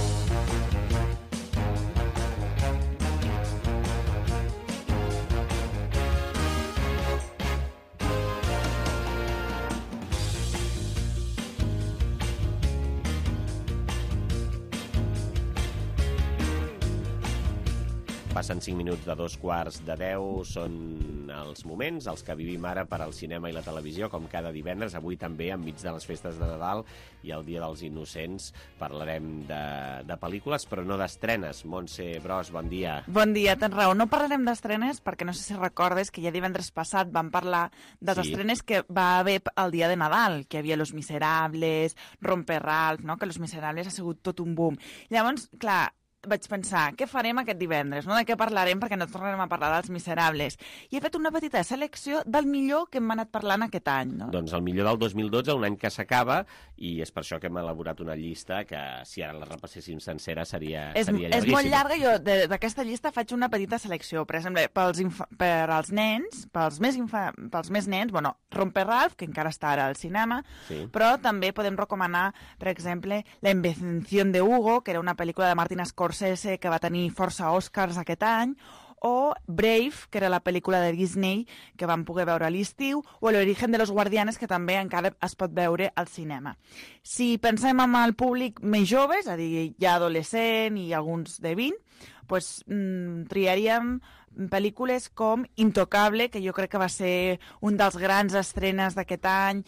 Speaker 2: Passen 5 minuts de 2:15, són els moments els que vivim ara per al cinema i la televisió, com cada divendres. Avui també, enmig de les festes de Nadal i el Dia dels Innocents, parlarem de pel·lícules, però no d'estrenes. Montse Bros, bon dia.
Speaker 22: Bon dia, tens raó. No parlarem d'estrenes perquè no sé si recordes que ja divendres passat vam parlar dels estrenes que va haver el dia de Nadal, que hi havia Los Miserables, Romper Ralph, no? Que Los Miserables ha sigut tot un boom. Llavors, clar, vaig pensar, què farem aquest divendres? No? De què parlarem? Perquè no tornarem a parlar dels Miserables. I he fet una petita selecció del millor que hem anat parlant aquest any. No?
Speaker 2: Doncs el millor del 2012, un any que s'acaba, i és per això que hem elaborat una llista que, si ara la repasséssim sencera, seria llarguíssima.
Speaker 22: És molt llarga. Jo d'aquesta llista faig una petita selecció. Per exemple, per als nens, pels més nens, bueno, Romper Ralph, que encara està ara al cinema, sí. Però també podem recomanar, per exemple, La invención de Hugo, que era una pel·lícula de Martin Scorsese que va tenir força Oscars aquest any, o Brave, que era la pel·lícula de Disney que vam poder veure a l'estiu, o El origen de los guardianes, que també encara es pot veure al cinema. Si pensem en el públic més jove, és a dir, ja adolescent i alguns de 20, doncs triaríem pel·lícules com Intocable, que jo crec que va ser un dels grans estrenes d'aquest any,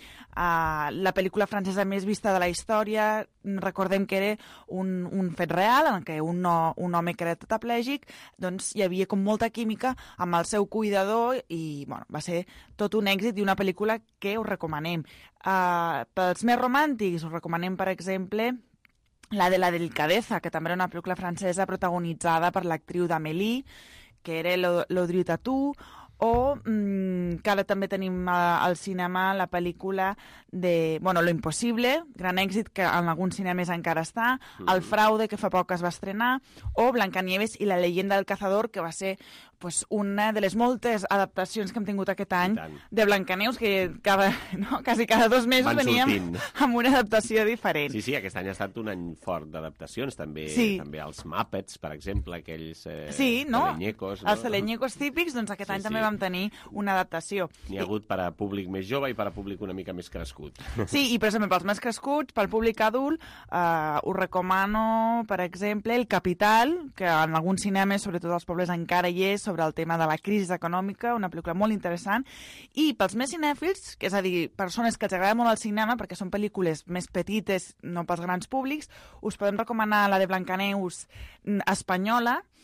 Speaker 22: la pel·lícula francesa més vista de la història. Recordem que era un fet real, en què un home que era tetraplègic, doncs hi havia com molta química amb el seu cuidador i bueno, va ser tot un èxit i una pel·lícula que us recomanem. Pels més romàntics us recomanem, per exemple, la de la delicadeza, que també era una pel·lícula francesa protagonitzada per l'actriu d'Amélie, que era l'Audrey Tautou, o que ara també tenim al cinema la pel·lícula de Lo impossible, gran èxit que en alguns cinemes encara està, El fraude, que fa poc es va estrenar, o Blancanieves i la leyenda del cazador, que va ser una de les moltes adaptacions que hem tingut aquest any de Blancanieus, que quasi cada 2 mesos veníem amb una adaptació diferent.
Speaker 2: Sí, aquest any ha estat un any fort d'adaptacions, també els Muppets, per exemple, aquells telenyecos.
Speaker 22: Els telenyecos típics, doncs aquest any també vam tenir una adaptació.
Speaker 2: N'hi ha hagut per a públic més jove i per a públic una mica més crescut.
Speaker 22: Sí, i per exemple, pels més crescuts, pel públic adult, us recomano, per exemple, El Capital, que en alguns cinemes, sobretot als pobles, encara hi és, sobre el tema de la crisi econòmica, una pel·lícula molt interessant. I pels més cinèfils, que és a dir, persones que els agrada molt el cinema, perquè són pel·lícules més petites, no pels grans públics, us podem recomanar la de Blancaneus espanyola,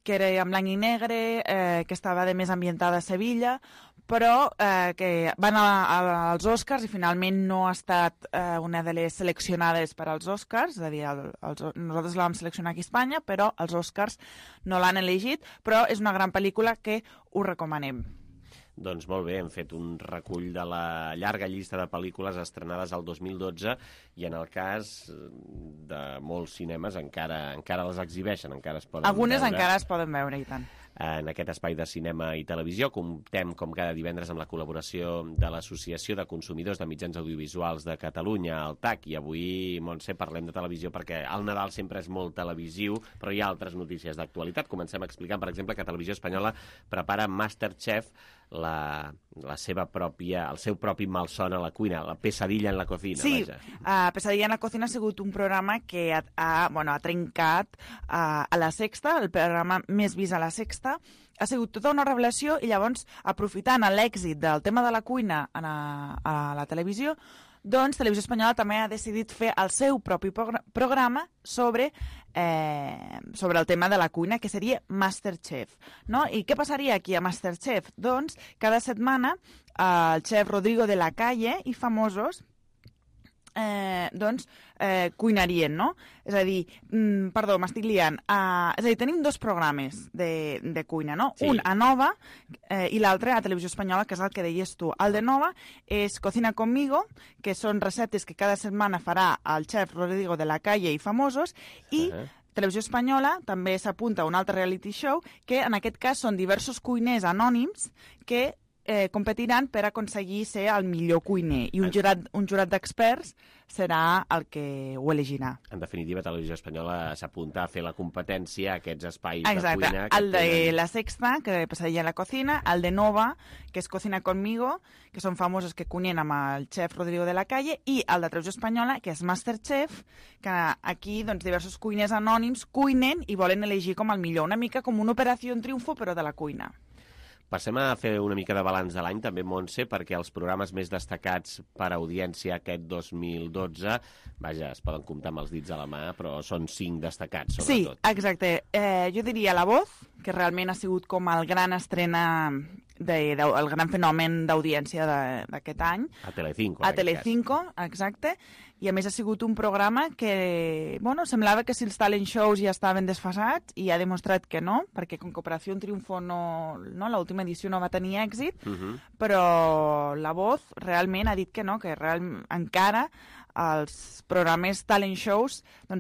Speaker 22: que era en blanc i negre, que estava de més ambientada a Sevilla, però que van als Oscars i finalment no ha estat una de les seleccionades per als Oscars, és a dir, nosaltres la vam seleccionar aquí a Espanya, però els Oscars no l'han elegit, però és una gran pel·lícula que us recomanem.
Speaker 2: Doncs molt bé, hem fet un recull de la llarga llista de pel·lícules estrenades al 2012 i en el cas de molts cinemes encara les exhibeixen, encara es poden
Speaker 22: Algunes
Speaker 2: veure.
Speaker 22: encara es poden veure, i tant.
Speaker 2: En aquest espai de cinema i televisió comptem com cada divendres amb la col·laboració de l'Associació de Consumidors de Mitjans Audiovisuals de Catalunya, el TAC, i avui, Montse, parlem de televisió perquè el Nadal sempre és molt televisiu, però hi ha altres notícies d'actualitat. Comencem explicant, per exemple, que Televisió Espanyola prepara Masterchef, el seu propi malson a la cuina, la pesadilla en la cocina.
Speaker 22: Sí, Pesadilla en la cocina ha sigut un programa que ha trencat a La Sexta, el programa més vist a La Sexta. Ha sigut tota una revelació i llavors, aprofitant l'èxit del tema de la cuina a la televisió, doncs Televisió Espanyola també ha decidit fer el seu propi programa sobre el tema de la cuina, que seria Masterchef. No? I què passaria aquí a Masterchef? Doncs cada setmana el xef Rodrigo de la Calle i famosos cuinarien, no? És a dir, perdó, m'estic liant. És a dir, tenim dos programes de cuina, no? Sí. Un a Nova i l'altre a Televisió Espanyola, que és el que deies tu. El de Nova és Cocina Conmigo, que són receptes que cada setmana farà el xef Rodrigo de la Calle i famosos, i Televisió Espanyola també s'apunta a un altre reality show, que en aquest cas són diversos cuiners anònims que competiran per aconseguir ser el millor cuiner, i un jurat d'experts serà el que ho elegirà.
Speaker 2: En definitiva, Televisió Espanyola s'apunta a fer la competència a aquests espais
Speaker 22: Exacte.
Speaker 2: de cuina.
Speaker 22: El de La Sexta, que Pesadilla en la cocina, el de Nova, que és Cocina Conmigo, que són famosos que cuinen amb el xef Rodrigo de la Calle, i el de Televisió Espanyola, que és Masterchef, que aquí diversos cuiners anònims cuinen i volen elegir com el millor, una mica com una operació en triomfo, però de la cuina.
Speaker 2: Passem a fer una mica de balanç de l'any, també, Montse, perquè els programes més destacats per audiència aquest 2012, vaja, es poden comptar amb els dits a la mà, però són 5 destacats, sobretot.
Speaker 22: Sí, exacte. Jo diria La Voz, que realment ha sigut com el gran estrena, el gran fenomen d'audiència d'aquest any.
Speaker 2: A Telecinco.
Speaker 22: A Telecinco, exacte. I a més ha sigut un programa que, semblava que si els talent shows ja estaven desfasats, i ha demostrat que no, perquè com que Operació Triunfo l'última edició no va tenir èxit, però La Voz realment ha dit que no, que encara els programes talent shows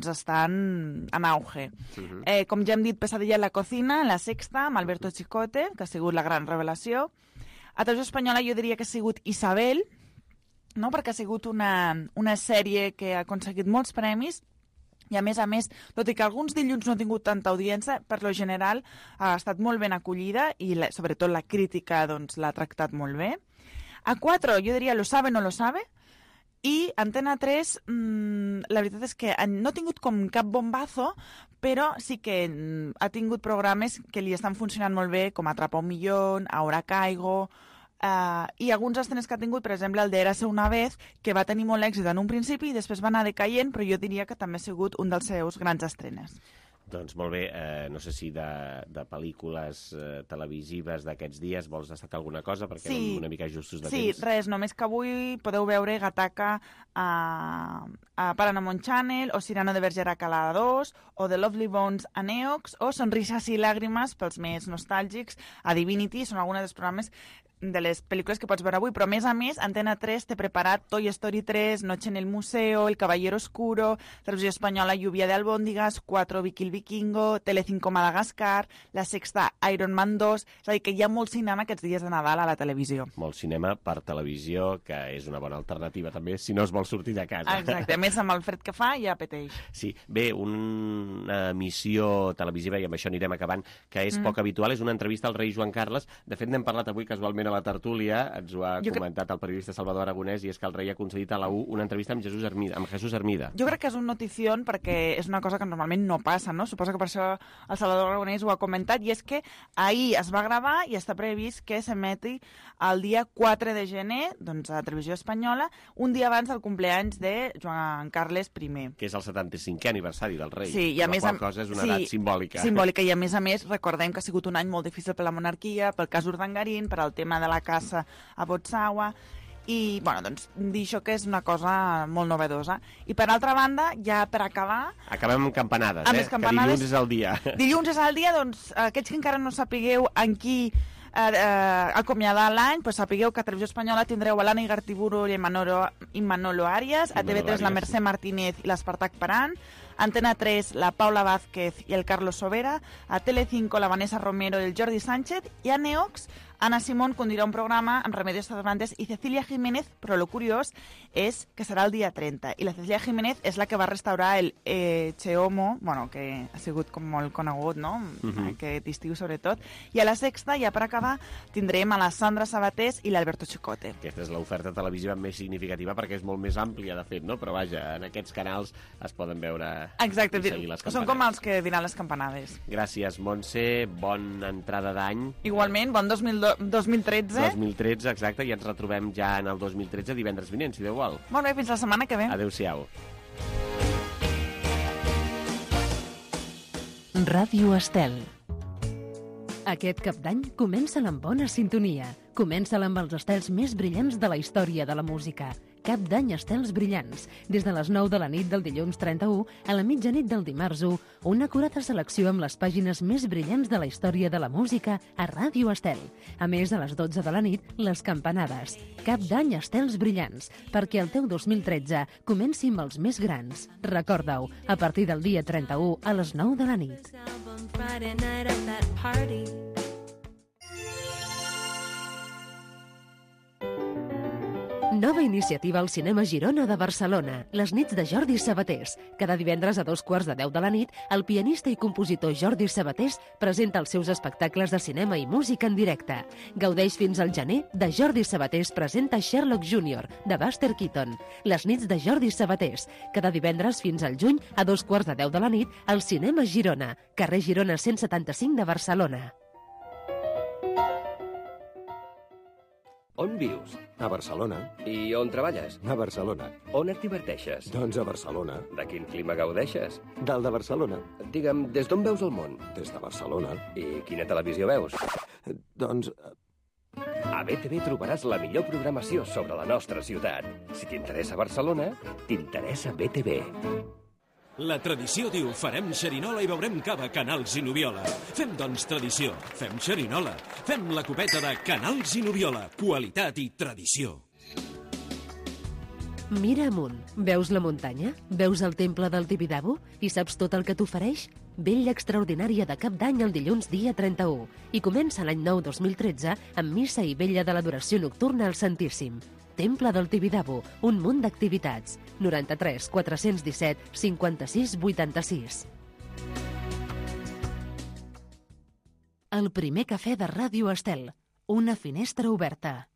Speaker 22: estan en auge. Com ja hem dit, Pesadilla en la cocina, La Sexta, amb Alberto Chicote, que ha sigut la gran revelació. A Televisió Espanyola jo diria que ha sigut Isabel, no? Perquè ha sigut una sèrie que ha aconseguit molts premis, i a més, tot i que alguns dilluns no ha tingut tanta audiència, per lo general ha estat molt ben acollida i sobretot la crítica l'ha tractat molt bé. A 4 jo diria Lo sabe, no lo sabe, i Antena 3 la veritat és que no ha tingut com cap bombazo, però sí que ha tingut programes que li estan funcionant molt bé, com Atrapa un millón, Ahora caigo, i alguns estrenes que ha tingut, per exemple, el de Érase una vez, que va tenir molt èxit en un principi i després va anar decaient, però jo diria que també ha sigut un dels seus grans estrenes.
Speaker 2: Doncs molt bé, no sé si de pel·lícules televisives d'aquests dies vols destacar alguna cosa, perquè anem una mica justos de temps.
Speaker 22: Sí, res, només que avui podeu veure Gataca a Paramount Channel, o Cyrano de Bergerac a la 2, o The Lovely Bones a Neox, o Sonrisas i làgrimes pels més nostàlgics a Divinity. Són alguns dels programes de les pel·lícules que pots veure avui, però a més, Antena 3 té preparat Toy Story 3, Noche en el Museo, El Caballero Oscuro, Televisió Espanyola Lluvia de Albóndigas, 4 Vicky el Vikingo, Telecinco Madagascar, La Sexta Iron Man 2, és a dir, que hi ha molt cinema aquests dies de Nadal a la televisió.
Speaker 2: Molt cinema per televisió, que és una bona alternativa també, si no es vol sortir de casa.
Speaker 22: Exacte, a més amb el fred que fa ja peteix.
Speaker 2: Sí, bé, una emissió televisiva, i amb això anirem acabant, que és poc habitual, és una entrevista al rei Joan Carles. De fet, n'hem parlat avui casualment a la tertúlia, ens ho ha comentat el periodista Salvador Aragonès, i és que el rei ha concedit a la U una entrevista amb Jesús Hermida. Jo
Speaker 22: crec que és un notición perquè és una cosa que normalment no passa, no? no? Suposo que per això el Salvador Aragonès ho ha comentat, i és que ahir es va gravar i està previst que s'emeti el dia 4 de gener, doncs a Televisió Espanyola, un dia abans del compleanys de Joan Carles I.
Speaker 2: Que és el 75è aniversari del rei.
Speaker 22: Sí, i a més...
Speaker 2: La qual cosa és una edat simbòlica.
Speaker 22: Simbòlica, i a més, recordem que ha sigut un any molt difícil per la monarquia, pel cas Urdangarín, per al tema de la caça a Botswana, i, bueno, doncs, dir això que és una cosa molt novedosa. I, per altra banda, ja per acabar...
Speaker 2: Acabem amb campanades,
Speaker 22: que
Speaker 2: dilluns és el dia.
Speaker 22: Dilluns és el dia, doncs, aquells que encara no sapigueu en qui acomiadar l'any, doncs sapigueu que a Televisió Espanyola tindreu a l'Anna Igartiburu i Manolo Arias, a TV3 la Mercè Martínez i l'Espartac Paran, Antena 3 la Paula Vázquez i el Carlos Sobera, a Telecinco la Vanessa Romero i el Jordi Sánchez, i a Neox Ana Simón conduirà un programa amb Remedios Cervantes i Cecilia Jiménez, però lo curiós és que serà el dia 30. I la Cecilia Jiménez és la que va restaurar el Cheomo, bueno, que ha sigut com molt conegut, no? Aquest estiu sobretot. I a la Sexta, ja per acabar, tindrem a la Sandra Sabatés i l'Alberto Chicote.
Speaker 2: Aquesta és l'oferta televisiva més significativa perquè és molt més àmplia, de fet, no? Però vaja, en aquests canals es poden veure i seguir les campanades.
Speaker 22: Són com els que diran les campanades.
Speaker 2: Gràcies, Montse. Bona entrada d'any.
Speaker 22: Igualment, bon 2013.
Speaker 2: 2013, exacte, i ens retrobem ja en el 2013 divendres vinent, si Déu vol.
Speaker 22: Molt bé, fins la setmana que ve.
Speaker 2: Adéu-siau.
Speaker 1: Ràdio Estel. Aquest cap d'any comença-la amb bona sintonia. Comença-la amb els estels més brillants de la història de la música. Cap d'any estels brillants. Des de les 9 de la nit del dilluns 31 a la mitjanit del dimarts 1, una acurada selecció amb les pàgines més brillants de la història de la música a Ràdio Estel. A més, a les 12 de la nit, les campanades. Cap d'any estels brillants, perquè el teu 2013 comenci amb els més grans. Recorda-ho, a partir del dia 31 a les 9 de la nit. Nova iniciativa al Cinema Girona de Barcelona, les nits de Jordi Sabatés. Cada divendres a 2:15 de la nit, el pianista i compositor Jordi Sabatés presenta els seus espectacles de cinema i música en directe. Gaudeix fins al gener de Jordi Sabatés presenta Sherlock Jr., de Buster Keaton. Les nits de Jordi Sabatés, cada divendres fins al juny a 2:15 de la nit, al Cinema Girona, carrer Girona 175 de Barcelona.
Speaker 15: On vius?
Speaker 17: A Barcelona.
Speaker 15: I on treballes?
Speaker 17: A Barcelona.
Speaker 15: On et diverteixes?
Speaker 17: Doncs a Barcelona.
Speaker 15: De quin clima gaudeixes?
Speaker 17: Del de Barcelona.
Speaker 15: Digue'm, des d'on veus el món?
Speaker 17: Des de Barcelona.
Speaker 15: I quina televisió veus?
Speaker 17: Doncs...
Speaker 15: A BTV trobaràs la millor programació sobre la nostra ciutat. Si t'interessa Barcelona, t'interessa BTV.
Speaker 11: La tradició diu, farem xerinola i beurem cava Canals i Noviola. Fem, doncs, tradició. Fem xerinola. Fem la copeta de Canals i Noviola. Qualitat i tradició.
Speaker 1: Mira amunt. Veus la muntanya? Veus el temple del Tibidabo? I saps tot el que t'ofereix? Vetlla extraordinària de cap d'any el dilluns dia 31. I comença l'any nou 2013 amb missa i vetlla de l'adoració nocturna al Santíssim. Temple del Tibidabo, un munt d'activitats. 93 417 56 86. El primer cafè de Ràdio Estel. Una finestra oberta.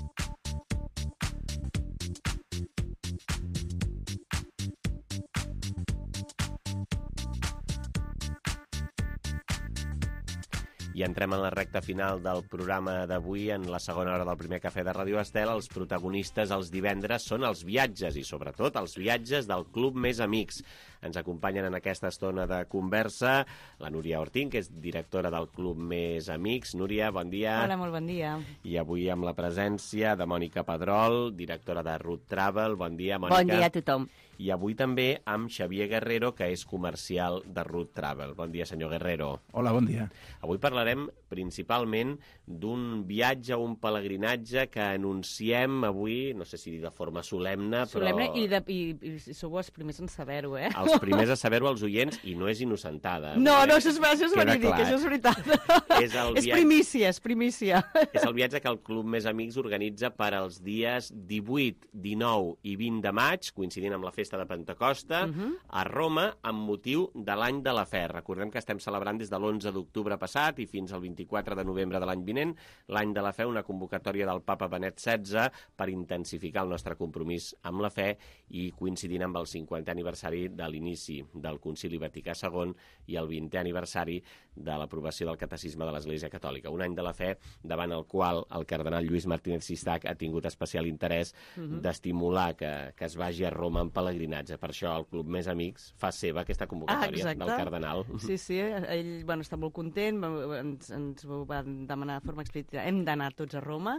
Speaker 2: I entrem en la recta final del programa d'avui, en la segona hora del primer cafè de Ràdio Estel. Els protagonistes els divendres són els viatges, i sobretot els viatges del Club Més Amics. Ens acompanyen en aquesta estona de conversa la Núria Ortín, que és directora del Club Més Amics. Núria, bon dia.
Speaker 18: Hola, molt bon dia.
Speaker 2: I avui amb la presència de Mònica Pedrol, directora de Root Travel. Bon dia, Mònica.
Speaker 18: Bon dia a tothom.
Speaker 2: I avui també amb Xavier Guerrero, que és comercial de Root Travel. Bon dia, senyor Guerrero.
Speaker 19: Hola, bon dia.
Speaker 2: Avui parlarem principalment d'un viatge, un pelegrinatge que anunciem avui, no sé si de forma solemne, però...
Speaker 18: Solemne i sou els primers en saber-ho, eh?
Speaker 2: Els primers a saber-ho als oients, i no és innocentada.
Speaker 18: No, això és verídic, això és veritat. És primícia, és primícia.
Speaker 2: És el viatge que el Club Més Amics organitza per als dies 18, 19 i 20 de maig, coincidint amb la festa festa de Pentecosta a Roma amb motiu de l'any de la fe. Recordem que estem celebrant des de l'11 d'octubre passat i fins al 24 de novembre de l'any vinent l'any de la fe, una convocatòria del papa Benet XVI per intensificar el nostre compromís amb la fe i coincidint amb el 50è aniversari de l'inici del Concili Vaticà II i el 20è aniversari de l'aprovació del Catecisme de l'Església Catòlica. Un any de la fe davant el qual el cardenal Lluís Martínez Sistac ha tingut especial interès d'estimular que es vagi a Roma en pelegrinatge. Per això el Club Més Amics fa seva aquesta convocatòria del cardenal.
Speaker 18: Sí, ell està molt content, ens ho va demanar de forma explícita. Hem d'anar tots a Roma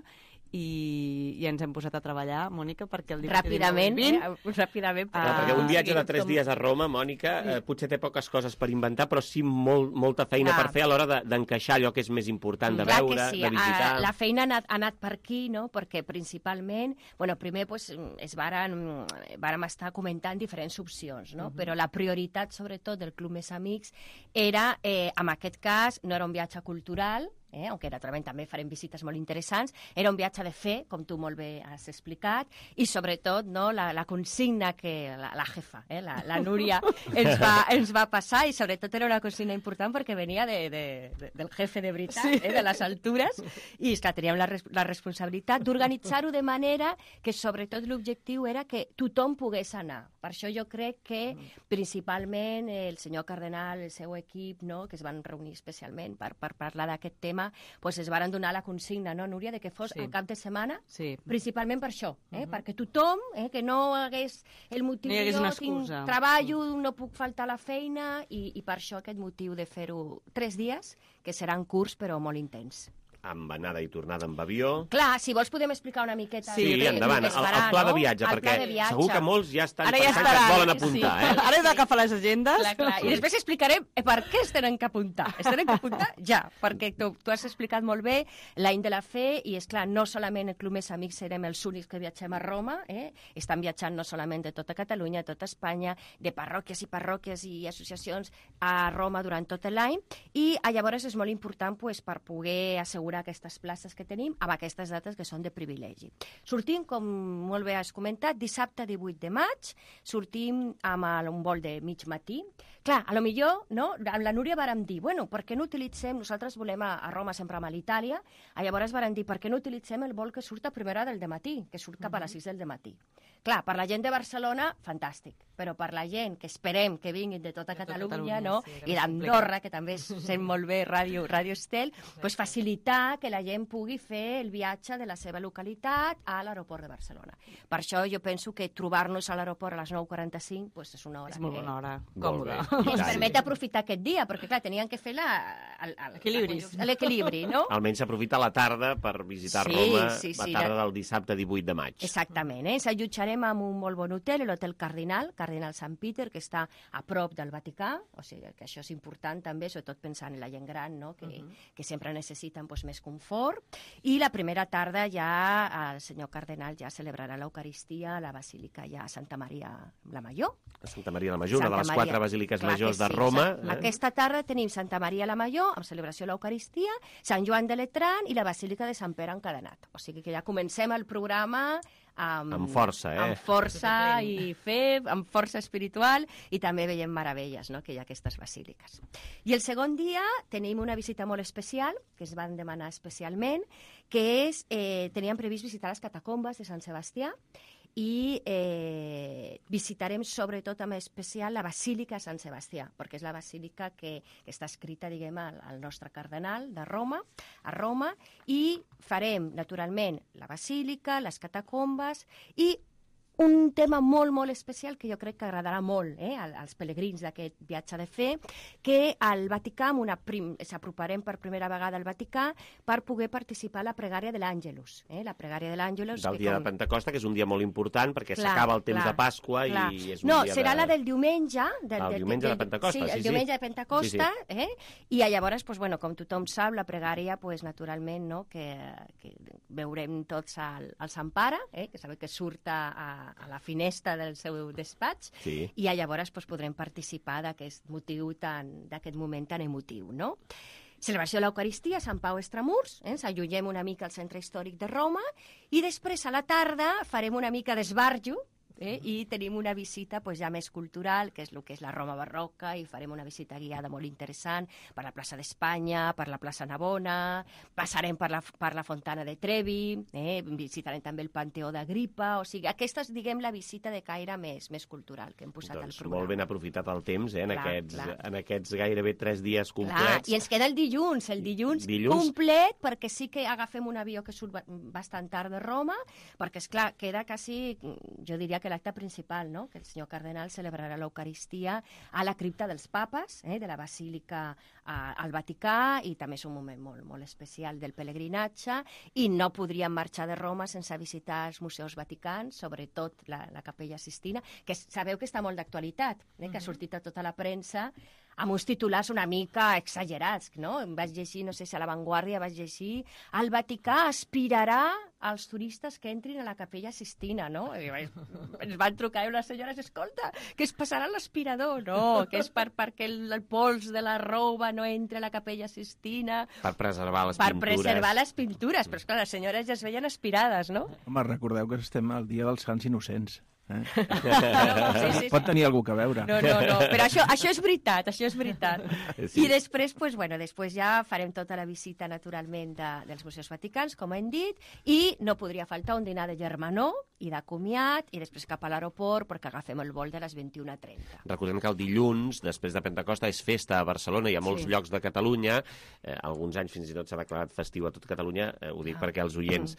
Speaker 18: i ens hem posat a treballar, Mònica, perquè el
Speaker 3: ràpidament.
Speaker 2: Perquè un viatge de 3 dies a Roma, Mònica, potser té poques coses per inventar, però sí molta feina per fer a l'hora d'encaixar allò que és més important, de veure, de visitar.
Speaker 3: La feina ha anat per aquí, no? Perquè principalment, primer vàrem estar comentant diferents opcions, no? Però la prioritat, sobretot, del Club Més Amics era, en aquest cas, no era un viatge cultural, aunque naturalment també farem visites molt interessants, era un viatge de fe, com tu molt bé has explicat, i sobretot la consigna que la jefa, la Núria, ens va passar, i sobretot era una consigna important perquè venia del jefe de veritat, de les altures, i esclar, teníem la responsabilitat d'organitzar-ho de manera que sobretot l'objectiu era que tothom pogués anar. Per això jo crec que principalment el senyor cardenal, el seu equip, que es van reunir especialment per parlar d'aquest tema, es van donar la consigna, no, Núria, de que fos el cap de setmana, principalment per això, perquè tothom, que no hagués el motiu de jo tinc treballo, no puc faltar a la feina, i per això aquest motiu de fer-ho 3 dies, que seran curts però molt intens.
Speaker 2: Amb anada i tornada amb avió.
Speaker 3: Clar, si vols podem explicar una miqueta.
Speaker 2: Sí, endavant, el pla de viatge, perquè segur que molts ja estan pensant que es volen apuntar.
Speaker 18: Ara he d'agafar les agendes.
Speaker 3: I després explicarem per què es tenen que apuntar. Es tenen que apuntar ja, perquè tu has explicat molt bé l'any de la fe, i és clar, no solament el Club Més Amics serem els únics que viatgem a Roma, estan viatjant no solament de tota Catalunya, de tota Espanya, de parròquies i associacions a Roma durant tot l'any, i llavors és molt important per poder assegurar aquestes places que tenim amb aquestes dates que són de privilegi. Sortim, com molt bé has comentat, dissabte 18 de maig, sortim amb un vol de mig matí. Clar, a lo millor, amb la Núria vàrem dir, per què no utilitzem, nosaltres volem a Roma sempre amb l'Itàlia, llavors vàrem dir, per què no utilitzem el vol que surt a primera hora del dematí, que surt cap a les 6 del dematí. Clar, per la gent de Barcelona, fantàstic, però per la gent que esperem que vinguin de tota Catalunya, i d'Andorra, que també sent molt bé Ràdio Estel, facilitar que la gent pugui fer el viatge de la seva localitat a l'aeroport de Barcelona. Per això jo penso que trobar-nos a l'aeroport a les 9:45 és una hora.
Speaker 18: És molt bona hora, còmoda.
Speaker 3: I ens permet aprofitar aquest dia, perquè clar, tenien que fer l'equilibri, no?
Speaker 2: Almenys s'aprofita la tarda per visitar Roma, la tarda del dissabte 18 de maig.
Speaker 3: Exactament, ens allotjarem en un molt bon hotel, l'Hotel Cardinal Sant Peter, que està a prop del Vaticà, o sigui que això és important també, sobretot pensant en la gent gran, que sempre necessiten més confort. I la primera tarda ja el senyor cardenal ja celebrarà l'Eucaristia a la Basílica ja a Santa Maria la Major.
Speaker 2: Santa Maria la Major, una de les 4 basíliques majors de Roma.
Speaker 3: Aquesta tarda tenim Santa Maria la Major, amb celebració de l'Eucaristia, Sant Joan de Letrán i la Basílica de Sant Pere encadenat. O sigui que ja comencem el programa amb
Speaker 2: força,
Speaker 3: amb força i fe, amb força espiritual, i també veiem meravelles, que hi ha aquestes basíliques. I el segon dia tenim una visita molt especial, que es van demanar especialment, que és, teníem previst visitar les catacombes de Sant Sebastià, i visitarem sobretot amb especial la Basílica de Sant Sebastià, perquè és la basílica que està escrita, diguem, al nostre cardenal de Roma, a Roma, i farem, naturalment, la basílica, les catacombes, i un tema molt, molt especial que jo crec que agradarà molt als pelegrins d'aquest viatge de fe, que al Vaticà, s'aproparem per primera vegada al Vaticà per poder participar a la pregària de l'Àngelus. La pregària de l'Àngelus...
Speaker 2: Del dia de Pentecosta, que és un dia molt important, perquè s'acaba el temps de Pasqua i és un dia de...
Speaker 3: No, serà la del diumenge...
Speaker 2: El diumenge de Pentecosta, sí.
Speaker 3: Sí, el diumenge de Pentecosta, i llavors, com tothom sap, la pregària, naturalment, que veurem tots al Sant Pare, que sabeu que surt a la finestra del seu despatx, i llavors podrem participar d'aquest moment tan emotiu, no? Celebració de l'Eucaristia a Sant Pau Extramurs, ens allunyem una mica al centre històric de Roma, i després a la tarda farem una mica d'esbarjo, i tenim una visita ja més cultural, que és el que és la Roma barroca, i farem una visita guiada molt interessant per la plaça d'Espanya, per la plaça Navona, passarem per la Fontana de Trevi, visitarem també el Panteó d'Agripa, o sigui, aquesta és, diguem, la visita de caire més cultural que hem posat al programa.
Speaker 2: Molt ben aprofitat el temps, en aquests gairebé 3 dies complets.
Speaker 3: I ens queda el dilluns complet, perquè sí que agafem un avió que surt bastant tard de Roma, perquè, esclar, queda quasi, jo diria que l'acte principal, no? Que el senyor cardenal celebrarà l'Eucaristia a la cripta dels papes, de la Basílica al Vaticà, i també és un moment molt especial del pelegrinatge, i no podríem marxar de Roma sense visitar els museus vaticans, sobretot la Capella Sistina, que sabeu que està molt d'actualitat, que ha sortit a tota la premsa, amb uns titulars una mica exagerats, no? Vaig llegir, no sé si a La Vanguardia vaig llegir, el Vaticà aspirarà als turistes que entrin a la Capella Sistina, no? I ens van trucar unes senyores, escolta, que es passarà l'aspirador, no, que és perquè el pols de la roba no entre a la Capella Sistina.
Speaker 2: Per preservar les pintures.
Speaker 3: Per preservar les pintures, però esclar, les senyores ja es veien aspirades, no?
Speaker 5: Home, recordeu que estem al dia dels Sants Innocents. Sí. Pot tenir algú que veure.
Speaker 3: No, però això és veritat, Sí. I després, després ja farem tota la visita, naturalment, dels museus vaticans, com hem dit, i no podria faltar un dinar de germanor i de comiat, i després cap a l'aeroport, perquè agafem el vol de les 21:30.
Speaker 2: Recordem que el dilluns, després de Pentecosta, és festa a Barcelona i a molts llocs de Catalunya. Alguns anys fins i tot s'ha declarat festiu a tot Catalunya. Ho dic perquè els oients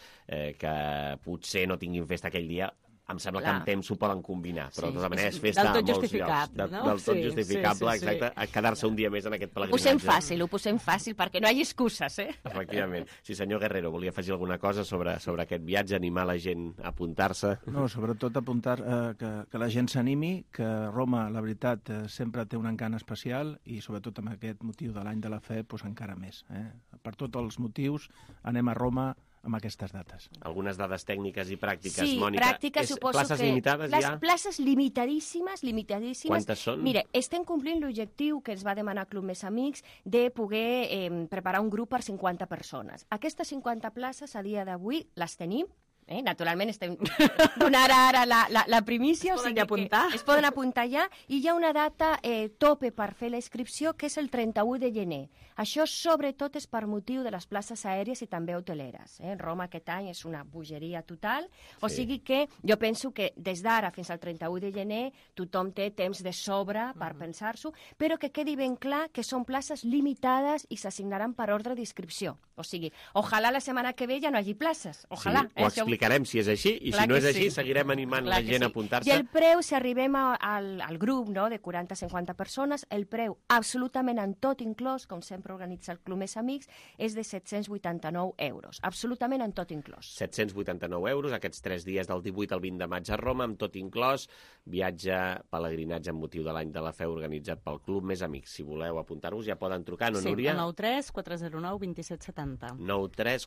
Speaker 2: que potser no tinguin festa aquell dia, em sembla que amb temps s'ho poden combinar, però de tota manera és festa a molts llocs. Del tot justificable, exacte, a quedar-se un dia més en aquest pelegrinatge.
Speaker 3: Ho posem fàcil, perquè no hi ha excuses,
Speaker 2: Efectivament. Sí, senyor Guerrero, volia afegir alguna cosa sobre aquest viatge, animar la gent a apuntar-se?
Speaker 5: No, sobretot apuntar que la gent s'animi, que Roma, la veritat, sempre té un encant especial, i sobretot amb aquest motiu de l'any de la fe, doncs encara més. Per tots els motius, anem a Roma amb aquestes dates.
Speaker 2: Algunes dades tècniques i pràctiques,
Speaker 3: sí,
Speaker 2: Mònica.
Speaker 3: Pràctiques, suposo
Speaker 2: places
Speaker 3: que...
Speaker 2: limitades
Speaker 3: les
Speaker 2: ja?
Speaker 3: Places limitadíssimes.
Speaker 2: Quantes són?
Speaker 3: Mira, estem complint l'objectiu que ens va demanar Club Més Amics de poder preparar un grup per 50 persones. Aquestes 50 places, a dia d'avui, les tenim. Naturalment estem donant ara la primícia, es poden apuntar ja, i hi ha una data tope per fer la inscripció, que és el 31 de gener. Això sobretot és per motiu de les places aèries i també hoteleres. Roma aquest any és una bogeria total, o sigui que jo penso que des d'ara fins al 31 de gener tothom té temps de sobre per pensar-s'ho, però que quedi ben clar que són places limitades i s'assignaran per ordre d'inscripció. O sigui, ojalà la setmana que ve ja no hi hagi places, ojalà.
Speaker 2: Ho explicarem si és així, i si no és així seguirem animant la gent a apuntar-se.
Speaker 3: I el preu, si arribem al grup de 40-50 persones, el preu absolutament en tot inclòs, com sempre organitza el Club Més Amics, és de 789 euros. Absolutament en tot inclòs.
Speaker 2: 789 euros, aquests 3 dies del 18 al 20 de maig a Roma, amb tot inclòs, viatge, pelegrinatge amb motiu de l'any de la fe organitzat pel Club Més Amics. Si voleu apuntar-vos ja poden trucar, no, Núria?
Speaker 18: Sí, al 93 409 2770.
Speaker 2: 93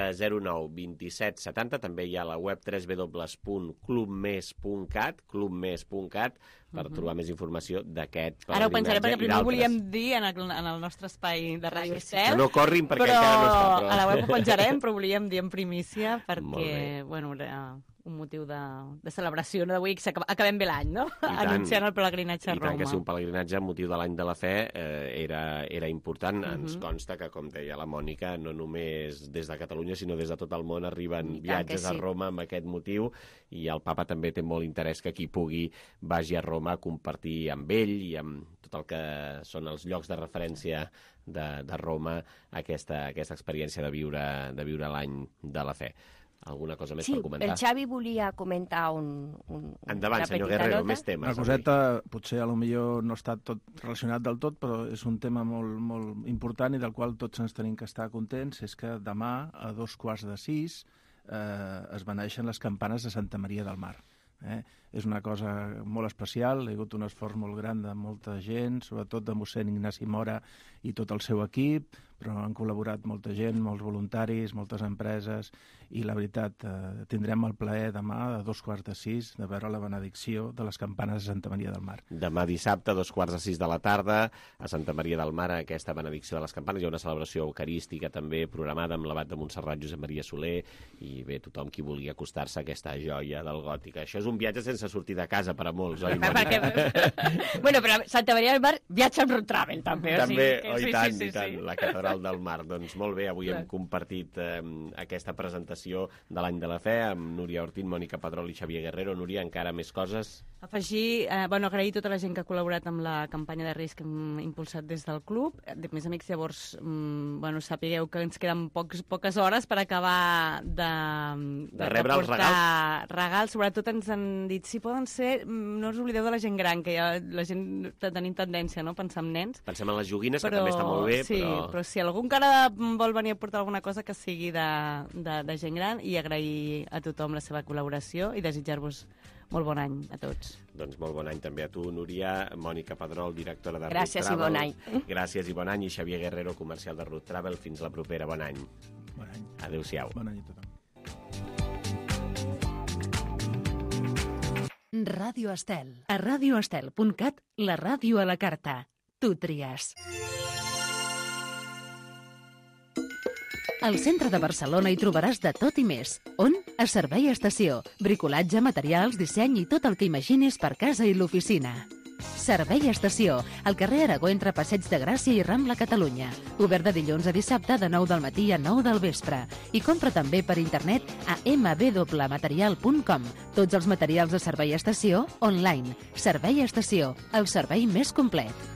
Speaker 2: 409 2770, també hi ha la web www.clubmes.cat per trobar més informació d'aquest pelegrinatge.
Speaker 18: Ara ho pensaré perquè primer ho volíem dir en el nostre espai de Ràdio Estel.
Speaker 2: Que no corrin perquè encara no està.
Speaker 18: Però a la web ho penjarem, però volíem dir en primícia perquè, era un motiu de celebració, no? D'avui acabem bé l'any, no? Anunciant el pelegrinatge a Roma.
Speaker 2: I tant que sí, un pelegrinatge amb motiu de l'any de la fe era important. Ens consta que, com deia la Mònica, no només des de Catalunya, sinó des de tot el món arriben viatges a Roma amb aquest motiu, i el papa també té molt interès que qui pugui vagi a Roma a compartir amb ell i amb tot el que són els llocs de referència de Roma aquesta experiència de viure l'any de la fe. Alguna cosa més per comentar?
Speaker 3: Sí, el Xavi volia comentar
Speaker 2: endavant, senyor Guerrero, més temes.
Speaker 5: Una coseta, potser millor no està tot relacionat del tot, però és un tema molt, molt important i del qual tots ens tenim que estar contents, és que demà, a 5:45, es beneixen les campanes de Santa Maria del Mar. És una cosa molt especial, hi ha hagut un esforç molt gran de molta gent, sobretot de mossèn Ignasi Mora i tot el seu equip, però han col·laborat molta gent, molts voluntaris, moltes empreses, i la veritat, tindrem el plaer demà, a 5:45, de veure la benedicció de les campanes de Santa Maria del Mar.
Speaker 2: Demà dissabte, a 5:45 de la tarda, a Santa Maria del Mar, aquesta benedicció de les campanes. Hi ha una celebració eucarística també programada amb l'abat de Montserrat, Josep Maria Soler, i bé, tothom qui vulgui acostar-se a aquesta joia del gòtic. Això és un viatge sense sense sortir de casa per a molts, oi, Mònica?
Speaker 3: Bueno, però Santa Maria del Mar viatja amb road travel, també.
Speaker 2: També,
Speaker 3: i
Speaker 2: tant, la Catedral del Mar. Doncs molt bé, avui hem compartit aquesta presentació de l'Any de la Fe amb Núria Ortín, Mònica Pedrol i Xavier Guerrero. Núria, encara més coses?
Speaker 18: Afegir, agrair tota la gent que ha col·laborat amb la campanya de Reis que hem impulsat des del club. De Més Amics, llavors, sapigueu que ens queden poques hores per acabar de
Speaker 2: rebre els
Speaker 18: regals. Sobretot ens han dit, si poden ser, no us oblideu de la gent gran, que ja la gent tenim tendència, no?, a pensar en nens.
Speaker 2: Pensem en les joguines, que també està molt bé,
Speaker 18: sí, però si algú encara vol venir a portar alguna cosa, que sigui de gent gran, i agrair a tothom la seva col·laboració i desitjar-vos molt bon any a tots.
Speaker 2: Doncs molt bon any també a tu, Núria. Mònica Pedrol, directora de
Speaker 3: Gràcies
Speaker 2: Road Travel.
Speaker 3: I bon any.
Speaker 2: Gràcies i bon any. I Xavier Guerrero, comercial de Road Travel. Fins la propera. Bon any.
Speaker 5: Bon any.
Speaker 2: Adéu-siau.
Speaker 5: Bon any a tothom.
Speaker 1: Ràdio Estel. A radioestel.cat, la ràdio a la carta. Tu tries. Al centre de Barcelona hi trobaràs de tot i més. On? A Servei Estació. Bricolatge, materials, disseny i tot el que imaginis per casa i l'oficina. Servei Estació, al carrer Aragó entre Passeig de Gràcia i Rambla, Catalunya. Obert de dilluns a dissabte de 9 del matí a 9 del vespre. I compra també per internet a mbwmaterial.com. Tots els materials de Servei Estació online. Servei Estació, el servei més complet.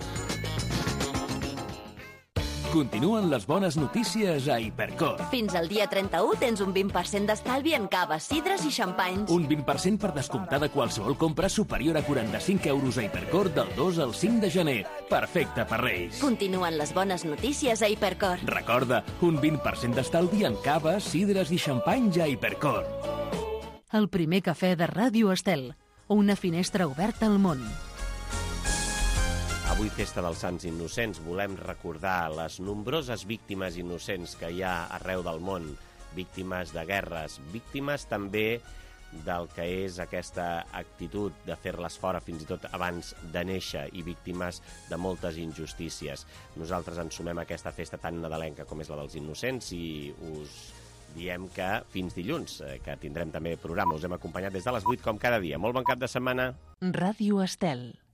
Speaker 13: Continuen les bones notícies a Hipercor.
Speaker 12: Fins al dia 31 tens un 20% d'estalvi en caves, sidres i xampanys.
Speaker 13: Un 20% per descomptar de qualsevol compra superior a 45 euros a Hipercor del 2 al 5 de gener. Perfecte per Reis.
Speaker 12: Continuen les bones notícies a Hipercor.
Speaker 13: Recorda, un 20% d'estalvi en caves, sidres i xampanys a Hipercor.
Speaker 1: El primer cafè de Ràdio Estel. Una finestra oberta al món.
Speaker 2: Avui, festa dels Sants Innocents, volem recordar les nombroses víctimes innocents que hi ha arreu del món, víctimes de guerres, víctimes també del que és aquesta actitud de fer-les fora fins i tot abans de néixer i víctimes de moltes injustícies. Nosaltres ens sumem a aquesta festa tan nadalenca com és la dels Innocents i us diem que fins dilluns, que tindrem també programa. Us hem acompanyat des de les 8 com cada dia. Molt bon cap de setmana.
Speaker 1: Ràdio Estel.